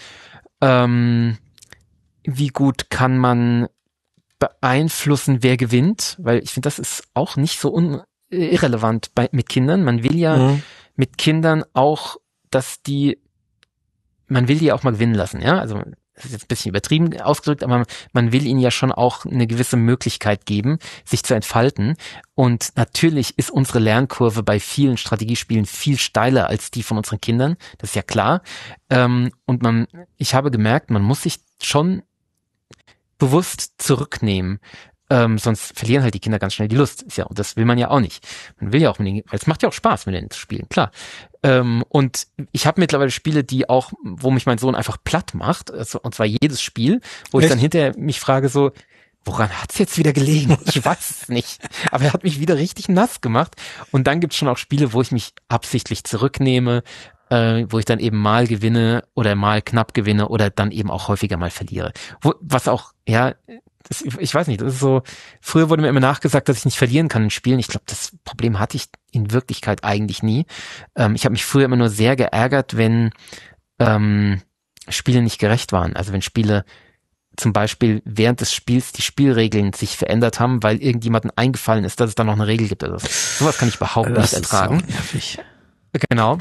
ähm, wie gut kann man beeinflussen, wer gewinnt, weil ich finde, das ist auch nicht so un- irrelevant bei, mit Kindern. Man will ja mhm. mit Kindern auch, dass die, man will die auch mal gewinnen lassen, ja, also das ist jetzt ein bisschen übertrieben ausgedrückt, aber man will ihnen ja schon auch eine gewisse Möglichkeit geben, sich zu entfalten. Und natürlich ist unsere Lernkurve bei vielen Strategiespielen viel steiler als die von unseren Kindern. Das ist ja klar. Und man, ich habe gemerkt, man muss sich schon bewusst zurücknehmen. Ähm, sonst verlieren halt die Kinder ganz schnell die Lust. Ist ja, und das will man ja auch nicht. Man will ja auch mit denen, weil es macht ja auch Spaß, mit denen zu spielen, klar. Ähm, und ich habe mittlerweile Spiele, die auch, wo mich mein Sohn einfach platt macht, also, und zwar jedes Spiel, wo Echt? ich dann hinterher mich frage so, woran hat's jetzt wieder gelegen? Ich weiß es nicht. Aber er hat mich wieder richtig nass gemacht. Und dann gibt's schon auch Spiele, wo ich mich absichtlich zurücknehme, äh, wo ich dann eben mal gewinne oder mal knapp gewinne oder dann eben auch häufiger mal verliere. Wo, was auch, ja, das, ich weiß nicht, das ist so, früher wurde mir immer nachgesagt, dass ich nicht verlieren kann in Spielen. Ich glaube, das Problem hatte ich in Wirklichkeit eigentlich nie. Ähm, ich habe mich früher immer nur sehr geärgert, wenn ähm, Spiele nicht gerecht waren. Also wenn Spiele zum Beispiel während des Spiels die Spielregeln sich verändert haben, weil irgendjemandem eingefallen ist, dass es da noch eine Regel gibt oder so. Sowas kann ich überhaupt das nicht ertragen. Ist auch nervig. Genau.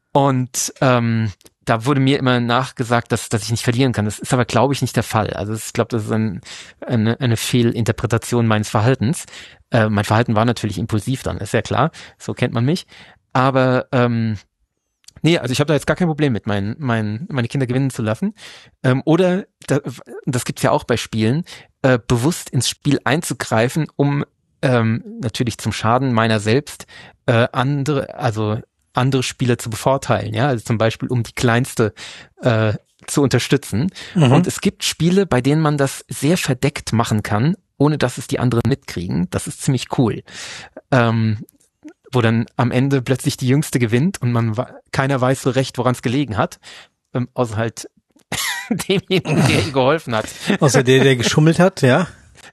Und ähm, da wurde mir immer nachgesagt, dass dass ich nicht verlieren kann. Das ist aber, glaube ich, nicht der Fall. Also ich glaube, das ist ein, eine, eine Fehlinterpretation meines Verhaltens. Äh, mein Verhalten war natürlich impulsiv dann, ist ja klar. So kennt man mich. Aber ähm, nee, also ich habe da jetzt gar kein Problem mit, mein, mein, meine Kinder gewinnen zu lassen. Ähm, oder, da, das gibt's ja auch bei Spielen, äh, bewusst ins Spiel einzugreifen, um ähm, natürlich zum Schaden meiner selbst äh, andere, also andere Spieler zu bevorteilen, ja, also zum Beispiel um die kleinste äh, zu unterstützen. Mhm. Und es gibt Spiele, bei denen man das sehr verdeckt machen kann, ohne dass es die anderen mitkriegen. Das ist ziemlich cool. Ähm, wo dann am Ende plötzlich die Jüngste gewinnt und man keiner weiß so recht, woran es gelegen hat, ähm, außer halt demjenigen, der ihr geholfen hat. Außer der, der geschummelt hat, ja.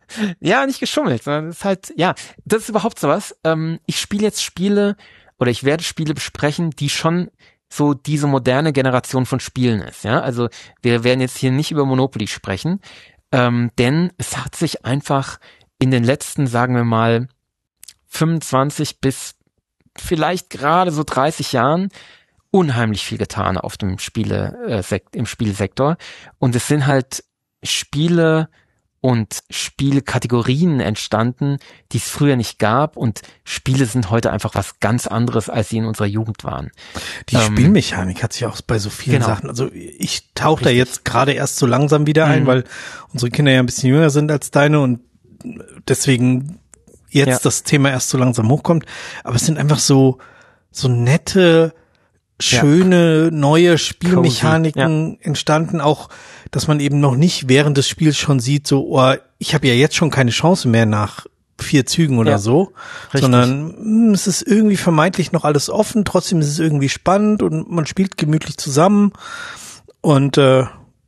Ja, nicht geschummelt, sondern es ist halt, ja, das ist überhaupt sowas. Ähm, ich spiele jetzt Spiele oder ich werde Spiele besprechen, die schon so diese moderne Generation von Spielen ist, ja. Also wir werden jetzt hier nicht über Monopoly sprechen, ähm, denn es hat sich einfach in den letzten, sagen wir mal, fünfundzwanzig bis vielleicht gerade so dreißig Jahren unheimlich viel getan auf dem Spiele, äh, Sek- im Spielsektor. Und es sind halt Spiele und Spielkategorien entstanden, die es früher nicht gab, und Spiele sind heute einfach was ganz anderes, als sie in unserer Jugend waren. Die ähm, Spielmechanik hat sich auch bei so vielen genau. Sachen, also ich tauche da jetzt gerade erst so langsam wieder ein, mhm. weil unsere Kinder ja ein bisschen jünger sind als deine und deswegen jetzt ja. das Thema erst so langsam hochkommt, aber es sind einfach so so nette, schöne, ja. neue Spielmechaniken ja. entstanden, auch dass man eben noch nicht während des Spiels schon sieht, so, oh, ich habe ja jetzt schon keine Chance mehr nach vier Zügen oder ja. so, richtig. Sondern mh, es ist irgendwie vermeintlich noch alles offen, trotzdem ist es irgendwie spannend und man spielt gemütlich zusammen und äh,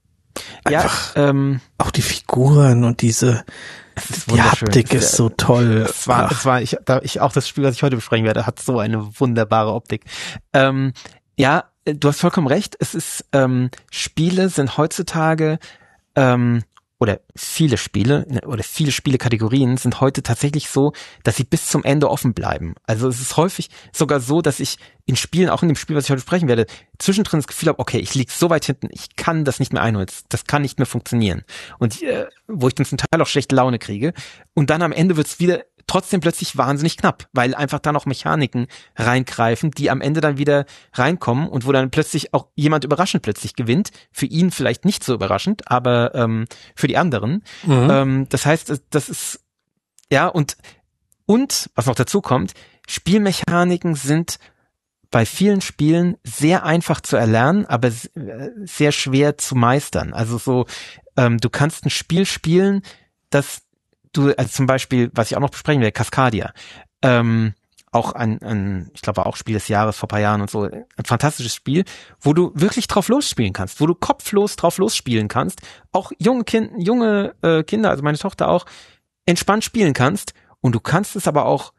einfach ja, ähm, auch die Figuren und diese die Haptik ist so toll. Es war, es war ich, da ich auch das Spiel, was ich heute besprechen werde, hat so eine wunderbare Optik. Ähm, ja, du hast vollkommen recht. Es ist ähm, Spiele sind heutzutage ähm, oder viele Spiele oder viele Spielekategorien sind heute tatsächlich so, dass sie bis zum Ende offen bleiben. Also es ist häufig sogar so, dass ich in Spielen, auch in dem Spiel, was ich heute sprechen werde, zwischendrin das Gefühl habe, okay, ich liege so weit hinten, ich kann das nicht mehr einholen, das kann nicht mehr funktionieren. Und äh, wo ich dann zum Teil auch schlechte Laune kriege. Und dann am Ende wird's wieder trotzdem plötzlich wahnsinnig knapp, weil einfach da noch Mechaniken reingreifen, die am Ende dann wieder reinkommen und wo dann plötzlich auch jemand überraschend plötzlich gewinnt. Für ihn vielleicht nicht so überraschend, aber ähm, für die anderen. Mhm. Ähm, das heißt, das ist, ja, und, und, was noch dazu kommt, Spielmechaniken sind bei vielen Spielen sehr einfach zu erlernen, aber sehr schwer zu meistern. Also so, ähm, du kannst ein Spiel spielen, das du, also zum Beispiel, was ich auch noch besprechen werde, Cascadia, ähm, auch ein, ein, ich glaube auch Spiel des Jahres vor ein paar Jahren und so, ein fantastisches Spiel, wo du wirklich drauf losspielen kannst, wo du kopflos drauf losspielen kannst, auch junge Kind, junge äh, Kinder, also meine Tochter auch, entspannt spielen kannst, und du kannst es aber auch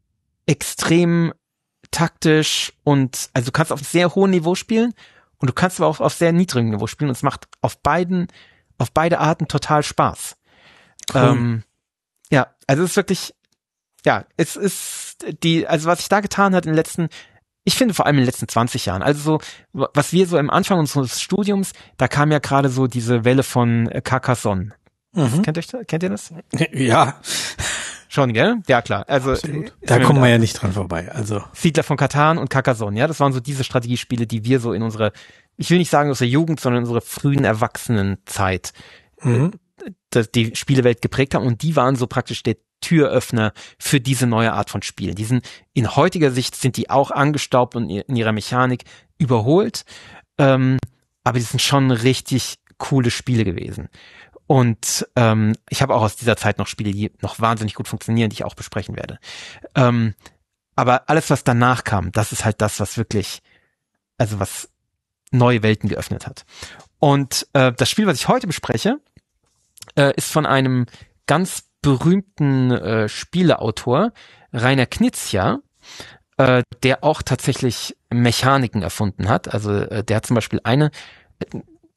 extrem taktisch und, also du kannst auf sehr hohem Niveau spielen und du kannst aber auch auf sehr niedrigem Niveau spielen, und es macht auf beiden, auf beide Arten total Spaß. Cool. Ähm, ja, also es ist wirklich, ja, es ist die, also was sich da getan hat in den letzten, ich finde vor allem in den letzten zwanzig Jahren, also so, was wir so am Anfang unseres Studiums, da kam ja gerade so diese Welle von Carcassonne. Mhm. Kennt ihr, kennt ihr das? Ja. Schon, gell? Ja, klar. Also absolut. Da kommen wir ja nicht dran vorbei. Also Siedler von Catan und Carcassonne, ja, das waren so diese Strategiespiele, die wir so in unserer, ich will nicht sagen aus der Jugend, sondern in unserer frühen Erwachsenenzeit mhm. die Spielewelt geprägt haben, und die waren so praktisch der Türöffner für diese neue Art von Spielen. Die sind, in heutiger Sicht sind die auch angestaubt und in ihrer Mechanik überholt, ähm, aber die sind schon richtig coole Spiele gewesen. Und ähm, ich habe auch aus dieser Zeit noch Spiele, die noch wahnsinnig gut funktionieren, die ich auch besprechen werde. Ähm, aber alles, was danach kam, das ist halt das, was wirklich, also was neue Welten geöffnet hat. Und äh, das Spiel, was ich heute bespreche, äh, ist von einem ganz berühmten äh, Spieleautor, Rainer Knizia, äh, der auch tatsächlich Mechaniken erfunden hat. Also äh, der hat zum Beispiel eine,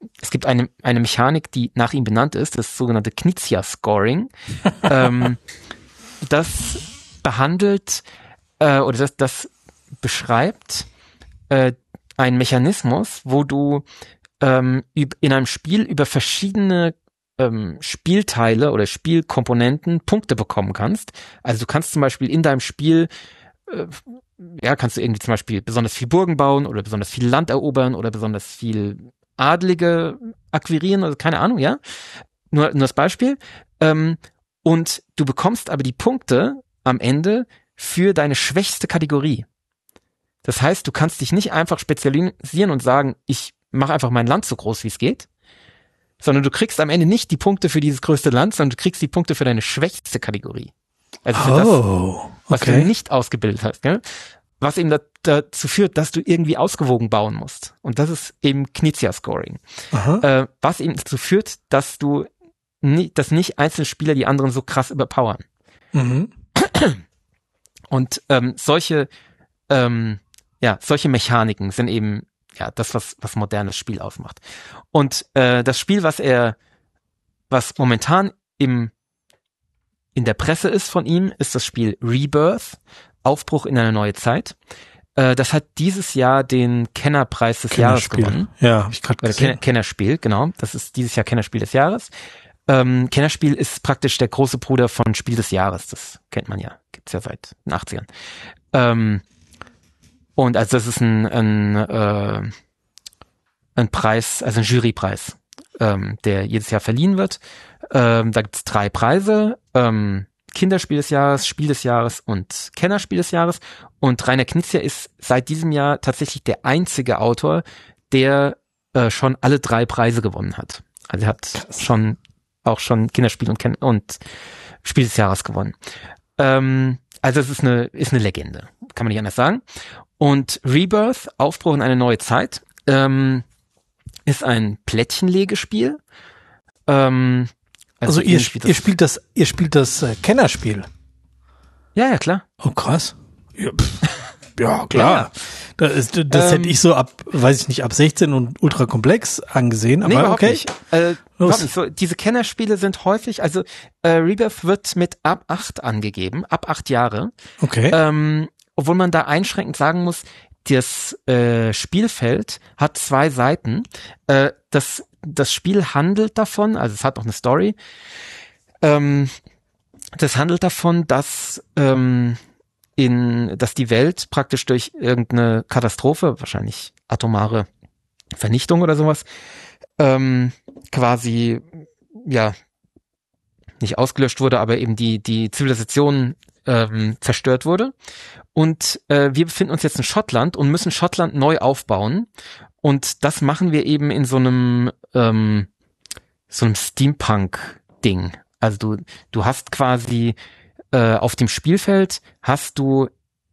es gibt eine, eine Mechanik, die nach ihm benannt ist, das sogenannte Knizia-Scoring. ähm, das behandelt äh, oder das, das beschreibt äh, einen Mechanismus, wo du ähm, in einem Spiel über verschiedene ähm, Spielteile oder Spielkomponenten Punkte bekommen kannst. Also du kannst zum Beispiel in deinem Spiel äh, ja, kannst du irgendwie zum Beispiel besonders viel Burgen bauen oder besonders viel Land erobern oder besonders viel Adlige akquirieren oder keine Ahnung, ja. Nur, nur das Beispiel. Ähm, und du bekommst aber die Punkte am Ende für deine schwächste Kategorie. Das heißt, du kannst dich nicht einfach spezialisieren und sagen, ich mache einfach mein Land so groß, wie es geht, sondern du kriegst am Ende nicht die Punkte für dieses größte Land, sondern du kriegst die Punkte für deine schwächste Kategorie. Also für oh, das, was okay. du nicht ausgebildet hast, gell? Was eben da, dazu führt, dass du irgendwie ausgewogen bauen musst. Und das ist eben Knizia-Scoring. Äh, was eben dazu führt, dass du nie, dass nicht einzelne Spieler die anderen so krass überpowern. Mhm. Und ähm, solche ähm, ja, solche Mechaniken sind eben ja das, was was modernes Spiel ausmacht. Und äh, das Spiel, was er, was momentan im in der Presse ist von ihm, ist das Spiel Rebirth, Aufbruch in eine neue Zeit. Äh, das hat dieses Jahr den Kennerpreis des Jahres gewonnen. Ja, habe ich gerade gesehen. Kenner, Kennerspiel, genau. Das ist dieses Jahr Kennerspiel des Jahres. Ähm, Kennerspiel ist praktisch der große Bruder von Spiel des Jahres. Das kennt man ja. Gibt's ja seit den achtzigern. Ähm, und also das ist ein, ein, äh, ein Preis, also ein Jurypreis, ähm, der jedes Jahr verliehen wird. Ähm, da gibt's drei Preise. Ähm, Kinderspiel des Jahres, Spiel des Jahres und Kennerspiel des Jahres. Und Rainer Knizia ist seit diesem Jahr tatsächlich der einzige Autor, der äh, schon alle drei Preise gewonnen hat. Also er hat Krass. schon auch schon Kinderspiel und, Ken- und Spiel des Jahres gewonnen. Ähm, also es ist eine ist eine Legende, kann man nicht anders sagen. Und Rebirth, Aufbruch in eine neue Zeit, ähm, ist ein Plättchenlegespiel. Ähm, Also, also ihr, sp- ihr spielt das, ihr spielt das äh, Kennerspiel. Ja, ja, klar. Oh, krass. Ja, ja klar. Ja. Das, ist, das ähm, hätte ich so ab, weiß ich nicht, ab sechzehn und ultra komplex angesehen, aber nee, okay. Nicht. Äh, überhaupt nicht. So, diese Kennerspiele sind häufig, also äh, Rebirth wird mit ab acht angegeben, ab acht Jahre. Okay. Ähm, obwohl man da einschränkend sagen muss, das äh, Spielfeld hat zwei Seiten. Äh, das Das Spiel handelt davon, also es hat noch eine Story, ähm, das handelt davon, dass ähm, in, dass die Welt praktisch durch irgendeine Katastrophe, wahrscheinlich atomare Vernichtung oder sowas, ähm, quasi, ja, nicht ausgelöscht wurde, aber eben die, die Zivilisation ähm, zerstört wurde. Und äh, wir befinden uns jetzt in Schottland und müssen Schottland neu aufbauen. Und das machen wir eben in so einem ähm, so einem Steampunk-Ding. Also du du hast quasi äh, auf dem Spielfeld hast du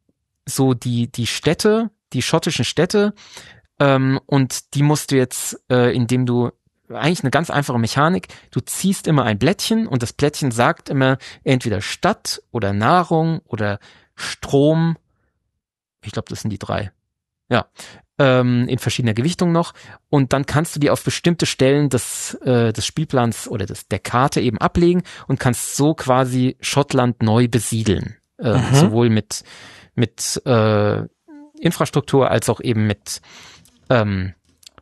so die die Städte, die schottischen Städte, ähm, und die musst du jetzt, äh, indem du eigentlich eine ganz einfache Mechanik, du ziehst immer ein Blättchen und das Blättchen sagt immer entweder Stadt oder Nahrung oder Strom. Ich glaube, das sind die drei. Ja, ähm, in verschiedener Gewichtung noch. Und dann kannst du die auf bestimmte Stellen des, äh, des Spielplans oder des, der Karte eben ablegen und kannst so quasi Schottland neu besiedeln. Äh, mhm. Sowohl mit, mit äh, Infrastruktur als auch eben mit, ähm,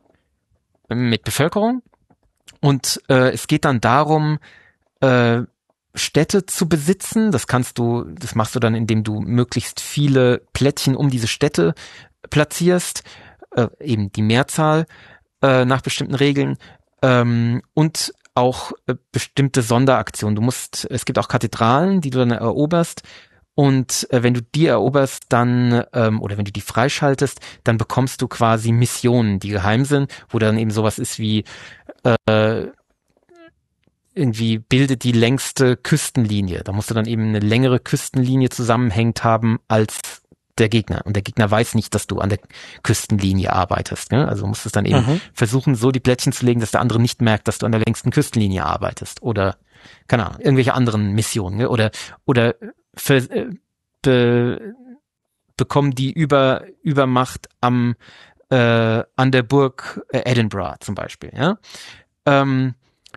mit Bevölkerung. Und äh, es geht dann darum, äh, Städte zu besitzen. Das kannst du, das machst du dann, indem du möglichst viele Plättchen um diese Städte platzierst, äh, eben die Mehrzahl äh, nach bestimmten Regeln, ähm, und auch äh, bestimmte Sonderaktionen. Du musst, es gibt auch Kathedralen, die du dann eroberst, und äh, wenn du die eroberst, dann ähm, oder wenn du die freischaltest, dann bekommst du quasi Missionen, die geheim sind, wo dann eben sowas ist wie äh, irgendwie bildet die längste Küstenlinie. Da musst du dann eben eine längere Küstenlinie zusammenhängend haben als der Gegner. Und der Gegner weiß nicht, dass du an der Küstenlinie arbeitest. Ne? Also du musst es dann eben mhm. versuchen, so die Plättchen zu legen, dass der andere nicht merkt, dass du an der längsten Küstenlinie arbeitest. Oder, keine Ahnung, irgendwelche anderen Missionen. Ne? Oder oder für, be, bekommen die Über, Übermacht am äh, an der Burg äh, Edinburgh zum Beispiel, ja. Ähm,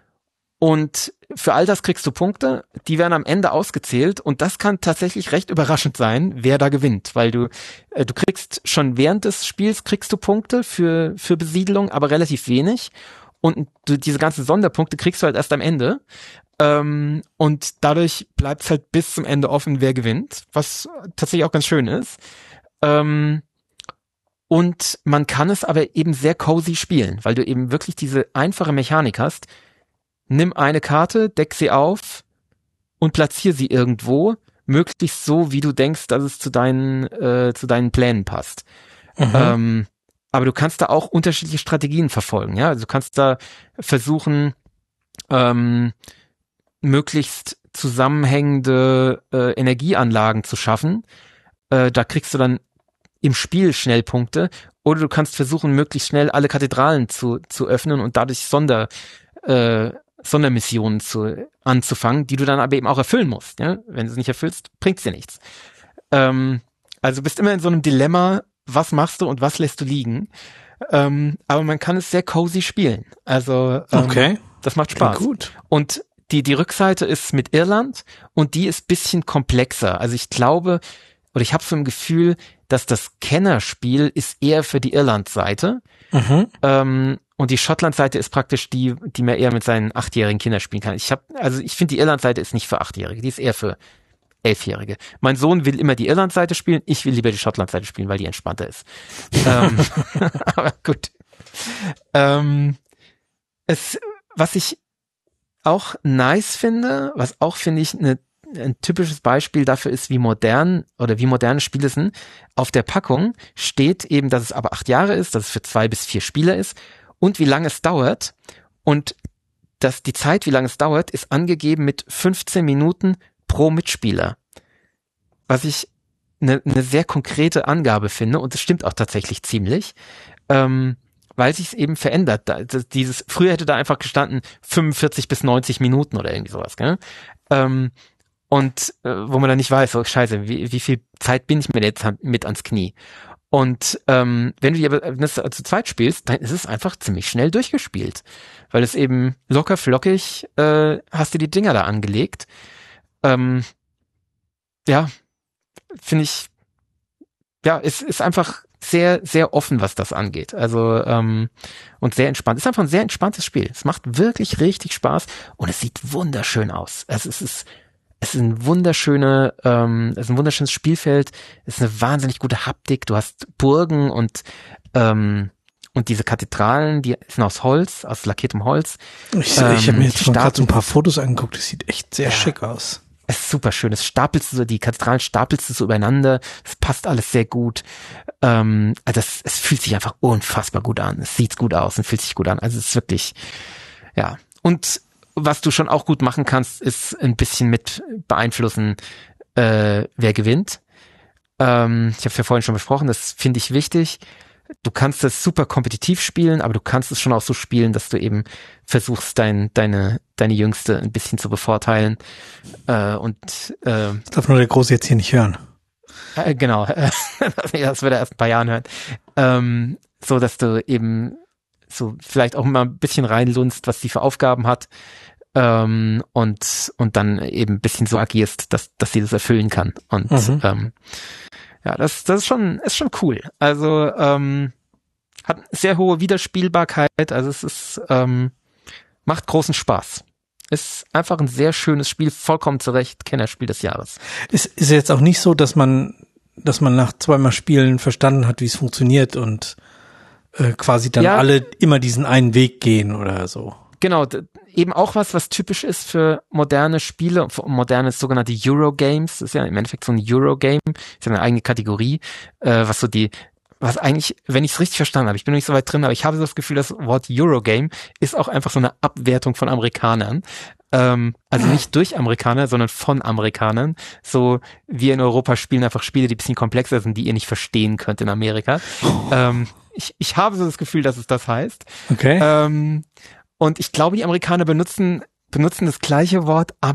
und für all das kriegst du Punkte, die werden am Ende ausgezählt und das kann tatsächlich recht überraschend sein, wer da gewinnt, weil du äh, du kriegst schon während des Spiels kriegst du Punkte für für Besiedlung, aber relativ wenig und du, diese ganzen Sonderpunkte kriegst du halt erst am Ende ähm, und dadurch bleibt es halt bis zum Ende offen, wer gewinnt, was tatsächlich auch ganz schön ist. Ähm, und man kann es aber eben sehr cozy spielen, weil du eben wirklich diese einfache Mechanik hast. Nimm eine Karte, deck sie auf und platzier sie irgendwo, möglichst so, wie du denkst, dass es zu deinen äh, zu deinen Plänen passt. Mhm. Ähm, aber du kannst da auch unterschiedliche Strategien verfolgen, ja. Also du kannst da versuchen, ähm, möglichst zusammenhängende äh, Energieanlagen zu schaffen. Äh, da kriegst du dann im Spiel schnell Punkte. Oder du kannst versuchen, möglichst schnell alle Kathedralen zu zu öffnen und dadurch Sonder äh, Sondermissionen zu, anzufangen, die du dann aber eben auch erfüllen musst. Ja? Wenn du sie nicht erfüllst, bringt's dir nichts. Ähm, also du bist immer in so einem Dilemma, was machst du und was lässt du liegen. Ähm, aber man kann es sehr cozy spielen. Also ähm, okay. Das macht Spaß. Klingt gut. Und die, die Rückseite ist mit Irland und die ist bisschen komplexer. Also ich glaube, oder ich habe so ein Gefühl, dass das Kennerspiel ist eher für die Irland-Seite. Mhm. Ähm, Und die Schottland-Seite ist praktisch die, die man eher mit seinen achtjährigen Kindern spielen kann. Ich habe, also ich finde, die Irland-Seite ist nicht für Achtjährige, die ist eher für Elfjährige. Mein Sohn will immer die Irland-Seite spielen, ich will lieber die Schottland-Seite spielen, weil die entspannter ist. ähm, aber gut. Ähm, es, was ich auch nice finde, was auch, finde ich, eine ein typisches Beispiel dafür ist, wie modern oder wie moderne Spiele sind. Auf der Packung steht eben, dass es aber acht Jahre ist, dass es für zwei bis vier Spieler ist und wie lange es dauert. Und dass die Zeit, wie lange es dauert, ist angegeben mit fünfzehn Minuten pro Mitspieler. Was ich eine ne sehr konkrete Angabe finde und es stimmt auch tatsächlich ziemlich, ähm, weil sich es eben verändert. Da, das, dieses früher hätte da einfach gestanden fünfundvierzig bis neunzig Minuten oder irgendwie sowas, gell? Ähm, Und äh, wo man dann nicht weiß, so scheiße, wie, wie viel Zeit bin ich mir jetzt mit ans Knie? Und ähm, wenn du die aber das zu zweit spielst, dann ist es einfach ziemlich schnell durchgespielt. Weil es eben locker flockig äh, hast du die Dinger da angelegt. Ähm, ja, finde ich, ja, es ist einfach sehr, sehr offen, was das angeht. Also, ähm, und sehr entspannt. Es ist einfach ein sehr entspanntes Spiel. Es macht wirklich richtig Spaß und es sieht wunderschön aus. Also es ist Es ist ein wunderschöne, ähm, es ist ein wunderschönes Spielfeld. Es ist eine wahnsinnig gute Haptik. Du hast Burgen und ähm, und diese Kathedralen, die sind aus Holz, aus lackiertem Holz. Ich, ähm, ich habe mir jetzt gerade so ein paar Fotos angeguckt. Das sieht echt sehr ja, schick aus. Es ist super schön. Es stapelst du so, die Kathedralen stapelst du so übereinander. Es passt alles sehr gut. Ähm, also es, es fühlt sich einfach unfassbar gut an. Es sieht gut aus und fühlt sich gut an. Also es ist wirklich, ja. Und was du schon auch gut machen kannst, ist ein bisschen mit beeinflussen, äh, wer gewinnt. Ähm, ich habe es ja vorhin schon besprochen, das finde ich wichtig. Du kannst es super kompetitiv spielen, aber du kannst es schon auch so spielen, dass du eben versuchst, dein, deine, deine Jüngste ein bisschen zu bevorteilen. Äh, und äh, das darf nur der Große jetzt hier nicht hören. Äh, genau, das wird er erst ein paar Jahren hören. Ähm, so, dass du eben so vielleicht auch mal ein bisschen reinlunzt, was sie für Aufgaben hat, ähm, und und dann eben ein bisschen so agierst, dass dass sie das erfüllen kann. Und mhm. ähm, ja, das das ist schon ist schon cool. Also ähm, hat sehr hohe Wiederspielbarkeit. Also es ist ähm, macht großen Spaß. Ist einfach ein sehr schönes Spiel, vollkommen zu Recht Kennerspiel des Jahres. Es ist jetzt auch nicht so, dass man dass man nach zweimal Spielen verstanden hat, wie es funktioniert und Äh, quasi dann ja, alle immer diesen einen Weg gehen oder so. Genau, d- eben auch was, was typisch ist für moderne Spiele, für moderne sogenannte Eurogames. Das ist ja im Endeffekt so ein Eurogame, ist ja eine eigene Kategorie, äh, was so die, was eigentlich, wenn ich es richtig verstanden habe, ich bin noch nicht so weit drin, aber ich habe so das Gefühl, das Wort Eurogame ist auch einfach so eine Abwertung von Amerikanern. Ähm, also nicht durch Amerikaner, sondern von Amerikanern. So, wir in Europa spielen einfach Spiele, die ein bisschen komplexer sind, die ihr nicht verstehen könnt in Amerika. Oh. Ähm, ich, ich habe so das Gefühl, dass es das heißt. Okay. Ähm, und ich glaube, die Amerikaner benutzen, benutzen das gleiche Wort, aber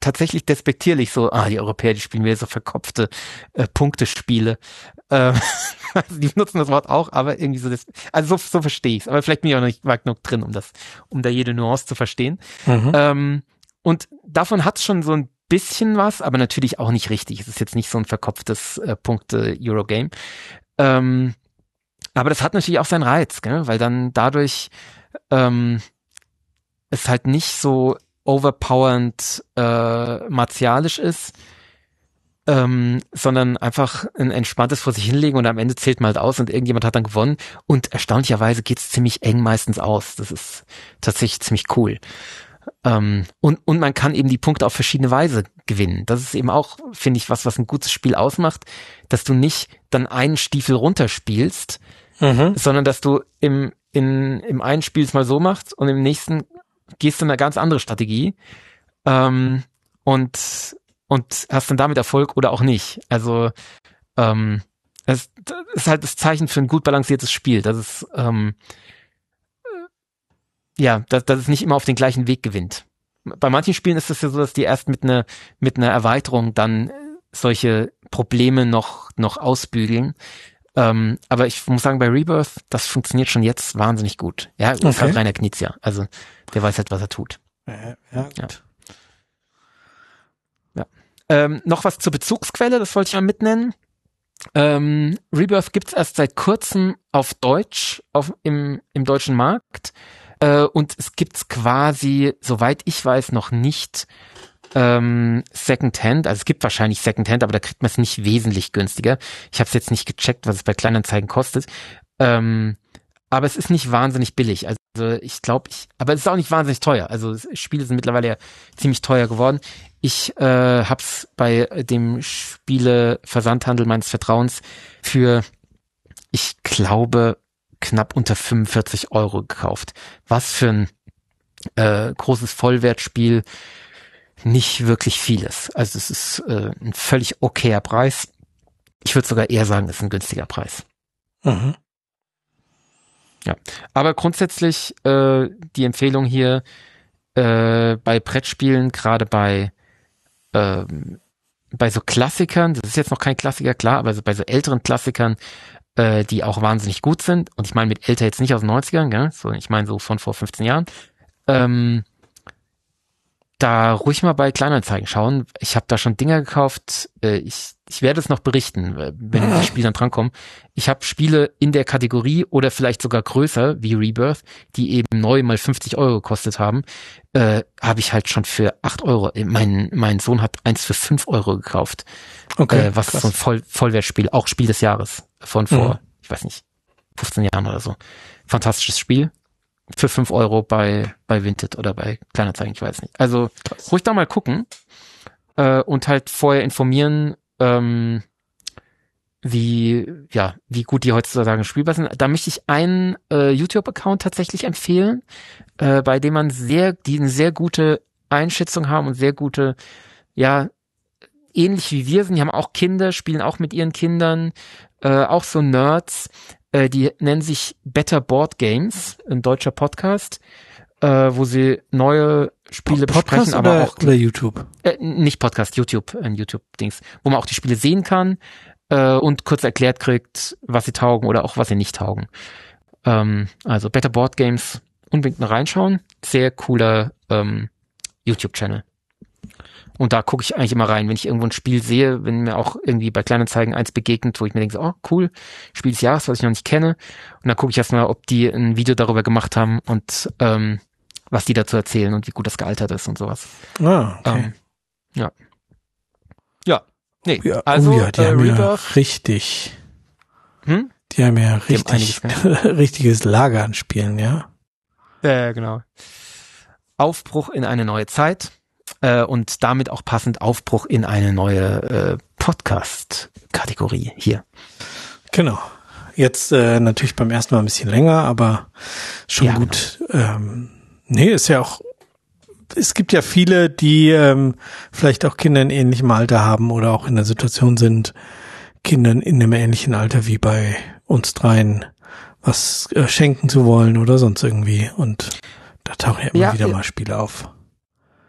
tatsächlich despektierlich so, ah, die Europäer, die spielen wieder so verkopfte äh, Punktespiele. Ähm, also die benutzen das Wort auch, aber irgendwie so, das, also so, so verstehe ich es. Aber vielleicht bin ich auch noch nicht weit genug drin, um das, um da jede Nuance zu verstehen. Mhm. Ähm, und davon hat es schon so ein bisschen was, aber natürlich auch nicht richtig. Es ist jetzt nicht so ein verkopftes äh, Punkte-Eurogame. Ähm, aber das hat natürlich auch seinen Reiz, gell? Weil dann dadurch ähm, es halt nicht so overpowernd äh, martialisch ist, ähm, sondern einfach ein entspanntes vor sich hinlegen und am Ende zählt man halt aus und irgendjemand hat dann gewonnen und erstaunlicherweise geht's ziemlich eng meistens aus. Das ist tatsächlich ziemlich cool. Ähm, und, und man kann eben die Punkte auf verschiedene Weise gewinnen. Das ist eben auch, finde ich, was, was ein gutes Spiel ausmacht, dass du nicht dann einen Stiefel runterspielst, Mhm. sondern dass du im, in, im einen Spiel es mal so machst und im nächsten gehst du in eine ganz andere Strategie ähm, und, und hast dann damit Erfolg oder auch nicht. Also ähm, es, das ist halt das Zeichen für ein gut balanciertes Spiel. Das ist ähm, ja, dass, dass es nicht immer auf den gleichen Weg gewinnt. Bei manchen Spielen ist es ja so, dass die erst mit einer mit einer Erweiterung dann solche Probleme noch noch ausbügeln. Ähm, aber ich muss sagen, bei Rebirth, das funktioniert schon jetzt wahnsinnig gut. Ja, ist Okay. halt Rainer Knizia. Also der weiß halt, was er tut. Ja, ja, gut. Ja. Ja. Ähm, noch was zur Bezugsquelle, das wollte ich mal mitnennen. Ähm, Rebirth gibt's erst seit kurzem auf Deutsch, auf, im, im deutschen Markt. Äh, und es gibt's quasi, soweit ich weiß, noch nicht ähm, Secondhand. Also es gibt wahrscheinlich Secondhand, aber da kriegt man es nicht wesentlich günstiger. Ich habe es jetzt nicht gecheckt, was es bei Kleinanzeigen kostet. Ähm, aber es ist nicht wahnsinnig billig. Also ich glaube, ich, aber es ist auch nicht wahnsinnig teuer. Also Spiele sind mittlerweile ja ziemlich teuer geworden. Ich äh, hab's bei dem Spieleversandhandel meines Vertrauens für, ich glaube, knapp unter fünfundvierzig Euro gekauft. Was für ein äh, großes Vollwertspiel nicht wirklich vieles. Also es ist äh, ein völlig okayer Preis. Ich würde sogar eher sagen, es ist ein günstiger Preis. Mhm. Ja, aber grundsätzlich äh, die Empfehlung hier äh, bei Brettspielen, gerade bei ähm, bei so Klassikern, das ist jetzt noch kein Klassiker, klar, aber so bei so älteren Klassikern, äh, die auch wahnsinnig gut sind, und ich meine mit älter jetzt nicht aus den neunzigern, gell? So, ich meine so von vor fünfzehn Jahren, ähm, da ruhig mal bei Kleinanzeigen schauen. Ich habe da schon Dinger gekauft. Äh, ich, ich werde es noch berichten, wenn die Spiele dann drankommen. Ich habe Spiele in der Kategorie oder vielleicht sogar größer wie Rebirth, die eben neu mal fünfzig Euro gekostet haben, äh, habe ich halt schon für acht Euro. Mein, mein Sohn hat eins für fünf Euro gekauft. Okay, äh, was krass. so ein Voll, Vollwertspiel, auch Spiel des Jahres von vor, Mhm. ich weiß nicht, fünfzehn Jahren oder so. Fantastisches Spiel. Für fünf Euro bei, bei Vinted oder bei Kleinanzeigen, ich weiß nicht. Also ruhig da mal gucken äh, und halt vorher informieren, ähm, wie, ja, wie gut die heutzutage spielbar sind. Da möchte ich einen äh, YouTube-Account tatsächlich empfehlen, äh, bei dem man sehr, die eine sehr gute Einschätzung haben und sehr gute, ja, ähnlich wie wir sind, die haben auch Kinder, spielen auch mit ihren Kindern, äh, auch so Nerds. Äh, die nennen sich Better Board Games, ein deutscher Podcast, äh, wo sie neue Spiele Podcast besprechen, aber oder, auch oder YouTube? äh, nicht Podcast, YouTube, ein YouTube-Dings, wo man auch die Spiele sehen kann äh, und kurz erklärt kriegt, was sie taugen oder auch was sie nicht taugen. Ähm, also Better Board Games, unbedingt mal reinschauen. Sehr cooler ähm, YouTube-Channel. Und da gucke ich eigentlich immer rein, wenn ich irgendwo ein Spiel sehe, wenn mir auch irgendwie bei Kleinanzeigen eins begegnet, wo ich mir denke, oh cool, Spiel des Jahres, was ich noch nicht kenne. Und dann gucke ich erstmal, ob die ein Video darüber gemacht haben und ähm, was die dazu erzählen und wie gut das gealtert ist und sowas. Ah, okay. Ähm, ja. Ja. Nee, ja, also oh ja, die äh, haben ja Rebirth, richtig, hm? die haben ja Die haben richtig, einiges, richtiges Lager an Spielen, ja. Ja, genau. Aufbruch in eine neue Zeit. Äh, und damit auch passend Aufbruch in eine neue äh, Podcast-Kategorie hier. Genau. Jetzt äh, natürlich beim ersten Mal ein bisschen länger, aber schon Ja, gut. Ähm, nee, ist ja auch, es gibt ja viele, die ähm, vielleicht auch Kinder in ähnlichem Alter haben oder auch in der Situation sind, Kindern in einem ähnlichen Alter wie bei uns dreien was äh, schenken zu wollen oder sonst irgendwie. Und da tauchen ja immer Ja, wieder ja. mal Spiele auf.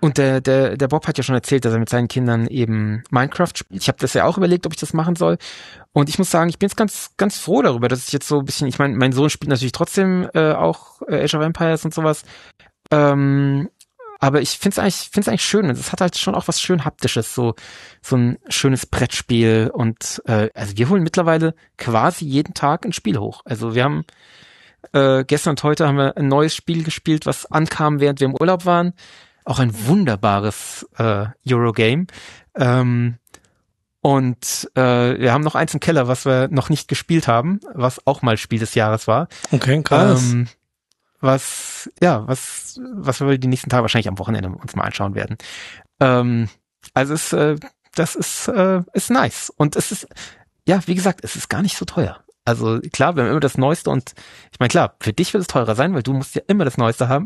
Und der, der, der Bob hat ja schon erzählt, dass er mit seinen Kindern eben Minecraft spielt. Ich habe das ja auch überlegt, ob ich das machen soll. Und ich muss sagen, ich bin jetzt ganz, ganz froh darüber, dass ich jetzt so ein bisschen, ich meine, mein Sohn spielt natürlich trotzdem äh, auch äh, Age of Empires und sowas. Ähm, aber ich finde es eigentlich, finde es eigentlich schön. Es hat halt schon auch was schön Haptisches, so so ein schönes Brettspiel. Und äh, also wir holen mittlerweile quasi jeden Tag ein Spiel hoch. Also wir haben äh, gestern und heute haben wir ein neues Spiel gespielt, was ankam, während wir im Urlaub waren. Auch ein wunderbares äh, Eurogame. Ähm, und äh, wir haben noch eins im Keller, was wir noch nicht gespielt haben, was auch mal Spiel des Jahres war. Okay, krass. Ähm, was, ja, was, was wir die nächsten Tage wahrscheinlich am Wochenende uns mal anschauen werden. Ähm, also es, äh, das ist, äh, ist nice. Und es ist, ja, wie gesagt, es ist gar nicht so teuer. Also klar, wir haben immer das Neueste und ich meine, klar, für dich wird es teurer sein, weil du musst ja immer das Neueste haben.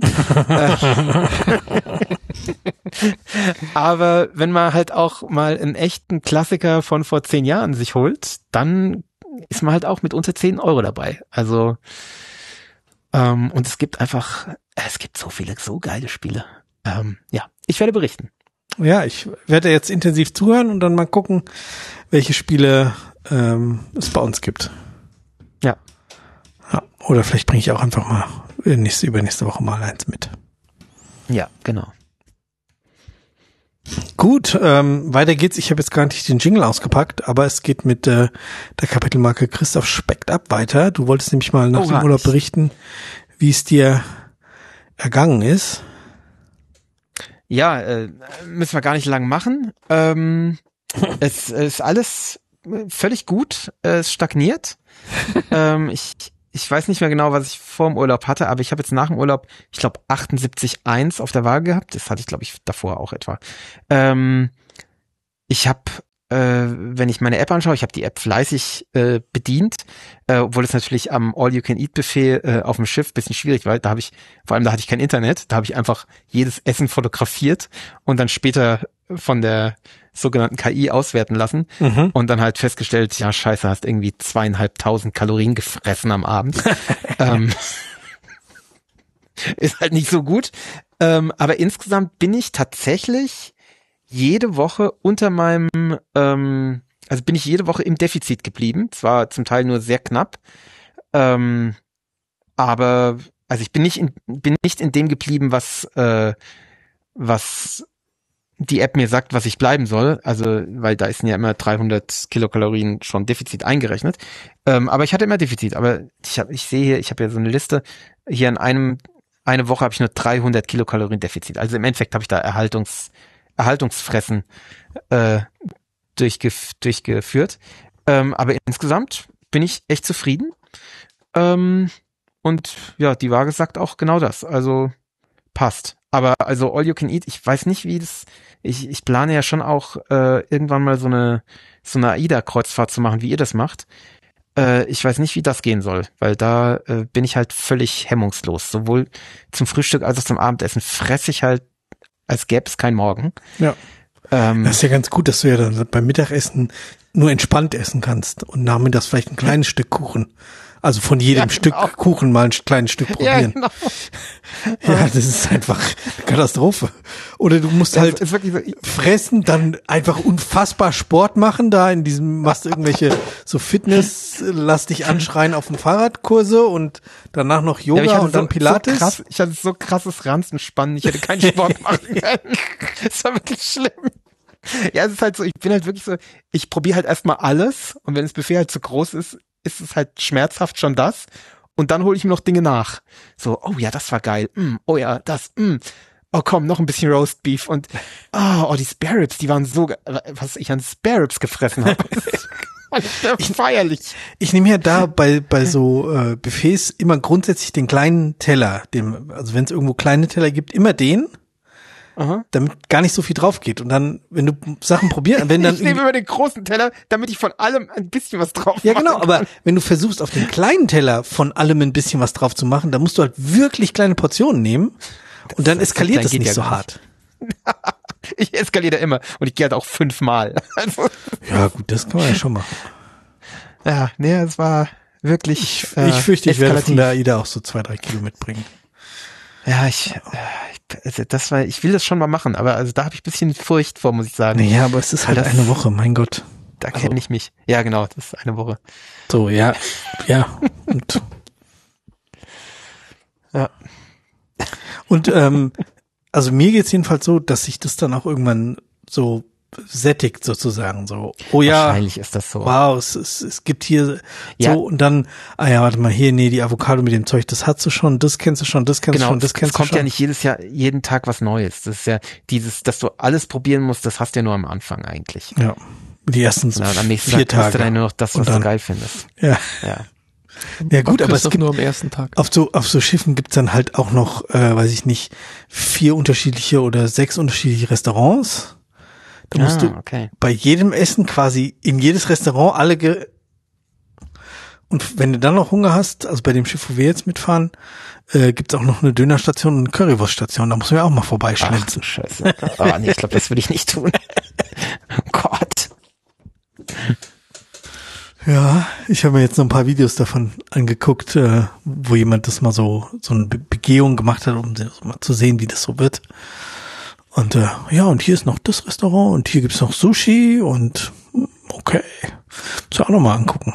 Aber wenn man halt auch mal einen echten Klassiker von vor zehn Jahren sich holt, dann ist man halt auch mit unter zehn Euro dabei. Also ähm, und es gibt einfach, es gibt so viele, so geile Spiele. Ähm, ja, ich werde berichten. Ja, ich werde jetzt intensiv zuhören und dann mal gucken, welche Spiele ähm, es bei uns gibt. Ja. Ja. Oder vielleicht bringe ich auch einfach mal nächste, übernächste Woche mal eins mit. Ja, genau. Gut, ähm, weiter geht's. Ich habe jetzt gar nicht den Jingle ausgepackt, aber es geht mit äh, der Kapitelmarke Christoph Speckt ab weiter. Du wolltest nämlich mal nach oh, dem Urlaub berichten, wie es dir ergangen ist. Ja, äh, müssen wir gar nicht lang machen. Ähm, es, es ist alles völlig gut. Es stagniert. ähm, ich, ich weiß nicht mehr genau, was ich vor dem Urlaub hatte, aber ich habe jetzt nach dem Urlaub, ich glaube, achtundsiebzig Komma eins auf der Waage gehabt. Das hatte ich, glaube ich, davor auch etwa. Ähm, ich habe, äh, wenn ich meine App anschaue, ich habe die App fleißig äh, bedient, äh, obwohl es natürlich am All-You-Can-Eat-Buffet äh, auf dem Schiff bisschen schwierig war. Da habe ich, vor allem da hatte ich kein Internet, da habe ich einfach jedes Essen fotografiert und dann später von der sogenannten K I auswerten lassen Mhm. und dann halt festgestellt, ja scheiße, hast irgendwie zweieinhalbtausend Kalorien gefressen am Abend. ähm, ist halt nicht so gut. Ähm, aber insgesamt bin ich tatsächlich jede Woche unter meinem, ähm, also bin ich jede Woche im Defizit geblieben. Zwar zum Teil nur sehr knapp, ähm, aber also ich bin nicht in, bin nicht in dem geblieben, was äh, was die App mir sagt, was ich bleiben soll, also weil da ist ja immer dreihundert Kilokalorien schon Defizit eingerechnet, ähm, aber ich hatte immer Defizit, aber ich habe, ich sehe hier, ich habe ja so eine Liste, hier in einem, eine Woche habe ich nur dreihundert Kilokalorien Defizit, also im Endeffekt habe ich da Erhaltungs, Erhaltungsfressen äh, durchgef durchgeführt, ähm, aber insgesamt bin ich echt zufrieden ähm, und ja, die Waage sagt auch genau das, also passt. Aber also All You Can Eat, ich weiß nicht, wie das, ich, ich plane ja schon auch äh, irgendwann mal so eine so eine AIDA-Kreuzfahrt zu machen, wie ihr das macht. Äh, ich weiß nicht, wie das gehen soll, weil da äh, bin ich halt völlig hemmungslos. Sowohl zum Frühstück als auch zum Abendessen fresse ich halt, als gäbe es kein Morgen. Ja. Ähm, Das ist ja ganz gut, dass du ja dann beim Mittagessen nur entspannt essen kannst und nachmittags vielleicht ein kleines Stück Kuchen. Also von jedem Ja, Stück genau. Kuchen mal ein kleines Stück ja, probieren. genau. Ja, das ist einfach eine Katastrophe. Oder du musst Das halt ist wirklich so, ich- fressen, dann einfach unfassbar Sport machen, da in diesem, machst irgendwelche so Fitness, lass dich anschreien auf dem Fahrradkurse und danach noch Ja, aber ich Yoga hatte und dann so, Pilates. So krass, ich hatte so krasses Ranzenspannen, ich hätte keinen Sport machen können. Das war wirklich schlimm. Ja, es ist halt so, ich bin halt wirklich so, ich probiere halt erstmal alles und wenn das Buffet halt zu groß ist, ist es halt schmerzhaft schon das und dann hole ich mir noch Dinge nach. So, oh ja, das war geil. Mm, oh ja, das, mm. Oh komm, noch ein bisschen Roast Beef und oh, oh die Spare Ribs, die waren so, ge- was ich an Spare Ribs gefressen habe. Ich feierlich. Ich nehme ja da bei bei so äh, Buffets immer grundsätzlich den kleinen Teller, dem, also wenn es irgendwo kleine Teller gibt, immer den, Aha. damit gar nicht so viel drauf geht. Und dann, wenn du Sachen probierst, wenn dann Ich nehme irgendwie- immer den großen Teller, damit ich von allem ein bisschen was drauf ja machen genau, kann. aber wenn du versuchst auf den kleinen Teller von allem ein bisschen was drauf zu machen, dann musst du halt wirklich kleine Portionen nehmen und dann das- eskaliert das das geht nicht ja so gar hart. Ich eskaliere da immer und ich gehe halt auch fünfmal. Also, Ja gut, das kann man ja schon machen. ja, nee, es war wirklich. Ich, ich fürchte, ich werde von eskalativ. der AIDA auch so zwei, drei Kilo mitbringen. Ja, ich, ich, das war, ich will das schon mal machen, aber also da habe ich ein bisschen Furcht vor, muss ich sagen. Naja, aber es ist halt das, eine Woche, mein Gott. Da kenne also, ich mich. Ja, genau, das ist eine Woche. So, ja, ja. Und, ja. Und ähm, also mir geht's jedenfalls so, dass sich das dann auch irgendwann so sättigt sozusagen, so, oh ja, wahrscheinlich ist das so. Wow, es, es, es gibt hier ja. so und dann, ah ja, warte mal, hier, nee, die Avocado mit dem Zeug, das hast du schon, das kennst du schon, das kennst genau, du schon, das kennst du schon. Es kommt ja nicht jedes Jahr, jeden Tag was Neues. Das ist ja dieses, dass du alles probieren musst, das hast du ja nur am Anfang eigentlich. Ja, die ersten Na, am nächsten vier Tag Tage. hast du dann nur noch das, was dann, du geil findest. Ja. Ja. Ja gut, aber es gibt nur am ersten Tag. Auf so auf so Schiffen gibt's dann halt auch noch, äh, weiß ich nicht, vier unterschiedliche oder sechs unterschiedliche Restaurants. Da musst ah, du okay. bei jedem Essen quasi in jedes Restaurant alle ge und wenn du dann noch Hunger hast, also bei dem Schiff, wo wir jetzt mitfahren, äh, gibt's auch noch eine Dönerstation und eine Currywurststation. Da muss man ja auch mal vorbeischmelzen. Ach, Scheiße. Ah, nee, ich glaube, das würde ich nicht tun. Oh Gott. Ja, ich habe mir jetzt noch ein paar Videos davon angeguckt, äh, wo jemand das mal so so eine Be- Begehung gemacht hat, um das mal zu sehen, wie das so wird. Und äh, ja, und hier ist noch das Restaurant und hier gibt's noch Sushi und okay, muss ich auch noch mal angucken.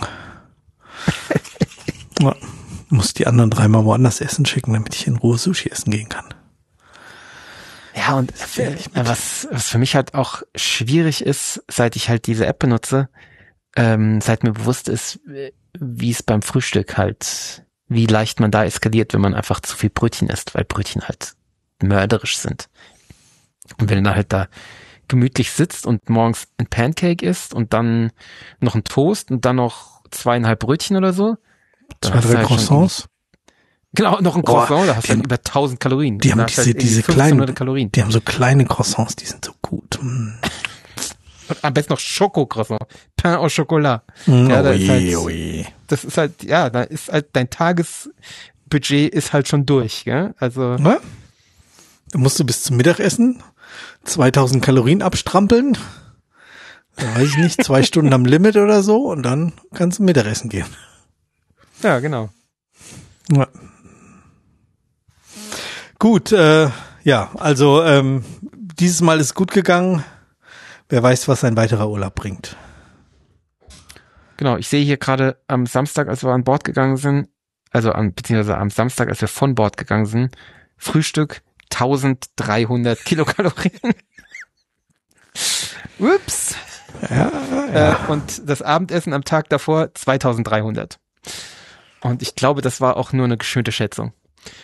Ja, muss die anderen dreimal woanders essen schicken, damit ich in Ruhe Sushi essen gehen kann. Ja, und äh, was, was für mich halt auch schwierig ist, seit ich halt diese App benutze, ähm, seit mir bewusst ist, wie es beim Frühstück halt, wie leicht man da eskaliert, wenn man einfach zu viel Brötchen isst, weil Brötchen halt mörderisch sind. Und wenn du dann halt da gemütlich sitzt und morgens ein Pancake isst und dann noch ein Toast und dann noch zweieinhalb Brötchen oder so. Zwei, drei halt Croissants. Genau, noch ein Croissant, da hast du dann über tausend Kalorien. Die haben diese, halt diese kleinen, Kalorien. Die haben so kleine Croissants, die sind so gut. Mm. Und am besten noch Schokocroissant. Pain au Chocolat. Mm, ja, das, ui, ist halt, ui. das ist halt, ja, da ist halt dein Tagesbudget ist halt schon durch, gell? Also. Na? Da musst du bis zum Mittagessen zweitausend Kalorien abstrampeln. Da weiß ich nicht, zwei Stunden am Limit oder so und dann kannst du Mittagessen gehen. Ja, genau. Ja. Gut, äh, ja, also ähm, dieses Mal ist gut gegangen. Wer weiß, was ein weiterer Urlaub bringt. Genau, ich sehe hier gerade am Samstag, als wir an Bord gegangen sind, also am, beziehungsweise am Samstag, als wir von Bord gegangen sind, Frühstück eintausenddreihundert Kilokalorien. Ups. Ja, ja. Äh, und das Abendessen am Tag davor zweitausenddreihundert. Und ich glaube, das war auch nur eine geschönte Schätzung.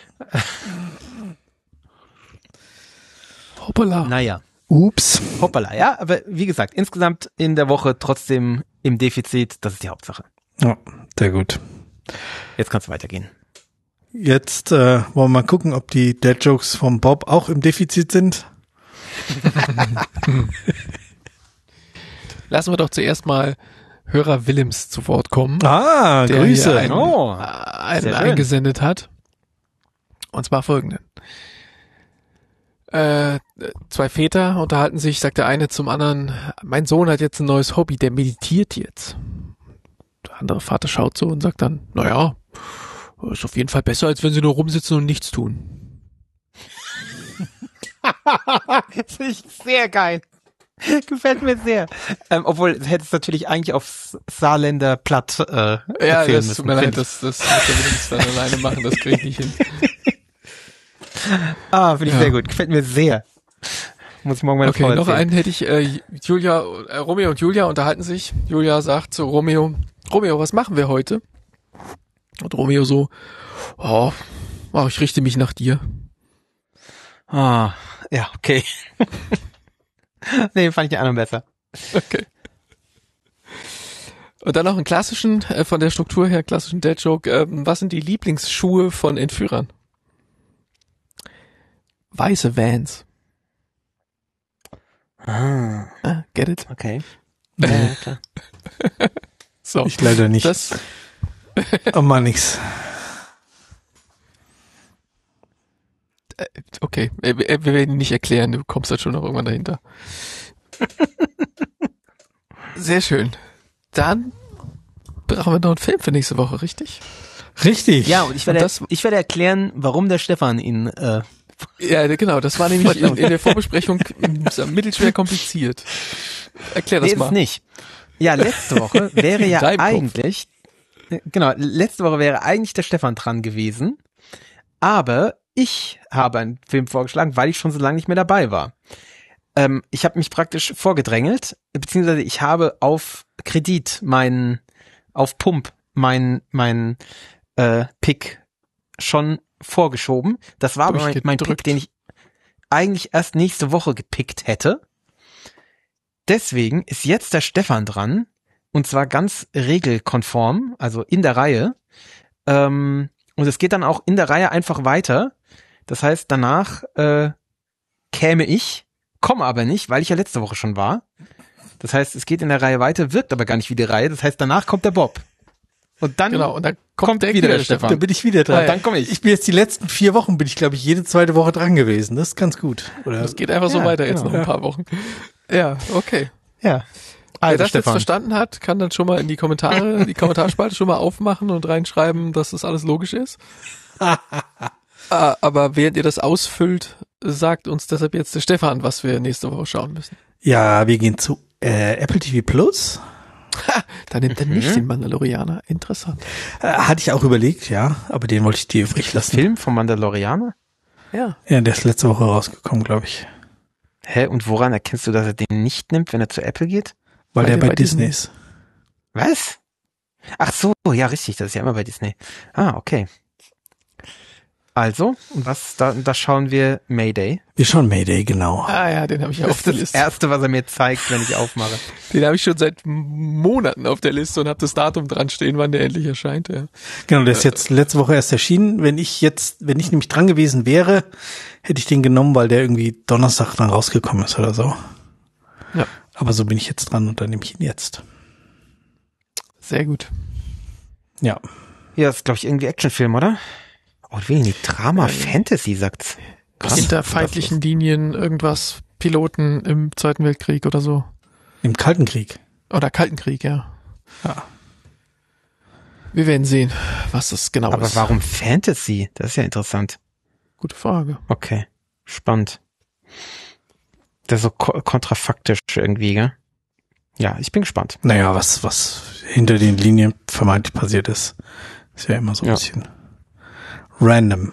Hoppala. Naja. Ups. Hoppala, ja, aber wie gesagt, insgesamt in der Woche trotzdem im Defizit, das ist die Hauptsache. Ja, sehr gut. Jetzt kann es weitergehen. Jetzt äh, wollen wir mal gucken, ob die Dad-Jokes vom Bob auch im Defizit sind. Lassen wir doch zuerst mal Hörer Willems zu Wort kommen. Ah, der Grüße. hier einen, Oh, einen sehr schön. eingesendet hat. Und zwar folgenden. Äh, zwei Väter unterhalten sich, sagt der eine zum anderen, mein Sohn hat jetzt ein neues Hobby, der meditiert jetzt. Der andere Vater schaut so und sagt dann, naja, ist auf jeden Fall besser, als wenn sie nur rumsitzen und nichts tun. Das finde ich sehr geil. Gefällt mir sehr. Ähm, obwohl, du hättest natürlich eigentlich aufs Saarländer Platt äh, Ja, erzählen das müssen. tut mir leid, das, das muss der Willems dann alleine machen, das kriege ich nicht hin. Ah, finde ich Ja. sehr gut. Gefällt mir sehr. Muss ich morgen meine Okay, Frau noch erzählen. einen hätte ich, äh, Julia, äh, Romeo und Julia unterhalten sich. Julia sagt zu Romeo, Romeo, was machen wir heute? Und Romeo so, oh, oh ich richte mich nach dir. Ah, ja, okay. Nee, fand ich die anderen besser. Okay. Und dann noch einen klassischen, äh, von der Struktur her, klassischen Dad-Joke. Ähm, was sind die Lieblingsschuhe von Entführern? Weiße Vans. Ah, Ah, get it? okay. Ja, ja, klar. So. Ich leider nicht. Das, Oh Mann, nix. okay, wir, wir werden ihn nicht erklären, du kommst halt schon noch irgendwann dahinter. Sehr schön. Dann brauchen wir noch einen Film für nächste Woche, richtig? Richtig. Ja, und ich werde, Und das- ich werde erklären, warum der Stefan ihn, äh, Ja, genau, das war nämlich in, in der Vorbesprechung mittelschwer kompliziert. Erklär das nee, ist mal. es nicht. Ja, letzte Woche wäre ja Dein Kopf. eigentlich, genau, letzte Woche wäre eigentlich der Stefan dran gewesen, aber ich habe einen Film vorgeschlagen, weil ich schon so lange nicht mehr dabei war. Ähm, ich habe mich praktisch vorgedrängelt, beziehungsweise ich habe auf Kredit meinen, auf Pump meinen, meinen äh, Pick schon vorgeschoben. Das war aber mein, mein Pick, Durchgedrückt. den ich eigentlich erst nächste Woche gepickt hätte. Deswegen ist jetzt der Stefan dran, und zwar ganz regelkonform, also in der Reihe. Ähm, und es geht dann auch in der Reihe einfach weiter. Das heißt, danach äh, käme ich, komme aber nicht, weil ich ja letzte Woche schon war. Das heißt, es geht in der Reihe weiter, wirkt aber gar nicht wie die Reihe. Das heißt, danach kommt der Bob. Und dann Genau, und dann kommt, kommt der wieder der Stefan. Da bin ich wieder dran. Ah, ja. Dann komme ich. Ich bin jetzt die letzten vier Wochen, bin ich glaube ich jede zweite Woche dran gewesen. Das ist ganz gut. Oder? Das geht einfach so Ja, weiter jetzt genau. noch ein paar Wochen. Ja, okay. Ja. Wer Also das jetzt verstanden hat, kann dann schon mal in die Kommentare, die Kommentarspalte schon mal aufmachen und reinschreiben, dass das alles logisch ist. Ah, aber während ihr das ausfüllt, sagt uns deshalb jetzt der Stefan, was wir nächste Woche schauen müssen. Ja, wir gehen zu äh, Apple T V Plus. Da nimmt er nicht den Mandalorianer. Interessant. Äh, hatte ich auch überlegt, ja, aber den wollte ich dir übrig lassen. Film vom Mandalorianer? Ja. Ja, der ist letzte Woche rausgekommen, glaube ich. Hä, und woran erkennst du, dass er den nicht nimmt, wenn er zu Apple geht? Weil, Weil der der bei, bei Disney Disney ist. Was? Ach so, ja, richtig, das ist ja immer bei Disney. Ah, okay. Also, was, da, da schauen wir Mayday. Wir schauen Mayday, genau. Ah ja, den habe ich ja Das auf ist der das Liste. Erste, was er mir zeigt, wenn ich aufmache. Den habe ich schon seit Monaten auf der Liste und habe das Datum dran stehen, wann der endlich erscheint. Ja. Genau, der ist jetzt letzte Woche erst erschienen. Wenn ich jetzt, wenn ich nämlich dran gewesen wäre, hätte ich den genommen, weil der irgendwie Donnerstag dann rausgekommen ist oder so. Ja. Aber so bin ich jetzt dran und dann nehme ich ihn jetzt. Sehr gut. Ja. Ja, das ist, glaube ich, irgendwie Actionfilm, oder? Oh, wenig Drama, Fantasy, sagt's. Krass. Hinter feindlichen Linien, irgendwas, Piloten im Zweiten Weltkrieg oder so. Im Kalten Krieg. Oder Kalten Krieg, ja. Ja. Wir werden sehen, was das genau Aber ist. warum Fantasy? Das ist ja interessant. Gute Frage. Okay, spannend. Das ist so ko- kontrafaktisch irgendwie, gell? Ja, ich bin gespannt. Naja, was, was hinter den Linien vermeintlich passiert ist, ist ja immer so ein Ja. bisschen random.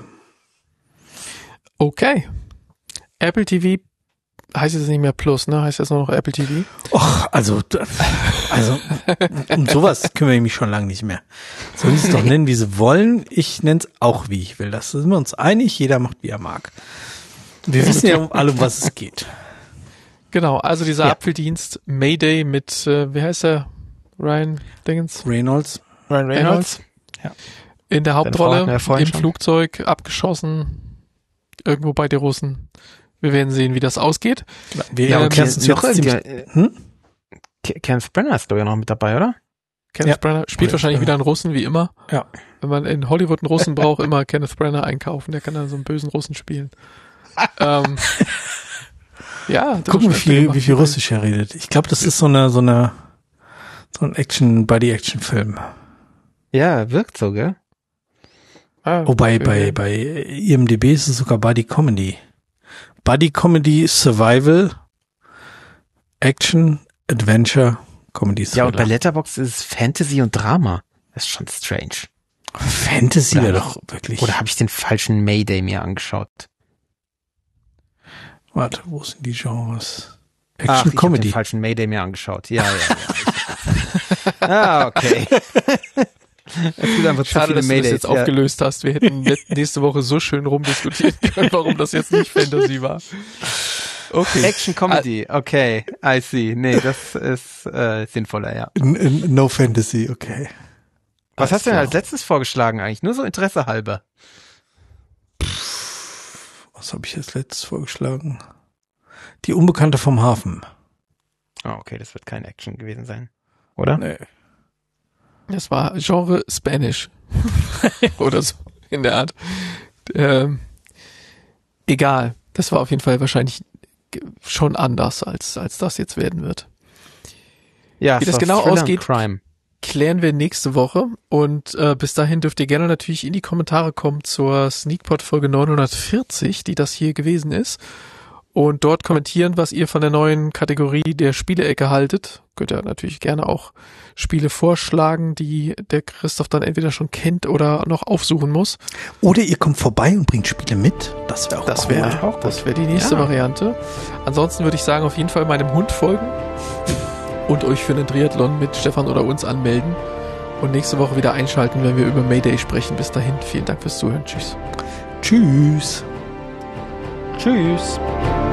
Okay. Apple T V heißt jetzt nicht mehr Plus, ne? Heißt jetzt nur noch Apple T V? Och, also, also, um sowas kümmere ich mich schon lange nicht mehr. Sollen sie es doch nennen, wie sie wollen. Ich nenne es auch, wie ich will. Das sind wir uns einig. Jeder macht, wie er mag. Wir wissen ja um alle, um was es geht. Genau, also dieser Ja. Apfeldienst Mayday mit, äh, wie heißt der? Ryan Dingens? Reynolds. Ryan Reynolds. Ja. In der Frau hatten Hauptrolle, wir im vorhin schon. Flugzeug, abgeschossen, irgendwo bei den Russen. Wir werden sehen, wie das ausgeht. Wir Ja, erklären Ke- uns noch jetzt ziemlich, irgendwie, äh, hm? Ke- Kenneth Branagh ist doch ja noch mit dabei, oder? Kenneth Ja. Branagh spielt Ja, wahrscheinlich ja. wieder einen Russen, wie immer. Ja. Wenn man in Hollywood einen Russen braucht, immer Kenneth Branagh einkaufen. Der kann dann so einen bösen Russen spielen. ähm, ja. hat er Gucken, wie schon öfter viel, gemacht. wie viel Russisch er redet. Ich glaube, das ist so eine, so eine, so ein Action, Buddy-Action-Film. Ja, wirkt so, gell? Ah, Wobei, wir bei, werden- bei I M D B ist es sogar Buddy-Comedy. Buddy-Comedy, Survival, Action, Adventure, Comedy, Ja, und bei Thriller. Letterboxd ist es Fantasy und Drama. Das ist schon strange. Fantasy Oder- wäre doch wirklich. Oder habe ich den falschen Mayday mir angeschaut? Warte, wo sind die Genres? Ach, Action, ich habe den Comedy. falschen Mayday mir angeschaut. Ja, ja, ja. ah, okay. Es gibt einfach zu Schade, viele dass du das Maydays. jetzt Ja. aufgelöst hast. Wir hätten let- nächste Woche so schön rumdiskutieren können, warum das jetzt nicht Fantasy war. Okay. Action Comedy, okay, I see. Nee, das ist äh, sinnvoller, ja. N- n- No Fantasy, okay. Was Alles hast du denn klar. als letztes vorgeschlagen eigentlich? Nur so Interesse halber. Was habe ich als letztes vorgeschlagen? Die Unbekannte vom Hafen. Ah, okay, das wird kein Action gewesen sein. Oder? Nee. Das war Genre Spanish. Oder so in der Art. Ähm, egal. Das war auf jeden Fall wahrscheinlich g- schon anders, als, als das jetzt werden wird. Ja, Wie es das war genau Thriller und ausgeht, Crime. klären wir nächste Woche. Und äh, bis dahin dürft ihr gerne natürlich in die Kommentare kommen zur Sneakpot Folge neunhundertvierzig, die das hier gewesen ist. Und dort kommentieren, was ihr von der neuen Kategorie der Spielecke haltet. Könnt ihr natürlich gerne auch Spiele vorschlagen, die der Christoph dann entweder schon kennt oder noch aufsuchen muss. Oder ihr kommt vorbei und bringt Spiele mit. Das wäre auch das cool. Wär, auch das wäre die nächste ja. Variante. Ansonsten würde ich sagen, auf jeden Fall meinem Hund folgen und euch für einen Triathlon mit Stefan oder uns anmelden. Und nächste Woche wieder einschalten, wenn wir über Mayday sprechen. Bis dahin, vielen Dank fürs Zuhören. Tschüss. Tschüss. Tschüss.